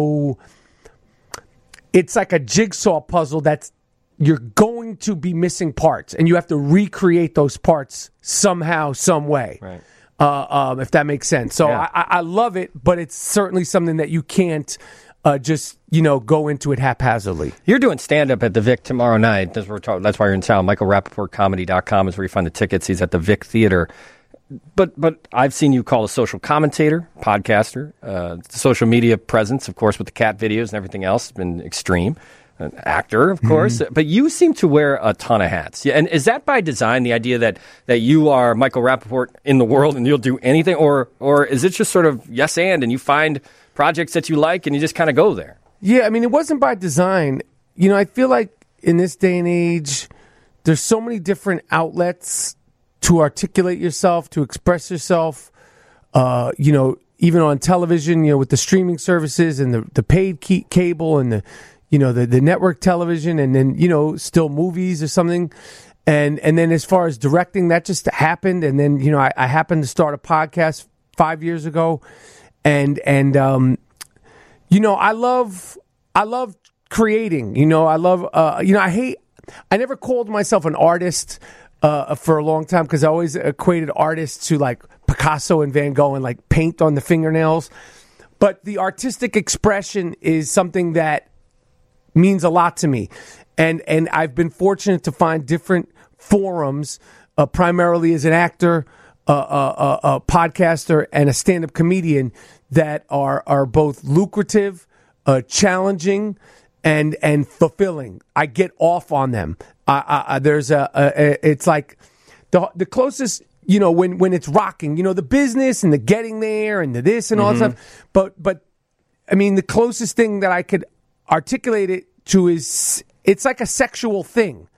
It's like a jigsaw puzzle you're going to be missing parts, and you have to recreate those parts somehow, some way. Right. If that makes sense. So yeah. I love it, but it's certainly something that you can't just go into it haphazardly. You're doing stand-up at the Vic tomorrow night. That's why you're in town. MichaelRappaportComedy.com is where you find the tickets. He's at the Vic Theater. But I've seen you call a social commentator, podcaster, social media presence, of course, with the cat videos and everything else, has been extreme. An actor, of course. But you seem to wear a ton of hats. Yeah, and is that by design, the idea that you are Michael Rappaport in the world and you'll do anything? Or is it just sort of yes and you find projects that you like and you just kind of go there? Yeah, I mean, it wasn't by design. You know, I feel like in this day and age, there's so many different outlets to articulate yourself, to express yourself, even on television, with the streaming services and the paid cable and the network television, and then, still movies or something. And then as far as directing, that just happened. And then, I happened to start a podcast 5 years ago. And I love creating, I never called myself an artist for a long time, because I always equated artists to like Picasso and Van Gogh and like paint on the fingernails. But the artistic expression is something that means a lot to me. And I've been fortunate to find different forums, primarily as an actor, a podcaster, and a stand-up comedian that are both lucrative, challenging, and fulfilling. I get off on them. There's it's like the closest, when it's rocking, the business and the getting there and the this and all that stuff. But I mean, the closest thing that I could articulate it to is it's like a sexual thing.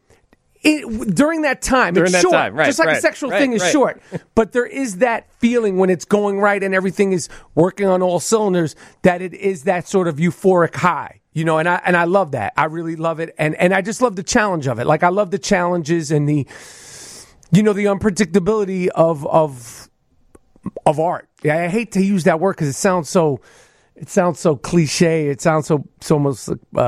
During that time, it's short. Right, just like a sexual thing is short. But there is that feeling when it's going right and everything is working on all cylinders, that it is that sort of euphoric high. And I love that. I really love it. And I just love the challenge of it. Like, I love the challenges and the unpredictability of art. Yeah, I hate to use that word because it sounds so cliche. It sounds so almost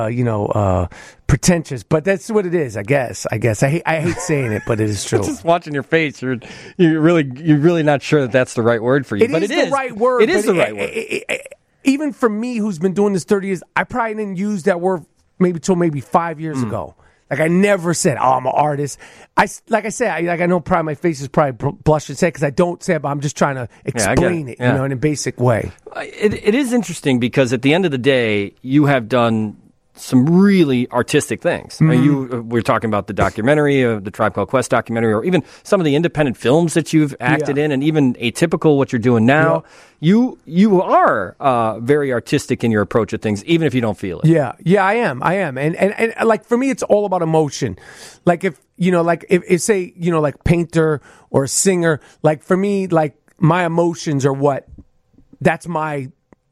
pretentious, but that's what it is. I guess I hate saying it, but it is true. Just watching your face, you're really not sure that that's the right word for you. It is the right word. It is the right word. Even for me, who's been doing this 30 years, I probably didn't use that word till 5 years ago. Like, I never said, "Oh, I'm an artist." I know probably my face is probably blush to say because I don't say it, but I'm just trying to explain it, in a basic way. It is interesting because at the end of the day, you have done some really artistic things. We're talking about the documentary, the Tribe Called Quest documentary, or even some of the independent films that you've acted in, and even Atypical, what you're doing now. Yeah. You are very artistic in your approach of things, even if you don't feel it. Yeah, I am. And like, for me, it's all about emotion. Like, if say, like painter or singer, like, for me, like, my emotions are that's my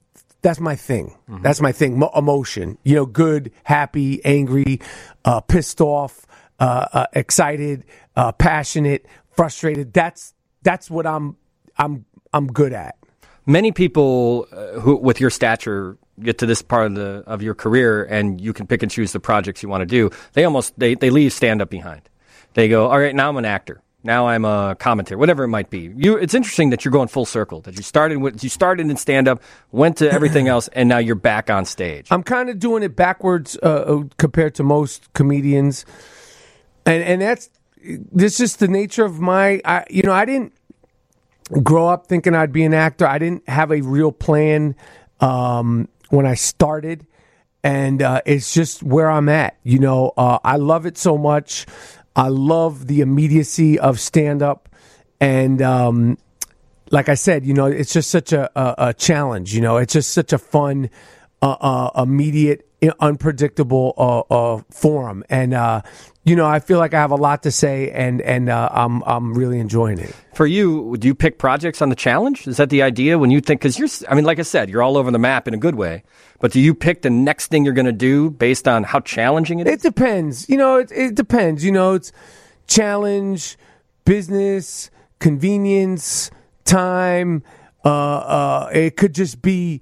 thing. That's my thing. Emotion. Good, happy, angry, pissed off, excited, passionate, frustrated. That's what I'm good at. Many people who, with your stature, get to this part of your career, and you can pick and choose the projects you want to do. They leave stand-up behind. They go, all right, now I'm an actor. Now I'm a commentator, whatever it might be. It's interesting that you're going full circle. That you started in stand-up, went to everything else, and now you're back on stage. I'm kind of doing it backwards compared to most comedians, and that's just the nature of my. I didn't grow up thinking I'd be an actor. I didn't have a real plan when I started, and it's just where I'm at. I love it so much. I love the immediacy of stand-up, and like I said, it's just such a challenge. It's just such a fun, immediate, unpredictable forum, and I feel like I have a lot to say, and I'm really enjoying it. For you, do you pick projects on the challenge? Is that the idea when you think? Because like I said, you're all over the map in a good way. But do you pick the next thing you're going to do based on how challenging it is? It depends. It depends. It's challenge, business, convenience, time. It could just be,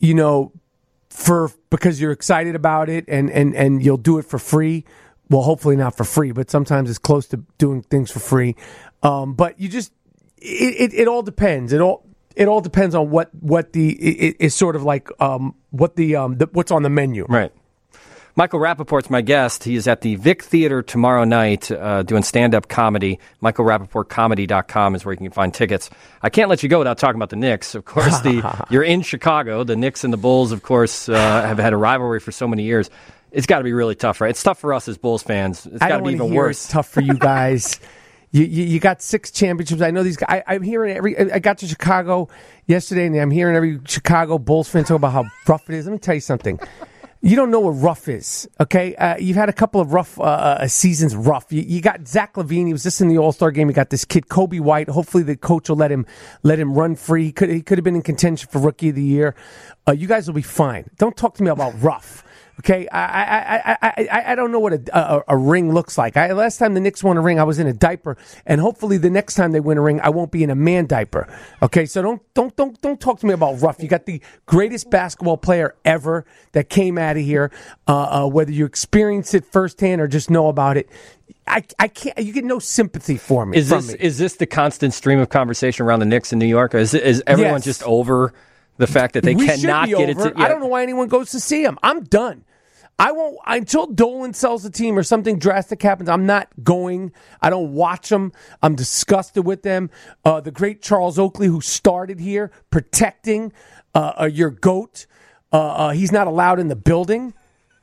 because you're excited about it and you'll do it for free. Well, hopefully not for free, but sometimes it's close to doing things for free. But you just, it all depends. It all depends on what is sort of like what's on the menu. Right. Michael Rappaport's my guest. He is at the Vic Theater tomorrow night doing stand-up comedy. MichaelRappaportComedy.com is where you can find tickets. I can't let you go without talking about the Knicks. Of course, you're in Chicago. The Knicks and the Bulls, of course, have had a rivalry for so many years. It's got to be really tough, right? It's tough for us as Bulls fans. It's got to be even worse. It's tough for you guys. You got 6 championships. I know these guys. I'm hearing I got to Chicago yesterday, and I'm hearing every Chicago Bulls fan talk about how rough it is. Let me tell you something. You don't know what rough is, okay? You've had a couple of rough seasons. Rough. You got Zach LaVine. He was just in the All-Star game. You got this kid Kobe White. Hopefully, the coach will let him run free. He could have been in contention for Rookie of the Year. You guys will be fine. Don't talk to me about rough. Okay, I don't know what a ring looks like. Last time the Knicks won a ring, I was in a diaper, and hopefully the next time they win a ring, I won't be in a man diaper. Okay, so don't talk to me about rough. You got the greatest basketball player ever that came out of here. Whether you experience it firsthand or just know about it, I can't. You get no sympathy for me. Is this the constant stream of conversation around the Knicks in New York? Is everyone just over The fact that they We cannot should be get over. it to... I don't know why anyone goes to see him. I'm done. I won't until Dolan sells the team or something drastic happens. I'm not going. I don't watch them. I'm disgusted with them. The great Charles Oakley, who started here protecting your GOAT, he's not allowed in the building.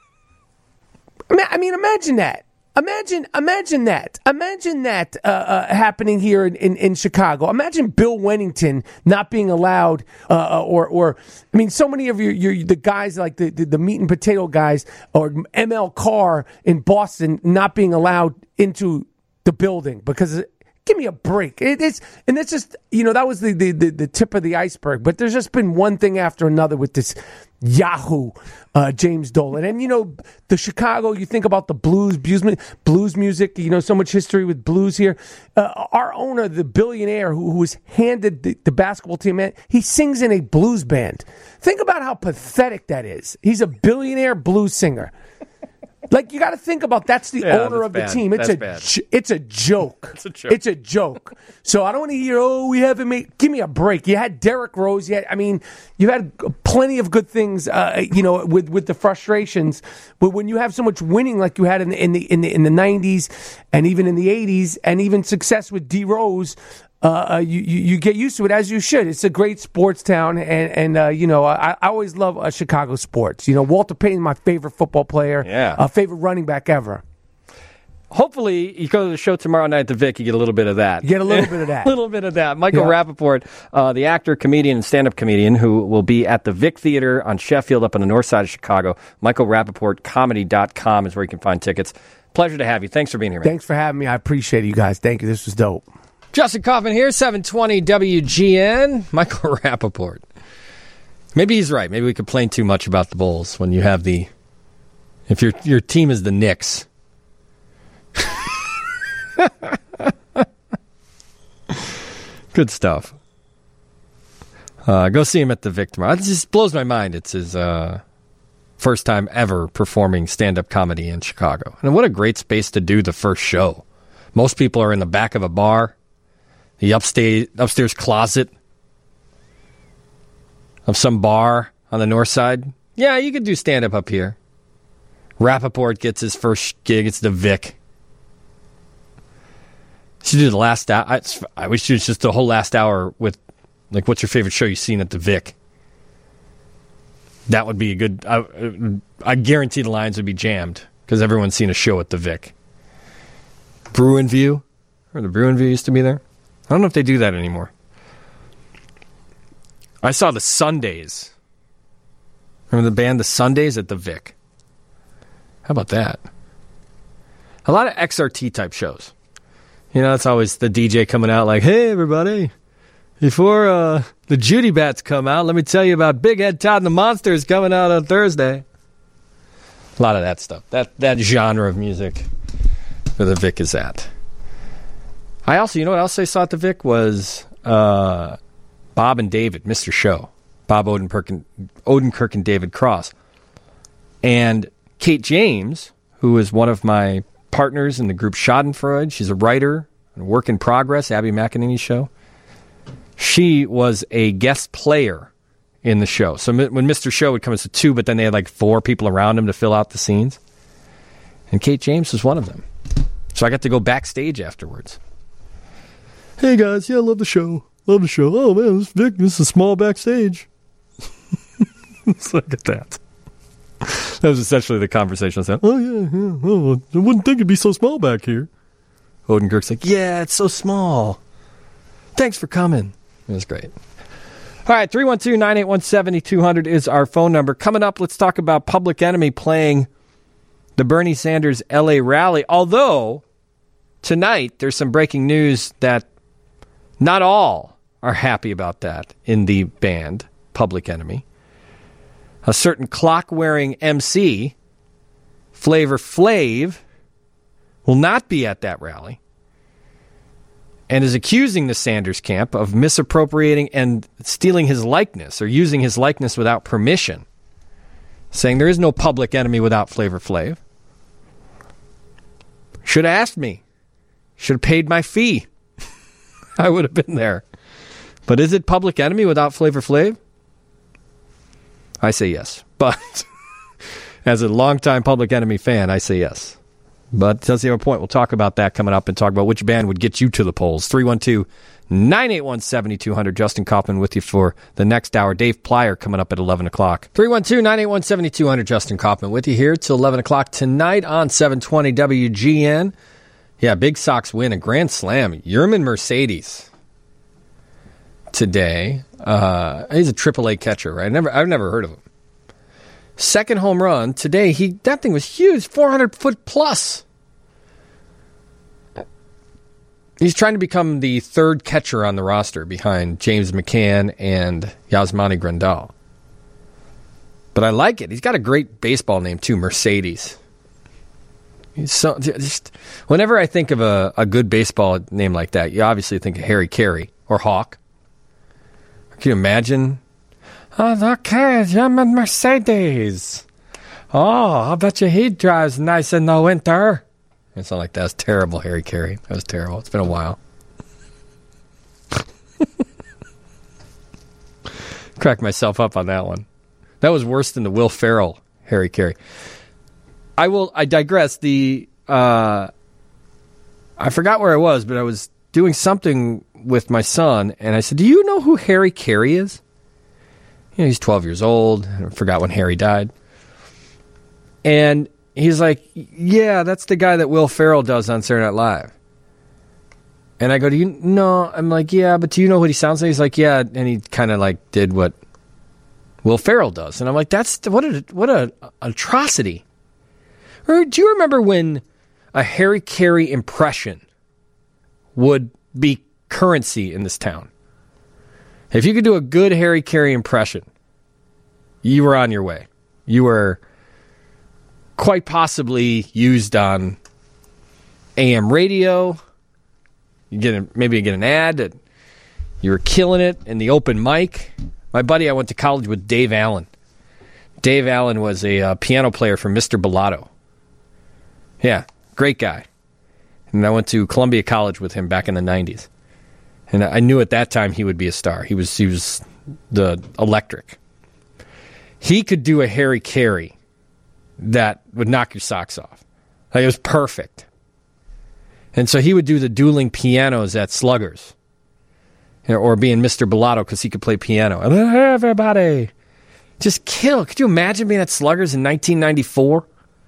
I mean, imagine that. Imagine that. Imagine that happening here in Chicago. Imagine Bill Wennington not being allowed, or I mean, so many of the guys like the meat and potato guys, or ML Carr in Boston not being allowed into the building because. Give me a break. And it's just, that was the tip of the iceberg. But there's just been one thing after another with this Yahoo James Dolan. And, the Chicago, you think about the blues music, so much history with blues here. Our owner, the billionaire who was handed the basketball team, he sings in a blues band. Think about how pathetic that is. He's a billionaire blues singer. Like, you got to think about that's the owner of the team. It's a joke. It's a joke. So I don't want to hear, we haven't made. Give me a break. You had Derrick Rose. You had plenty of good things. With the frustrations. But when you have so much winning like you had in the 90s and even in the 80s, and even success with D Rose. You get used to it, as you should. It's a great sports town, and I always love Chicago sports. Walter Payton, my favorite football player, favorite running back ever. Hopefully, you go to the show tomorrow night at the Vic, you get a little bit of that. Get a little bit of that. A little bit of that. Michael Rappaport, the actor, comedian, and stand-up comedian who will be at the Vic Theater on Sheffield up on the north side of Chicago. MichaelRappaportComedy.com is where you can find tickets. Pleasure to have you. Thanks for being here, man. Thanks for having me. I appreciate it, you guys. Thank you. This was dope. Justin Kaufman here, 720 WGN. Michael Rappaport. Maybe he's right. Maybe we complain too much about the Bulls when you have if your team is the Knicks. Good stuff. Go see him at the Vic tomorrow. It just blows my mind. It's his first time ever performing stand-up comedy in Chicago. And what a great space to do the first show. Most people are in the back of a bar. The upstairs closet of some bar on the north side. Yeah, you could do stand-up up here. Rappaport gets his first gig. It's the Vic. Should do the last hour. I wish it was just the whole last hour with, what's your favorite show you've seen at the Vic? That would be a good... I guarantee the lines would be jammed because everyone's seen a show at the Vic. Bruin View? Or the Bruin View used to be there? I don't know if they do that anymore. I saw the Sundays. Remember the band The Sundays at the Vic? How about that? A lot of XRT type shows. It's always the DJ coming out like, hey, everybody, before the Judy Bats come out, let me tell you about Big Head Todd and the Monsters coming out on Thursday. A lot of that stuff. That genre of music where the Vic is at. I also, what else I saw at the Vic was Bob and David, Mr. Show. Bob Odenkirk and David Cross. And Kate James, who is one of my partners in the group Schadenfreude. She's a writer, a work in progress, Abby McEnany's show. She was a guest player in the show. So when Mr. Show would come as a 2, but then they had 4 people around him to fill out the scenes. And Kate James was one of them. So I got to go backstage afterwards. Hey guys, I love the show. Love the show. Oh man, this is a small backstage. So look at that. That was essentially the conversation. I said, oh yeah. Oh, I wouldn't think it'd be so small back here. Odenkirk's like, yeah, it's so small. Thanks for coming. It was great. All right, 312-981-7200 is our phone number. Coming up, let's talk about Public Enemy playing the Bernie Sanders LA rally. Although, tonight, there's some breaking news that not all are happy about that in the band, Public Enemy. A certain clock-wearing MC, Flavor Flav, will not be at that rally and is accusing the Sanders camp of misappropriating and stealing his likeness or using his likeness without permission, saying there is no Public Enemy without Flavor Flav. Should have asked me. Should have paid my fee. I would have been there. But is it Public Enemy without Flavor Flav? I say yes. But as a longtime Public Enemy fan, I say yes. But does he have a point? We'll talk about that coming up and talk about which band would get you to the polls. 312-981-7200. Justin Kaufman with you for the next hour. Dave Plyer coming up at 11 o'clock. 312-981-7200. Justin Kaufman with you here till 11 o'clock tonight on 720 WGN. Yeah, Big Sox win a grand slam. Yerman Mercedes today. He's a AAA catcher, right? I've never heard of him. Second home run today. That thing was huge, 400-foot plus. He's trying to become the third catcher on the roster behind James McCann and Yasmani Grandal. But I like it. He's got a great baseball name, too, Mercedes. Whenever I think of a good baseball name like that, you obviously think of Harry Carey or Hawk. Can you imagine? Oh, okay, Yerman Mercedes. Oh, I bet you he drives nice in the winter. It's not like that. That's terrible, Harry Carey. That was terrible. It's been a while. Cracked myself up on that one. That was worse than the Will Ferrell Harry Carey. I digress. I forgot where I was, but I was doing something with my son, and I said, do you know who Harry Carey is? He's 12 years old. I forgot when Harry died. And he's like, yeah, that's the guy that Will Ferrell does on Saturday Night Live. And I go, do you know? I'm like, yeah, but do you know what he sounds like? He's like, yeah. And he kind of like did what Will Ferrell does. And I'm like, what a atrocity. Or do you remember when a Harry Carey impression would be currency in this town? If you could do a good Harry Carey impression, you were on your way. You were quite possibly used on AM radio. Maybe get an ad. You were killing it in the open mic. My buddy I went to college with, Dave Allen. Dave Allen was a piano player for Mr. Bellotto. Yeah, great guy. And I went to Columbia College with him back in the 90s. And I knew at that time he would be a star. He was the electric. He could do a Harry Carey that would knock your socks off. Like, it was perfect. And so he would do the dueling pianos at Sluggers. Or being Mr. Bellotto because he could play piano. And then, hey, everybody. Just kill. Could you imagine being at Sluggers in 1994?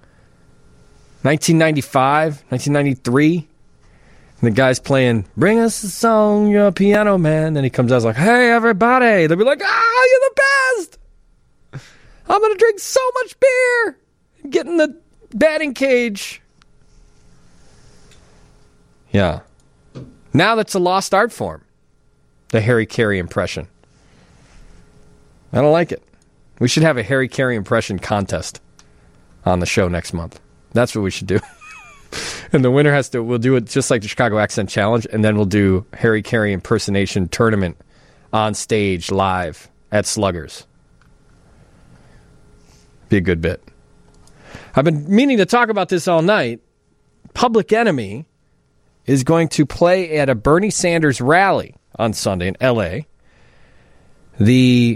1995? 1993? And the guy's playing, bring us a song, you're a piano man. Then he comes out like, hey, everybody. They'll be like, you're the best. I'm going to drink so much beer. Get in the batting cage. Yeah. Now that's a lost art form. The Harry Carey impression. I don't like it. We should have a Harry Carey impression contest on the show next month. That's what we should do. And the winner we'll do it just like the Chicago Accent Challenge, and then we'll do Harry Carey impersonation tournament on stage live at Sluggers. Be a good bit. I've been meaning to talk about this all night. Public Enemy is going to play at a Bernie Sanders rally on Sunday in L.A. The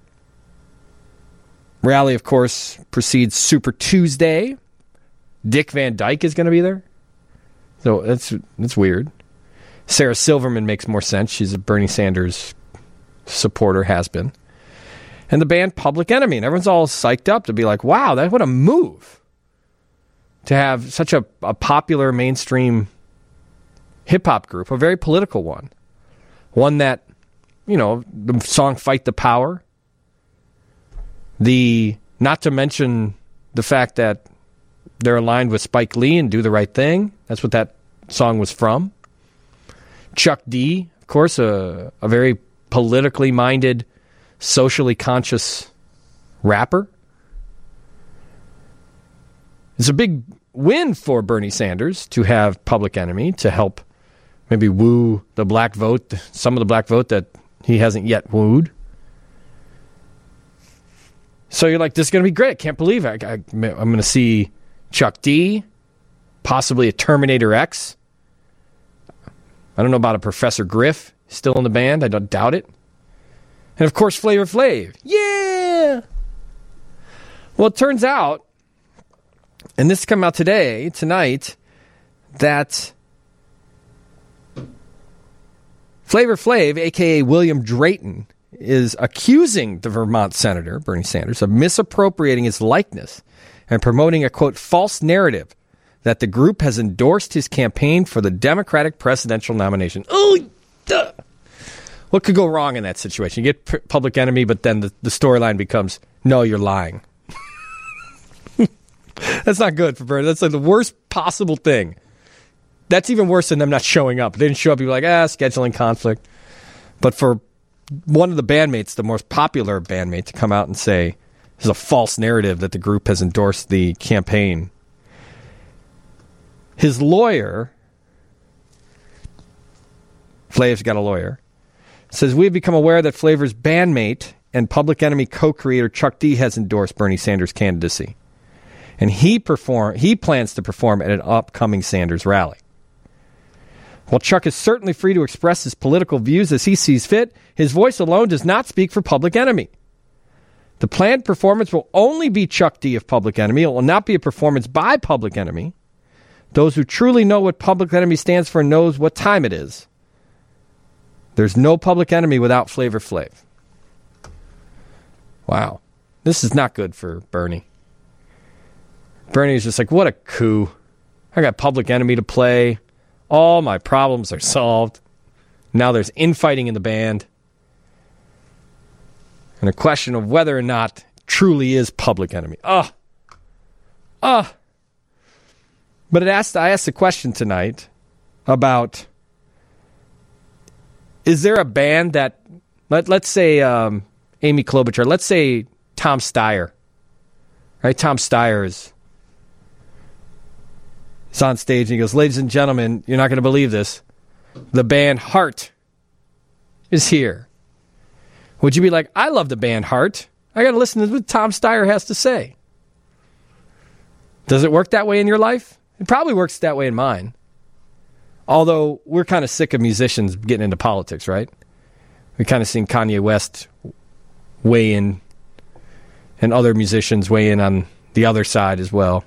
rally, of course, precedes Super Tuesday. Dick Van Dyke is going to be there. So that's weird. Sarah Silverman makes more sense. She's a Bernie Sanders supporter, has been. And the band Public Enemy. And everyone's all psyched up to be like, wow, what a move. To have such a popular mainstream hip-hop group, a very political one. One that, the song Fight the Power. Not to mention the fact that they're aligned with Spike Lee and Do the Right Thing. That's what that song was from. Chuck D, of course, a very politically minded, socially conscious rapper. It's a big win for Bernie Sanders to have Public Enemy to help maybe woo the black vote, some of the black vote that he hasn't yet wooed. So you're like, this is going to be great. I can't believe it. I'm going to see Chuck D, possibly a Terminator X. I don't know about a Professor Griff still in the band. I don't doubt it. And of course, Flavor Flav. Yeah! Well, it turns out, and this came out tonight, that Flavor Flav, a.k.a. William Drayton, is accusing the Vermont senator, Bernie Sanders, of misappropriating his likeness and promoting a, quote, false narrative that the group has endorsed his campaign for the Democratic presidential nomination. Oh, duh. What could go wrong in that situation? You get Public Enemy, but then the storyline becomes, no, you're lying. That's not good for Bernie. That's like the worst possible thing. That's even worse than them not showing up. They didn't show up, you're like, scheduling conflict. But for one of the bandmates, the most popular bandmate, to come out and say there's a false narrative that the group has endorsed the campaign. His lawyer, Flav's got a lawyer, says, we've become aware that Flavor's bandmate and Public Enemy co-creator Chuck D has endorsed Bernie Sanders' candidacy. And he plans to perform at an upcoming Sanders rally. While Chuck is certainly free to express his political views as he sees fit, his voice alone does not speak for Public Enemy. The planned performance will only be Chuck D of Public Enemy. It will not be a performance by Public Enemy. Those who truly know what Public Enemy stands for knows what time it is. There's no Public Enemy without Flavor Flav. Wow. This is not good for Bernie. Bernie is just like, what a coup. I got Public Enemy to play. All my problems are solved. Now there's infighting in the band. And a question of whether or not it truly is Public Enemy. But I asked the question tonight about, is there a band that, let's say Amy Klobuchar, let's say Tom Steyer, right? Tom Steyer is on stage and he goes, ladies and gentlemen, you're not going to believe this. The band Heart is here. Would you be like, I love the band Heart. I got to listen to what Tom Steyer has to say. Does it work that way in your life? It probably works that way in mine. Although we're kind of sick of musicians getting into politics, right? We kind of seen Kanye West weigh in and other musicians weigh in on the other side as well.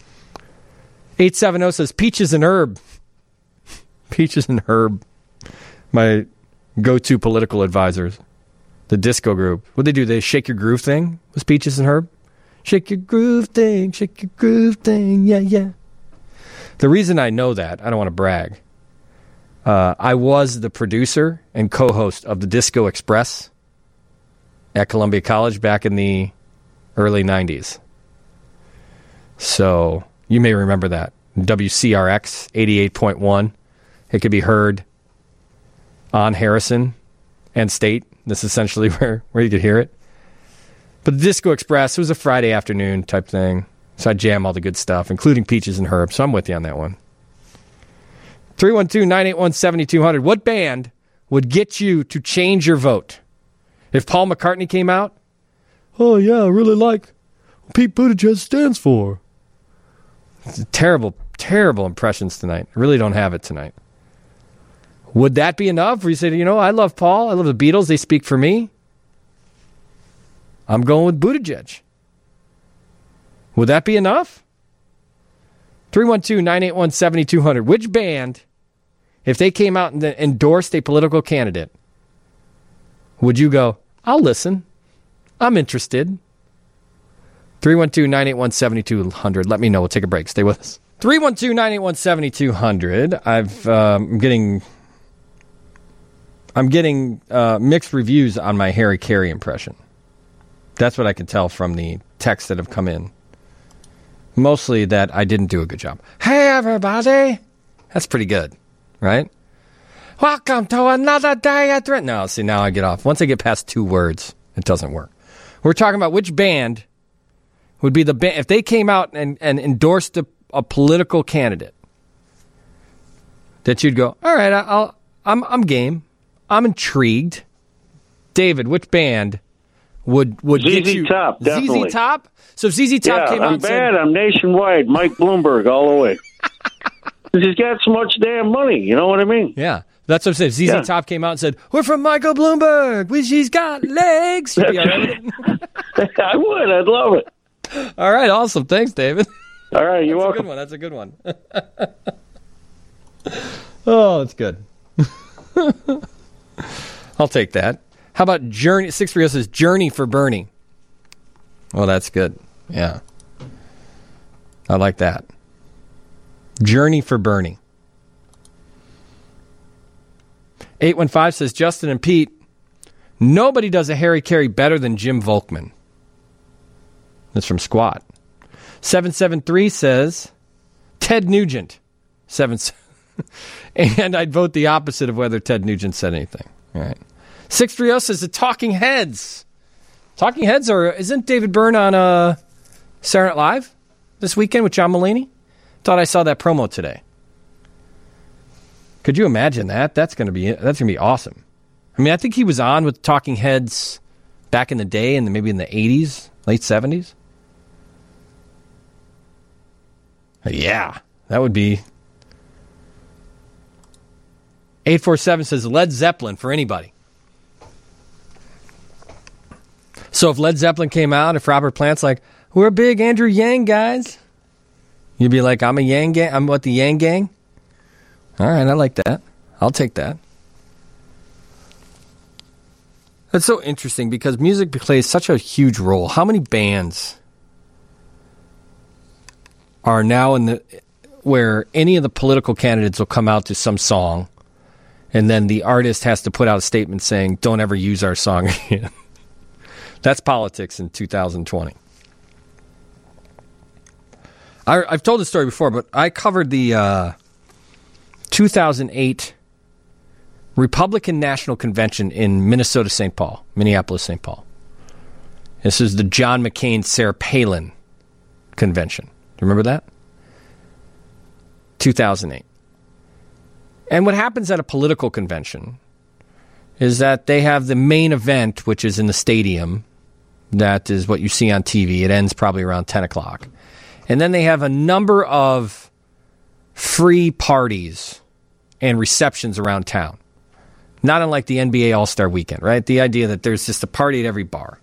870 says, Peaches and Herb. Peaches and Herb. My go-to political advisors. The disco group. What'd they do? They Shake Your Groove thing? Was Peaches and Herb? Shake your groove thing, yeah, yeah. The reason I know that, I don't want to brag, I was the producer and co-host of the Disco Express at Columbia College back in the early 90s. So you may remember that. WCRX 88.1. It could be heard on Harrison and State. This is essentially where you could hear it. But the Disco Express, it was a Friday afternoon type thing. So I jam all the good stuff, including Peaches and Herb. So I'm with you on that one. 312-981-7200. What band would get you to change your vote? If Paul McCartney came out, oh, yeah, I really like what Pete Buttigieg stands for. It's terrible, terrible impressions tonight. I really don't have it tonight. Would that be enough? Where you say, I love Paul. I love the Beatles. They speak for me. I'm going with Buttigieg. Would that be enough? 312-981-7200. Which band, if they came out and endorsed a political candidate, would you go, I'll listen. I'm interested. 312-981-7200. Let me know. We'll take a break. Stay with us. 312-981-7200. I'm getting mixed reviews on my Harry Carey impression. That's what I can tell from the texts that have come in. Mostly that I didn't do a good job. Hey, everybody. That's pretty good, right? Welcome to another day at... No, see, now I get off. Once I get past 2 words, it doesn't work. We're talking about which band would be the band... If they came out and endorsed a political candidate, that you'd go, all right, I'm game. I'm intrigued. David, which band would get you... ZZ Top, definitely. ZZ Top? So if ZZ Top came out and said... I'm nationwide. Mike Bloomberg all the way. He's got so much damn money. You know what I mean? Yeah. That's what I'm saying. ZZ Top came out and said, we're from Michael Bloomberg. She's got legs. You'd be all right with it? I would. I'd love it. All right, awesome. Thanks, David. All right, you're welcome. That's a good one. Oh, that's good. I'll take that. How about Journey? 630 says Journey for Bernie. Oh, that's good. Yeah. I like that. Journey for Bernie. 815 says Justin and Pete, nobody does a Harry Carey better than Jim Volkman. That's from Squat. 773 says Ted Nugent. And I'd vote the opposite of whether Ted Nugent said anything. All right. 630 says the Talking Heads. Talking Heads isn't David Byrne on Saturday Night Live this weekend with John Mulaney? Thought I saw that promo today. Could you imagine that? That's gonna be awesome. I mean, I think he was on with Talking Heads back in the day, and maybe in the 80s, late 70s. Yeah, that would be. 847 says Led Zeppelin for anybody. So if Led Zeppelin came out, if Robert Plant's like, we're big Andrew Yang guys, you'd be like, I'm a Yang gang. I'm what, the Yang gang? All right, I like that. I'll take that. That's so interesting because music plays such a huge role. How many bands are now where any of the political candidates will come out to some song, and then the artist has to put out a statement saying, don't ever use our song again. That's politics in 2020. I've told this story before, but I covered the 2008 Republican National Convention in Minnesota, Minneapolis, St. Paul. This is the John McCain, Sarah Palin convention. Do you remember that? 2008. And what happens at a political convention is that they have the main event, which is in the stadium. That is what you see on TV. It ends probably around 10 o'clock. And then they have a number of free parties and receptions around town. Not unlike the NBA All-Star Weekend, right? The idea that there's just a party at every bar.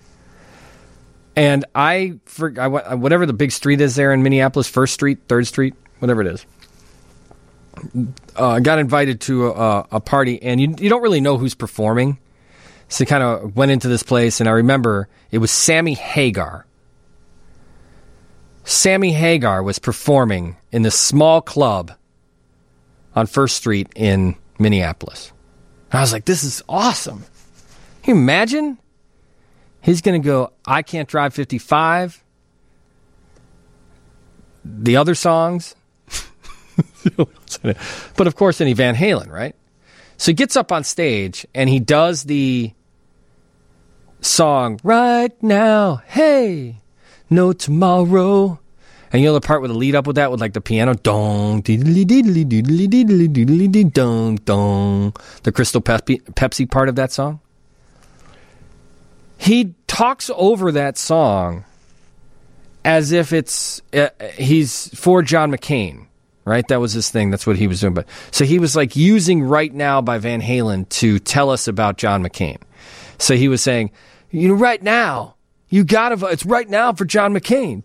And I whatever the big street is there in Minneapolis, 1st Street, 3rd Street, whatever it is, I got invited to a party, and you don't really know who's performing. So I kind of went into this place, and I remember it was Sammy Hagar. Sammy Hagar was performing in this small club on 1st Street in Minneapolis. And I was like, this is awesome. Can you imagine? He's going to go, I Can't Drive 55. The other songs. But of course, any Van Halen, right? So he gets up on stage and he does the song, Right Now, Hey, No Tomorrow. And you know the part with the lead up with that, with like the piano, dong, diddly diddly diddly diddly diddly dong, dong, the Crystal Pepsi part of that song. He talks over that song as if he's for John McCain, right? That was his thing. That's what he was doing. But so he was like using Right Now by Van Halen to tell us about John McCain. So he was saying, right now, you gotta vote. It's right now for John McCain.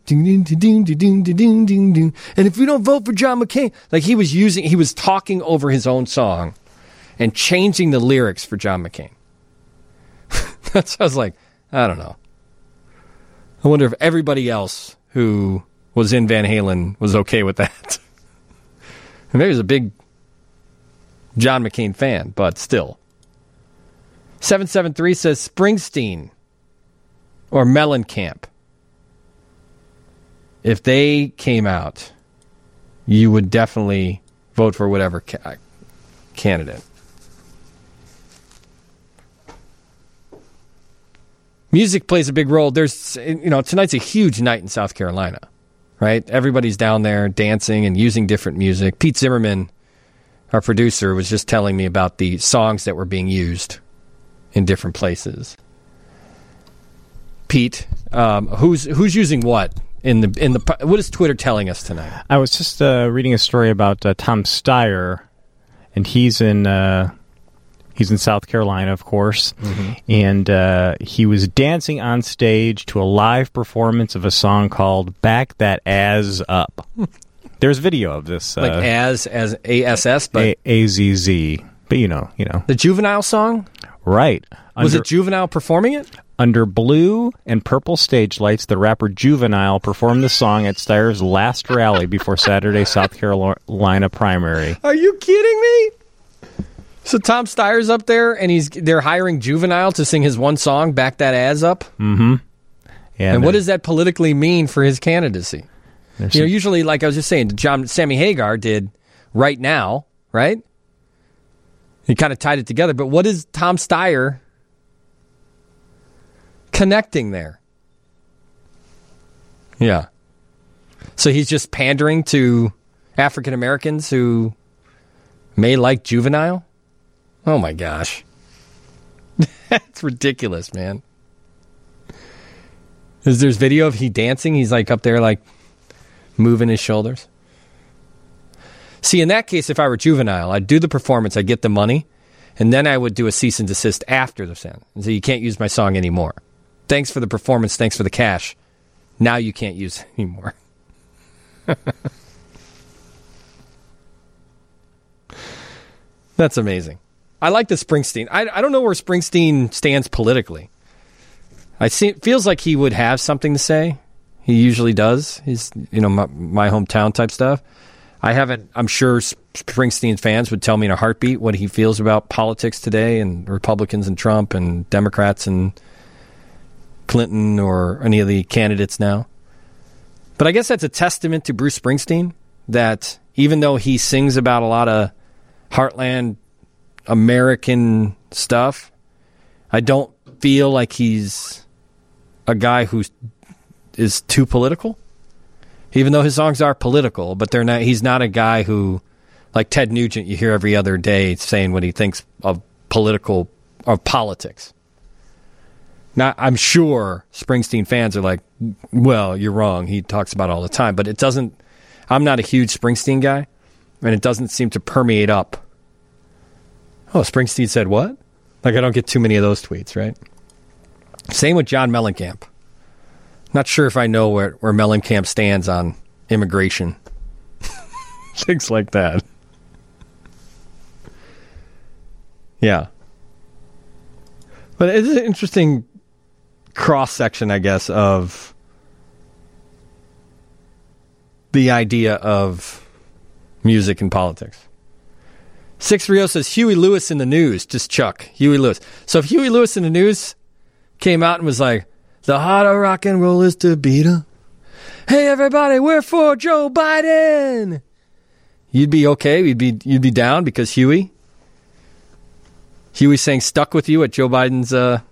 And if we don't vote for John McCain, like he was talking over his own song and changing the lyrics for John McCain. That's, I was like, I don't know. I wonder if everybody else who was in Van Halen was okay with that. And maybe he was a big John McCain fan, but still. 773 says Springsteen or Mellencamp. If they came out, you would definitely vote for whatever candidate. Music plays a big role. There's, tonight's a huge night in South Carolina, right? Everybody's down there dancing and using different music. Pete Zimmerman, our producer, was just telling me about the songs that were being used in different places. Pete, who's using what in the what is Twitter telling us tonight? I was just reading a story about Tom Steyer, and he's in He's in South Carolina, of course. And he was dancing on stage to a live performance of a song called Back That Azz Up. There's video of this. Like as ASS, but AZZ. But you know. The Juvenile song? Right. Was it Juvenile performing it? Under blue and purple stage lights, the rapper Juvenile performed the song at Steyer's last rally before Saturday's South Carolina primary. Are you kidding me? So Tom Steyer's up there, and they're hiring Juvenile to sing his one song, Back That Azz Up? Mm-hmm. And what does that politically mean for his candidacy? Usually, like I was just saying, Sammy Hagar did Right Now, right? He kind of tied it together. But what is Tom Steyer connecting there? Yeah. So he's just pandering to African Americans who may like Juvenile? Oh my gosh. That's ridiculous, man. There's video of he dancing. He's like up there like moving his shoulders. See, in that case, if I were Juvenile, I'd do the performance, I'd get the money, and then I would do a cease and desist after the sound. And so you can't use my song anymore. Thanks for the performance, thanks for the cash. Now you can't use it anymore. That's amazing. I like the Springsteen. I don't know where Springsteen stands politically. It feels like he would have something to say. He usually does. He's, my hometown type stuff. I'm sure Springsteen fans would tell me in a heartbeat what he feels about politics today and Republicans and Trump and Democrats and Clinton or any of the candidates now. But I guess that's a testament to Bruce Springsteen that even though he sings about a lot of heartland American stuff, I don't feel like he's a guy who is too political. Even though his songs are political, but he's not a guy who, like Ted Nugent, you hear every other day saying what he thinks of politics. Now, I'm sure Springsteen fans are like, well, you're wrong. He talks about it all the time. But I'm not a huge Springsteen guy, and it doesn't seem to permeate up. Oh, Springsteen said what? Like, I don't get too many of those tweets, right? Same with John Mellencamp. Not sure if I know where Mellencamp stands on immigration. Things like that. Yeah. But it's an interesting cross-section, I guess, of the idea of music and politics. 630 says, Huey Lewis in the news. Just Chuck. Huey Lewis. So if Huey Lewis in the news came out and was like, the heart of rock and roll is to beat 'em. Hey, everybody, we're for Joe Biden. You'd be okay. You'd be down because Huey's saying stuck with you at Joe Biden's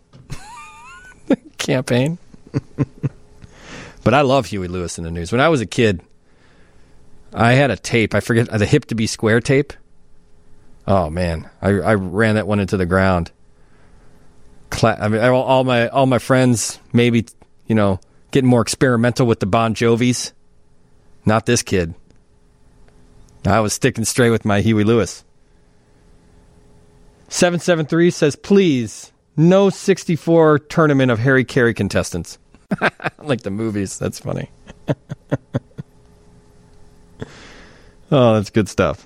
campaign. But I love Huey Lewis in the news. When I was a kid, I had a tape. I forget the Hip to Be Square tape. Oh man, I ran that one into the ground. I mean, all my friends maybe, getting more experimental with the Bon Jovis. Not this kid. I was sticking straight with my Huey Lewis. 773 says, please, no 64 tournament of Harry Carey contestants. Like the movies. That's funny. Oh, that's good stuff.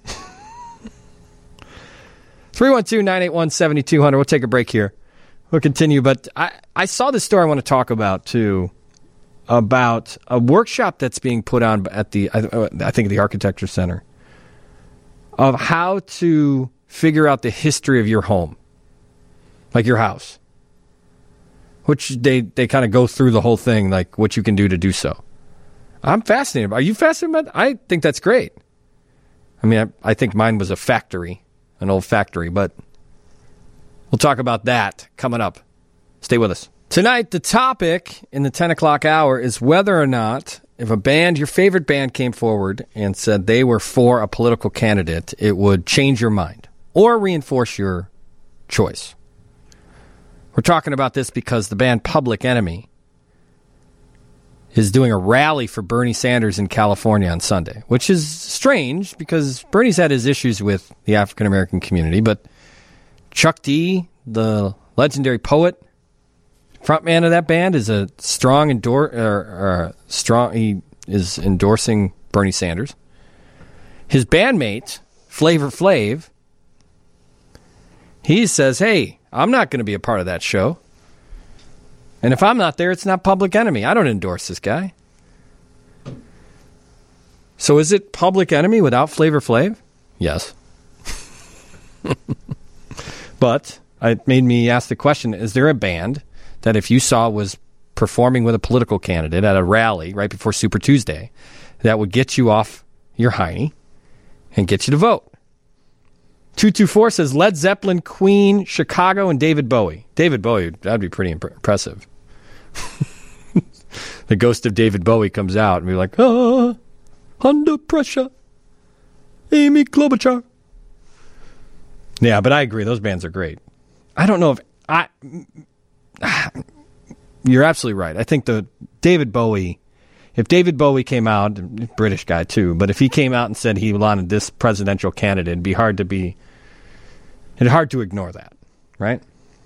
312-981-7200. We'll take a break here. We'll continue, but I saw this story I want to talk about, too, about a workshop that's being put on at I think the Architecture Center of how to figure out the history of your home, like your house, which they kind of go through the whole thing, like what you can do to do so. I'm fascinated. Are you fascinated about that? I think that's great. I mean, I think mine was an old factory, but we'll talk about that coming up. Stay with us. Tonight, the topic in the 10 o'clock hour is whether or not if your favorite band came forward and said they were for a political candidate, it would change your mind or reinforce your choice. We're talking about this because the band Public Enemy is doing a rally for Bernie Sanders in California on Sunday, which is strange because Bernie's had his issues with the African-American community, but Chuck D, the legendary poet, frontman of that band, is a strong he is endorsing Bernie Sanders. His bandmate, Flavor Flav, he says, hey, I'm not going to be a part of that show. And if I'm not there, it's not Public Enemy. I don't endorse this guy. So is it Public Enemy without Flavor Flav? Yes. But it made me ask the question, is there a band that if you saw was performing with a political candidate at a rally right before Super Tuesday that would get you off your hiney and get you to vote? 224 says Led Zeppelin, Queen, Chicago, and David Bowie. David Bowie, that'd be pretty impressive. The ghost of David Bowie comes out and be like, under pressure, Amy Klobuchar. Yeah, but I agree. Those bands are great. I don't know if you're absolutely right. I think if David Bowie came out, British guy too, but if he came out and said he wanted this presidential candidate, it'd be hard to ignore that, right?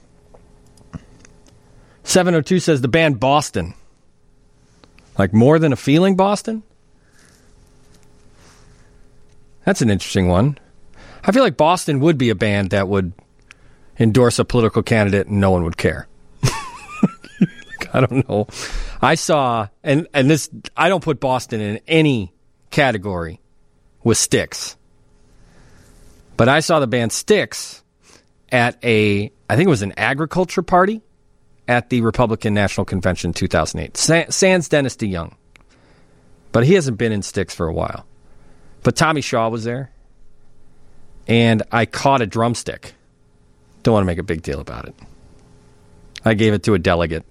702 says the band Boston. Like More Than a Feeling, Boston? That's an interesting one. I feel like Boston would be a band that would endorse a political candidate and no one would care. I don't know. I saw, and this, I don't put Boston in any category with Styx. But I saw the band Styx at I think it was an agriculture party at the Republican National Convention 2008. Sans Dennis DeYoung. But he hasn't been in Styx for a while. But Tommy Shaw was there. And I caught a drumstick. Don't want to make a big deal about it. I gave it to a delegate.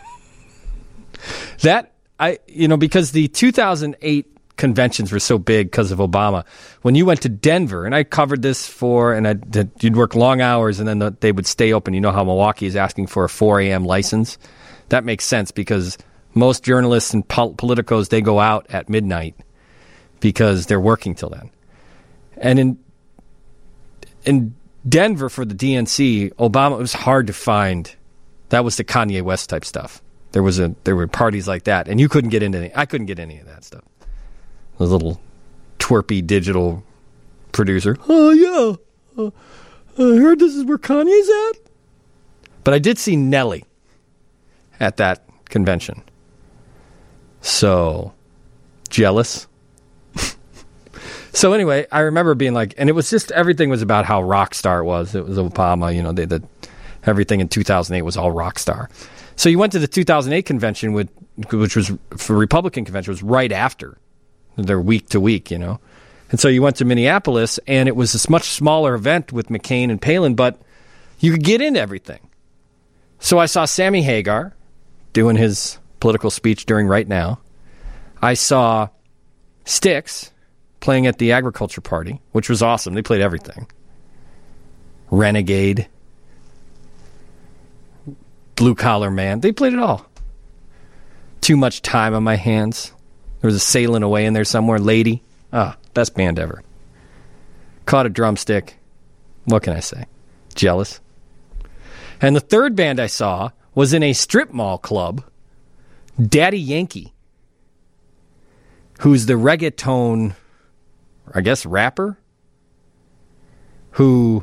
Because the 2008 conventions were so big because of Obama. When you went to Denver, and I covered this you'd work long hours and then they would stay open. You know how Milwaukee is asking for a 4 a.m. license? That makes sense because most journalists and politicos, they go out at midnight because they're working till then. And in Denver for the DNC, Obama, it was hard to find. That was the Kanye West type stuff. There were parties like that, and you couldn't get into I couldn't get any of that stuff. The little twerpy digital producer. Oh yeah, I heard this is where Kanye's at. But I did see Nelly at that convention. So jealous. So anyway, I remember being like, and it was just everything was about how rock star it was. It was Obama, everything in 2008 was all rock star. So you went to the 2008 convention, which was for Republican convention, was right after. They're week to week, And so you went to Minneapolis, and it was this much smaller event with McCain and Palin, but you could get into everything. So I saw Sammy Hagar doing his political speech during Right Now. I saw Styx playing at the agriculture party, which was awesome. They played everything. Renegade. Blue Collar Man. They played it all. Too Much Time on My Hands. There was a Sailing Away in there somewhere. Lady. Best band ever. Caught a drumstick. What can I say? Jealous. And the third band I saw was in a strip mall club. Daddy Yankee. Who's the reggaeton, I guess, rapper? Who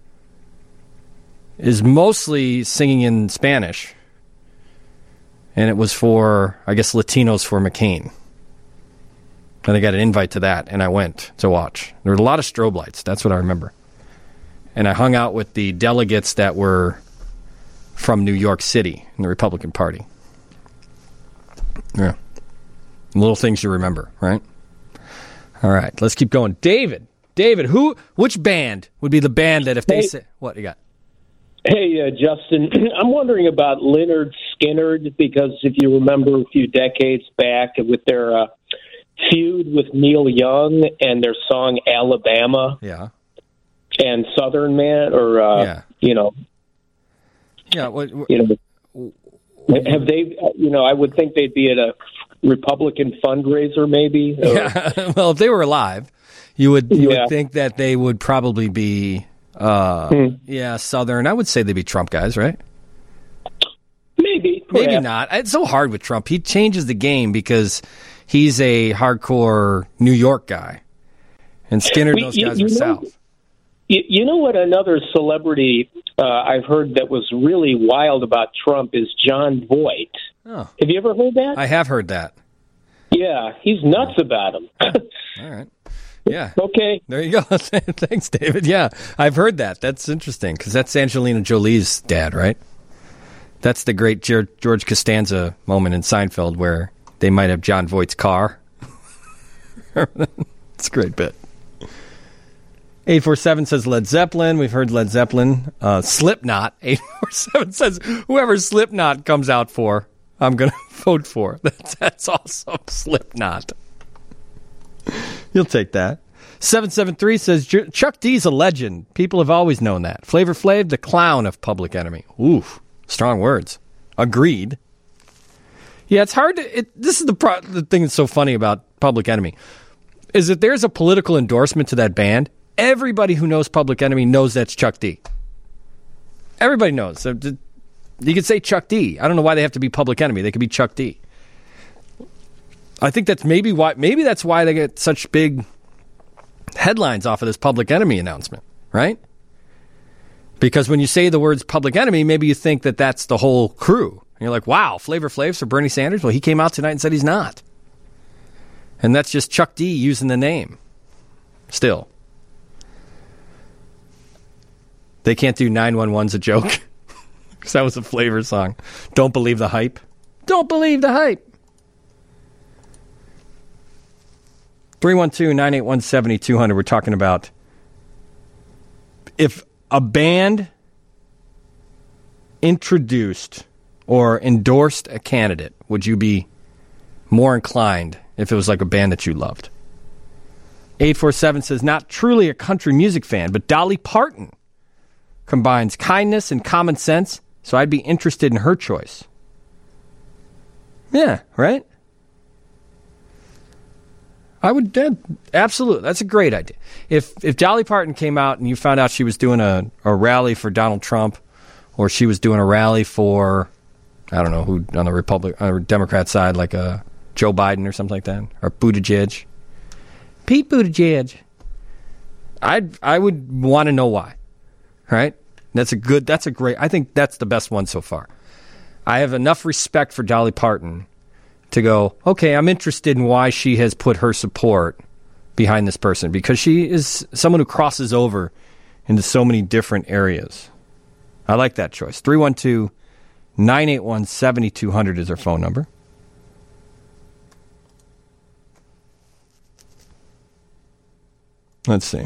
is mostly singing in Spanish. And it was for, I guess, Latinos for McCain. And I got an invite to that, and I went to watch. There were a lot of strobe lights. That's what I remember. And I hung out with the delegates that were from New York City in the Republican Party. Yeah. Little things you remember, right? All right, let's keep going. David, which band would be the band that if they say... What you got? Hey, Justin, I'm wondering about Lynyrd Skynyrd, because if you remember a few decades back with their feud with Neil Young and their song Alabama. Yeah. And Southern Man, or, Yeah. Have they, I would think they'd be at a Republican fundraiser, maybe. Yeah. Well, if they were alive, you would think that they would probably be Yeah, Southern. I would say they'd be Trump guys, right? Maybe not. It's so hard with Trump. He changes the game because he's a hardcore New York guy, and Skinner and those guys are South. You know what? Another celebrity I've heard that was really wild about Trump is John Voight. Oh. Have you ever heard that? I have heard that. Yeah, he's nuts about him. All right. Yeah. Okay. There you go. Thanks, David. Yeah, I've heard that. That's interesting because that's Angelina Jolie's dad, right? That's the great George Costanza moment in Seinfeld where they might have John Voight's car. It's a great bit. 847 says Led Zeppelin. We've heard Led Zeppelin. Slipknot. 847 says whoever Slipknot comes out for, I'm going to vote for. That's awesome. Slipknot. You'll take that. 773 says Chuck D's a legend. People have always known that. Flavor Flav, the clown of Public Enemy. Oof. Strong words. Agreed. Yeah, it's hard to... This is the thing that's so funny about Public Enemy is that there's a political endorsement to that band. Everybody who knows Public Enemy knows that's Chuck D. Everybody knows. So you could say Chuck D. I don't know why they have to be Public Enemy. They could be Chuck D. I think that's maybe that's why they get such big headlines off of this Public Enemy announcement, right? Because when you say the words Public Enemy, maybe you think that that's the whole crew. And you're like, wow, Flavor Flav's for Bernie Sanders? Well, he came out tonight and said he's not. And that's just Chuck D using the name. Still. They can't do 911's a joke. Because that was a Flavor song. Don't believe the hype. Don't believe the hype. 312-981-7200. We're talking about if a band introduced or endorsed a candidate, would you be more inclined if it was like a band that you loved? 847 says, not truly a country music fan, but Dolly Parton combines kindness and common sense, so I'd be interested in her choice. Yeah, right? I would, absolutely. That's a great idea. If Dolly Parton came out and you found out she was doing a rally for Donald Trump, or she was doing a rally for, I don't know who on the Democrat side, like Joe Biden or something like that, or Buttigieg, Pete Buttigieg, I would want to know why. Right? That's a great. I think that's the best one so far. I have enough respect for Dolly Parton to go, okay, I'm interested in why she has put her support behind this person, because she is someone who crosses over into so many different areas. I like that choice. 312-981-7200 is our phone number. Let's see.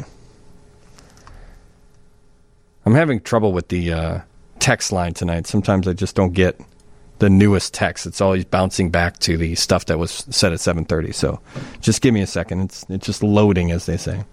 I'm having trouble with the text line tonight. Sometimes I just don't get the newest text. It's always bouncing back to the stuff that was said at 7:30. So just give me a second. It's just loading, as they say.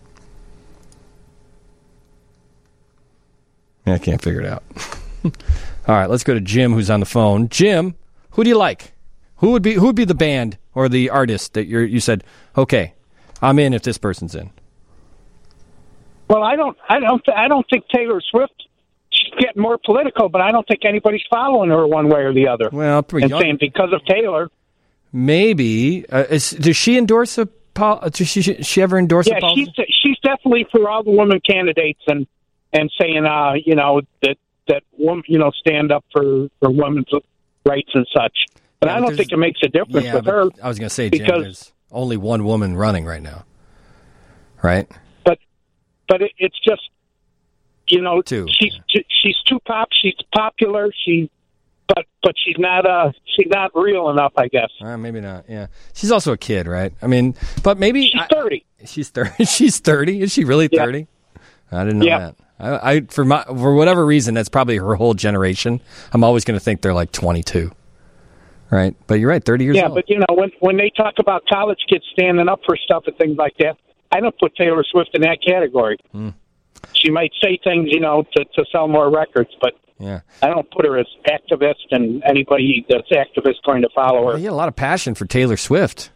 I can't figure it out. All right, let's go to Jim, who's on the phone. Jim, who do you like? Who would be the band or the artist that you said, okay, I'm in if this person's in? Well, I don't think Taylor Swift. She's getting more political, but I don't think anybody's following her one way or the other. Well, saying because of Taylor. Maybe does she endorse a? Does she ever endorse? Yeah, she's definitely for all the women candidates and saying that women stand up for women's rights and such. But I don't think it makes a difference with her. I was going to say, Jim, there's only one woman running right now, right? But it's just, she's too she's popular. But she's not real enough, I guess. Maybe not. Yeah, she's also a kid, right? I mean, but maybe she's 30. She's 30. She's 30. Is she really 30? Yeah. I didn't know that. For whatever reason, that's probably her whole generation. I'm always going to think they're like 22, right? But you're right, 30 years old. Yeah, but when they talk about college kids standing up for stuff and things like that, I don't put Taylor Swift in that category. She might say things, to sell more records, but I don't put her as activist, and anybody that's activist going to follow her. You had a lot of passion for Taylor Swift.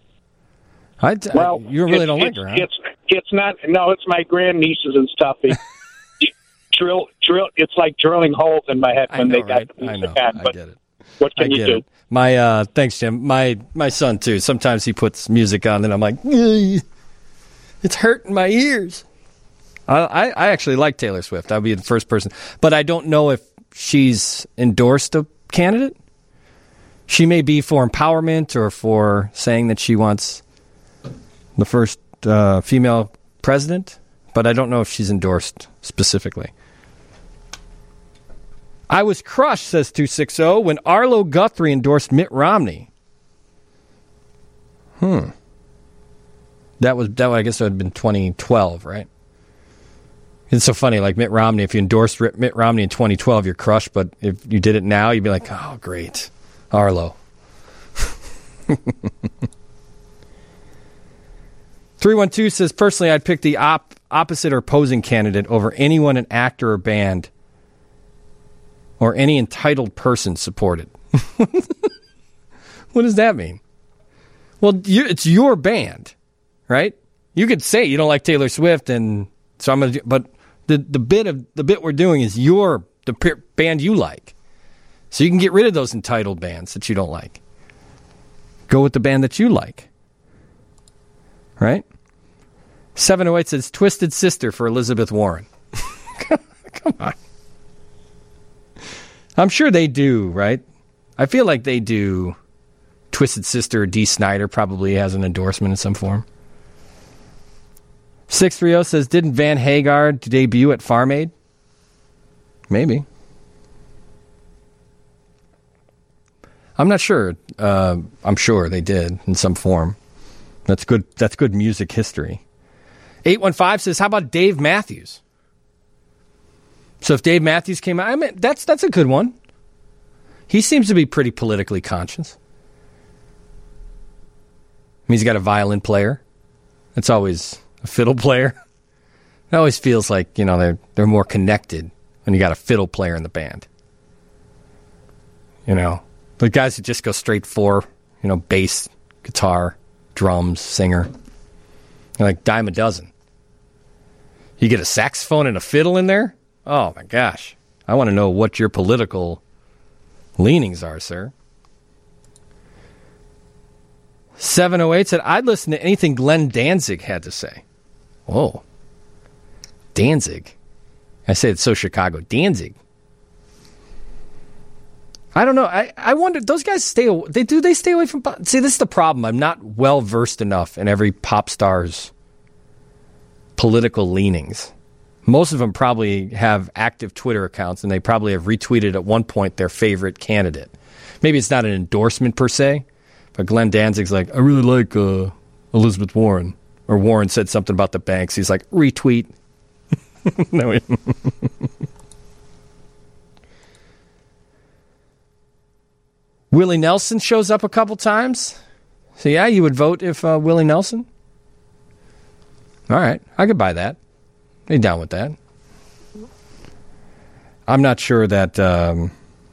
You really don't like her, huh? It's not. No, it's my grandnieces and stuff. drill. It's like drilling holes in my head when they got the music on. But I get it. What can you do? My thanks, Jim. My son too. Sometimes he puts music on, and I'm like, it's hurting my ears. I actually like Taylor Swift. I'll be the first person, but I don't know if she's endorsed a candidate. She may be for empowerment or for saying that she wants the first female president, but I don't know if she's endorsed specifically. I was crushed, says 260, when Arlo Guthrie endorsed Mitt Romney. That I guess it would have been 2012, right? It's so funny, like Mitt Romney, if you endorsed Mitt Romney in 2012, you're crushed, but if you did it now, you'd be like, oh, great, Arlo. 312 says, personally, I'd pick the opposite or opposing candidate over anyone an actor or band or any entitled person supported. What does that mean? Well, it's your band, right? You could say you don't like Taylor Swift, and so I'm going to. But the bit we're doing is the band you like, so you can get rid of those entitled bands that you don't like. Go with the band that you like, right? 708 says Twisted Sister for Elizabeth Warren. Come on. I'm sure they do, right? I feel like they do. Twisted Sister, Dee Snider probably has an endorsement in some form. 630 says, didn't Van Hagar debut at Farm Aid? Maybe. I'm not sure. I'm sure they did in some form. That's good. That's good music history. 815 says, how about Dave Matthews? So if Dave Matthews came out, I mean, that's a good one. He seems to be pretty politically conscious. I mean, he's got a violin player. It's always a fiddle player. It always feels like, they're more connected when you got a fiddle player in the band. The guys that just go straight for, bass, guitar, drums, singer. They're like dime a dozen. You get a saxophone and a fiddle in there? Oh, my gosh. I want to know what your political leanings are, sir. 708 said, I'd listen to anything Glenn Danzig had to say. Whoa. Danzig. I say it's so Chicago. Danzig. I don't know. I wonder, those guys stay away from pop? See, this is the problem. I'm not well versed enough in every pop star's political leanings. Most of them probably have active Twitter accounts, and they probably have retweeted at one point their favorite candidate. Maybe it's not an endorsement per se, but Glenn Danzig's like, I really like Elizabeth Warren. Or Warren said something about the banks. He's like, retweet. No. Willie Nelson shows up a couple times. So, yeah, you would vote if Willie Nelson? All right, I could buy that. Be down with that. I'm not sure that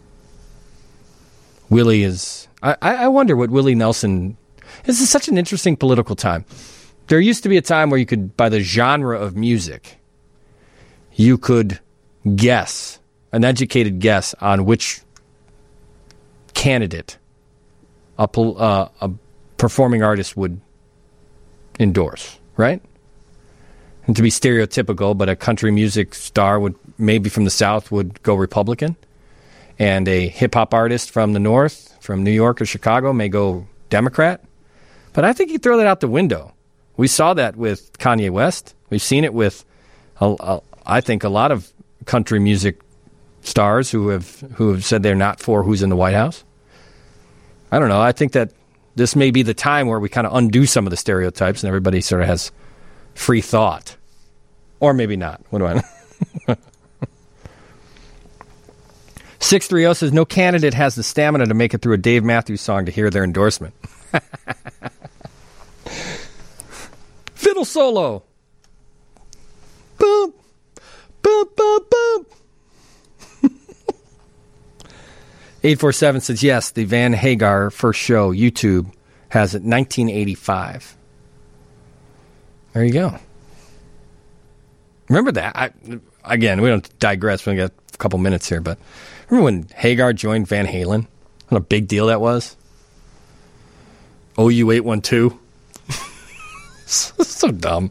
Willie is... I wonder what Willie Nelson... This is such an interesting political time. There used to be a time where you could, by the genre of music, you could guess, an educated guess on which candidate a performing artist would endorse, right? And to be stereotypical, but a country music star would, maybe from the South, would go Republican. And a hip-hop artist from the North, from New York or Chicago, may go Democrat. But I think you throw that out the window. We saw that with Kanye West. We've seen it with, I think, a lot of country music stars who have said they're not for who's in the White House. I don't know. I think that this may be the time where we kind of undo some of the stereotypes and everybody sort of has free thought. Or maybe not. What do I know? 630 says, no candidate has the stamina to make it through a Dave Matthews song to hear their endorsement. Fiddle solo. Boom. Boom, boom, boom. 847 says, yes, the Van Hagar first show, YouTube, has it 1985. There you go. Remember that. again, we don't digress. We only got a couple minutes here, but remember when Hagar joined Van Halen? What a big deal that was. OU812. So dumb.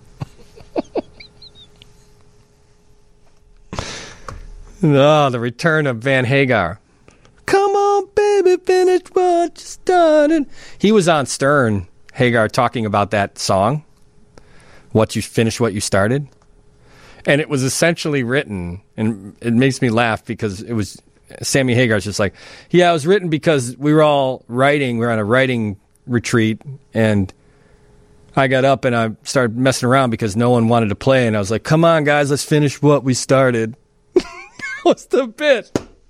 Oh, the return of Van Hagar. Come on, baby, finish what you started. He was on Stern, Hagar, talking about that song, What You Finish What You Started. And it was essentially written, and it makes me laugh because it was, Sammy Hagar's just like, yeah, it was written because we were all writing, we were on a writing retreat, and I got up and I started messing around because no one wanted to play, and I was like, come on, guys, let's finish what we started. That was the bit.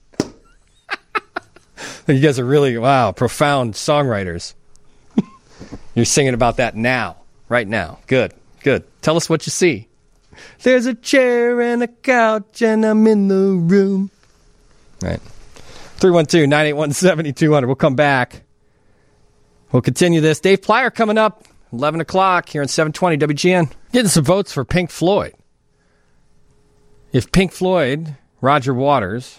You guys are really, wow, profound songwriters. You're singing about that now, right now. Good. Tell us what you see. There's a chair and a couch and I'm in the room. Right. 312-981-7200. We'll come back. We'll continue this. Dave Plyer coming up, 11 o'clock here on 720 WGN. Getting some votes for Pink Floyd. If Pink Floyd, Roger Waters,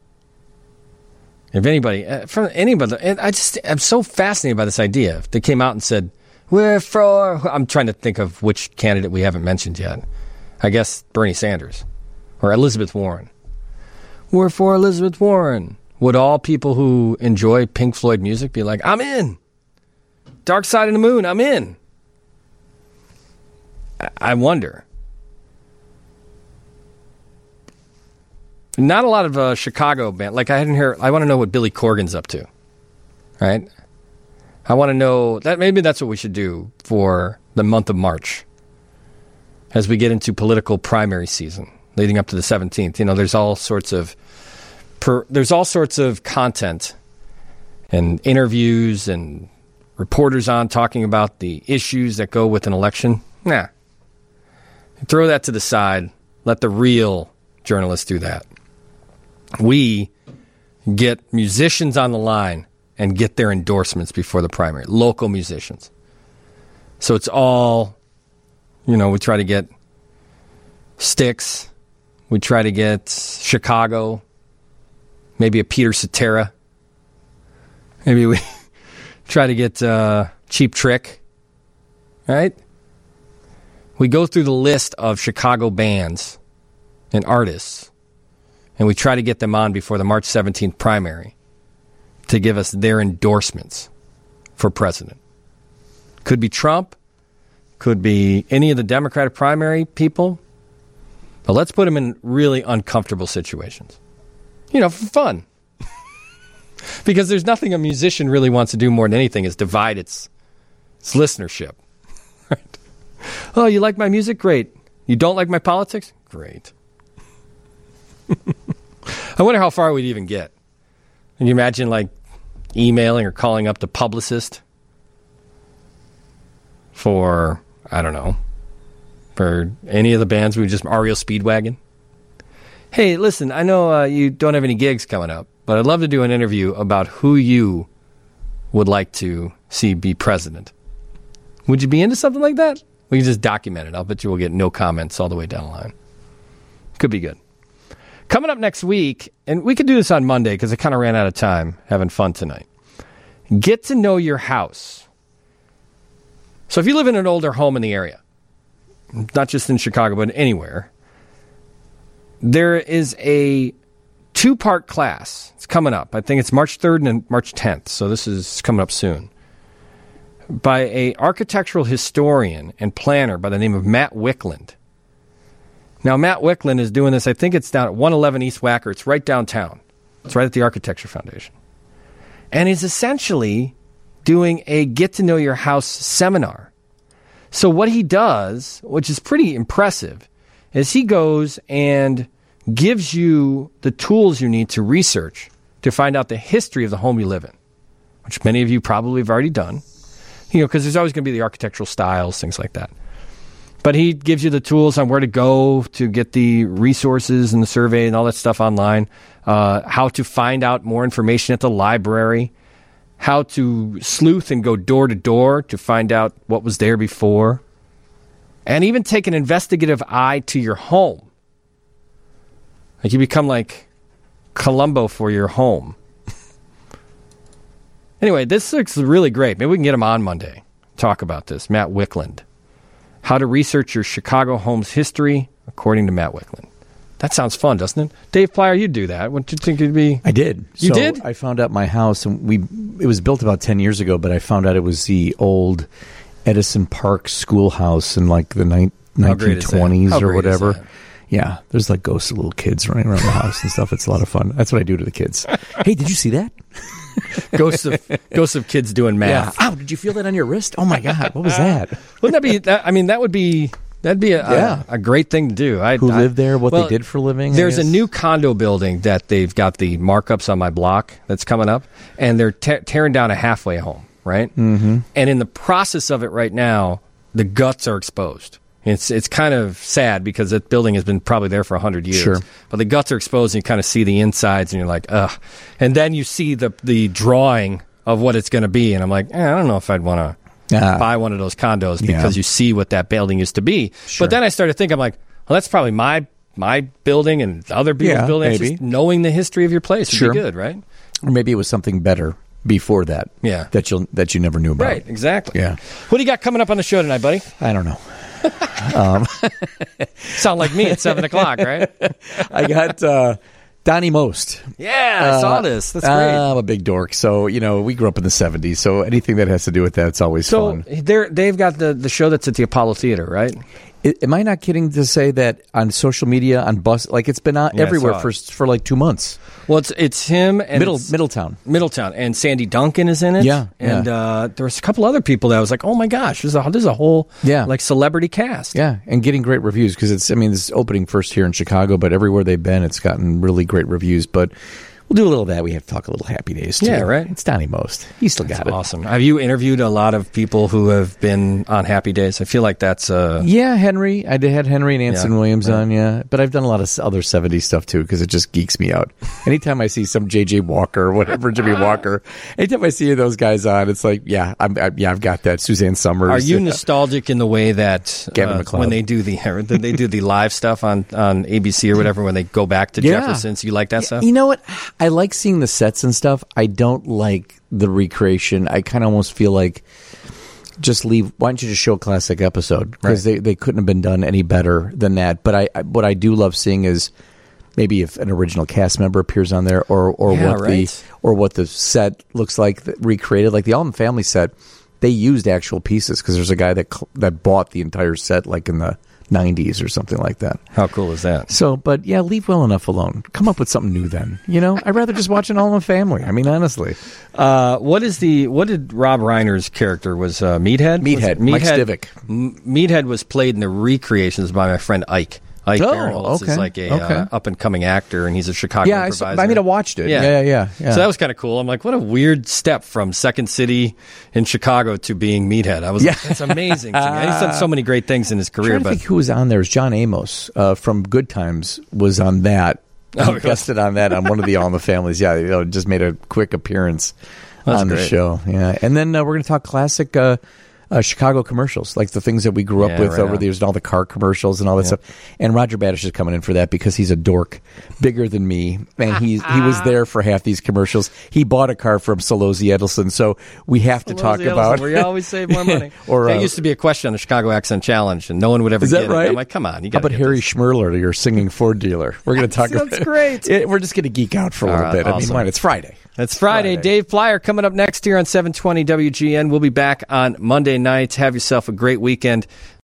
if anybody, from anybody, and I'm so fascinated by this idea. If they came out and said, I'm trying to think of which candidate we haven't mentioned yet. I guess Bernie Sanders or Elizabeth Warren. We're for Elizabeth Warren. Would all people who enjoy Pink Floyd music be like, I'm in. Dark Side of the Moon, I'm in. I wonder. Not a lot of Chicago band. Like, I want to know what Billy Corgan's up to. Right? I want to know that maybe that's what we should do for the month of March. As we get into political primary season, leading up to the 17th, there's all sorts of content and interviews and reporters on talking about the issues that go with an election. Nah. Throw that to the side. Let the real journalists do that. We get musicians on the line and get their endorsements before the primary. Local musicians. So it's all... we try to get Styx. We try to get Chicago. Maybe a Peter Cetera. Maybe we try to get Cheap Trick. Right? We go through the list of Chicago bands and artists, and we try to get them on before the March 17th primary to give us their endorsements for president. Could be Trump. Could be any of the Democratic primary people. But let's put them in really uncomfortable situations. For fun. Because there's nothing a musician really wants to do more than anything is divide its listenership. Right? Oh, you like my music? Great. You don't like my politics? Great. I wonder how far we'd even get. Can you imagine, emailing or calling up the publicist for... I don't know, for any of the bands, we just REO Speedwagon. Hey, listen, I know you don't have any gigs coming up, but I'd love to do an interview about who you would like to see be president. Would you be into something like that? We can just document it. I'll bet you we'll get no comments all the way down the line. Could be good. Coming up next week, and we could do this on Monday because I kind of ran out of time having fun tonight. Get to know your house. So if you live in an older home in the area, not just in Chicago, but anywhere, there is a 2-part class. It's coming up. I think it's March 3rd and March 10th, so this is coming up soon, by an architectural historian and planner by the name of Matt Wickland. Now, Matt Wickland is doing this, I think it's down at 111 East Wacker. It's right downtown. It's right at the Architecture Foundation. And he's essentially doing a get-to-know-your-house seminar. So what he does, which is pretty impressive, is he goes and gives you the tools you need to research to find out the history of the home you live in, which many of you probably have already done, because there's always going to be the architectural styles, things like that. But he gives you the tools on where to go to get the resources and the survey and all that stuff online, how to find out more information at the library, how to sleuth and go door to door to find out what was there before, and even take an investigative eye to your home Like you become like Columbo for your home. Anyway, this looks really great. Maybe we can get him on Monday. Talk about this. Matt Wickland. How to research your Chicago home's history, according to Matt Wickland. That sounds fun, doesn't it? Dave Plyer, you'd do that. What do you think it'd be? I did. You did? I found out my house, and it was built about 10 years ago, but I found out it was the old Edison Park schoolhouse in like the 1920s or whatever. Yeah, there's like ghosts of little kids running around the house and stuff. It's a lot of fun. That's what I do to the kids. Hey, did you see that? Ghosts of kids doing math. Yeah. Ow, did you feel that on your wrist? Oh my God, what was that? Wouldn't that be? That'd be a great thing to do. Who lived there? What they did for a living? There's a new condo building that they've got the markups on my block that's coming up, and they're tearing down a halfway home, right? Mm-hmm. And in the process of it right now, the guts are exposed. It's kind of sad because that building has been probably there for 100 years. Sure. But the guts are exposed, and you kind of see the insides, and you're like, ugh. And then you see the drawing of what it's going to be, and I'm like, I don't know if I'd want to buy one of those condos because you see what that building used to be. Sure. But then I started to think, I'm like, well, that's probably my building and other people's buildings. Maybe. Just knowing the history of your place would be good, right? Or maybe it was something better before that. Yeah. That you never knew about. Right, exactly. Yeah. What do you got coming up on the show tonight, buddy? I don't know. Sound like me at 7 o'clock, right? I got Donnie Most. Yeah, I saw this. That's great. I'm a big dork, so we grew up in the 70s, so anything that has to do with that's always fun. So they've got the show that's at the Apollo Theater, right? Am I not kidding to say that on social media, on bus, like it's been on everywhere for like 2 months? Well, it's him and Middletown, and Sandy Duncan is in it. Yeah, and there was a couple other people that I was like, oh my gosh, there's a whole like celebrity cast. Yeah, and getting great reviews because this is opening first here in Chicago, but everywhere they've been, it's gotten really great reviews. But we'll do a little of that. We have to talk a little Happy Days, too. Yeah, right. It's Donnie Most. He's still got it. Awesome. Have you interviewed a lot of people who have been on Happy Days? I feel like that's... Yeah, Henry. I had Henry and Anson Williams on, But I've done a lot of other 70s stuff, too, because it just geeks me out. Anytime I see some J.J. Walker or whatever, Jimmy Walker, anytime I see those guys on, it's like, I've got that. Suzanne Summers. Are you nostalgic in the way that when they do the live stuff on ABC or whatever, when they go back to Jefferson's, you like that stuff? You know what? I like seeing the sets and stuff. I don't like the recreation. I kind of almost feel like just leave. Why don't you just show a classic episode? Because they couldn't have been done any better than that. But what I do love seeing is maybe if an original cast member appears on there, or what the set looks like recreated, like the All in the Family set. They used actual pieces because there's a guy that bought the entire set like in the 90s or something like that. How cool is that? So, but leave well enough alone. Come up with something new then. I'd rather just watch an All in the Family. Honestly. What did Rob Reiner's character was Meathead? Mike Stivic. Meathead was played in the recreations by my friend Ike. Ike Barinholtz is like a up-and-coming actor, and he's a Chicago improviser. I watched it. Yeah. So that was kind of cool. I'm like, what a weird step from Second City in Chicago to being Meathead. I was like, that's amazing to me. And he's done so many great things in his career. I think who was on there is John Amos from Good Times was on that. He guested on that on one of the All in the Families. Yeah, just made a quick appearance on the show. Yeah, and then we're going to talk classic Chicago commercials, like the things that we grew up with over the years, and all the car commercials and all that stuff. And Roger Badish is coming in for that because he's a dork, bigger than me, and he was there for half these commercials. He bought a car from Solozzi Edelson, so we have to talk about where you always save more money. That used to be a question on the Chicago Accent Challenge, and no one would ever get it. I'm like, come on, you got. How about Harry Schmerler, your singing Ford dealer? We're going to talk about. That's great. We're just going to geek out for a little bit. Awesome. It's Friday. It's Friday. Dave Plyer coming up next here on 720 WGN. We'll be back on Monday night. Have yourself a great weekend.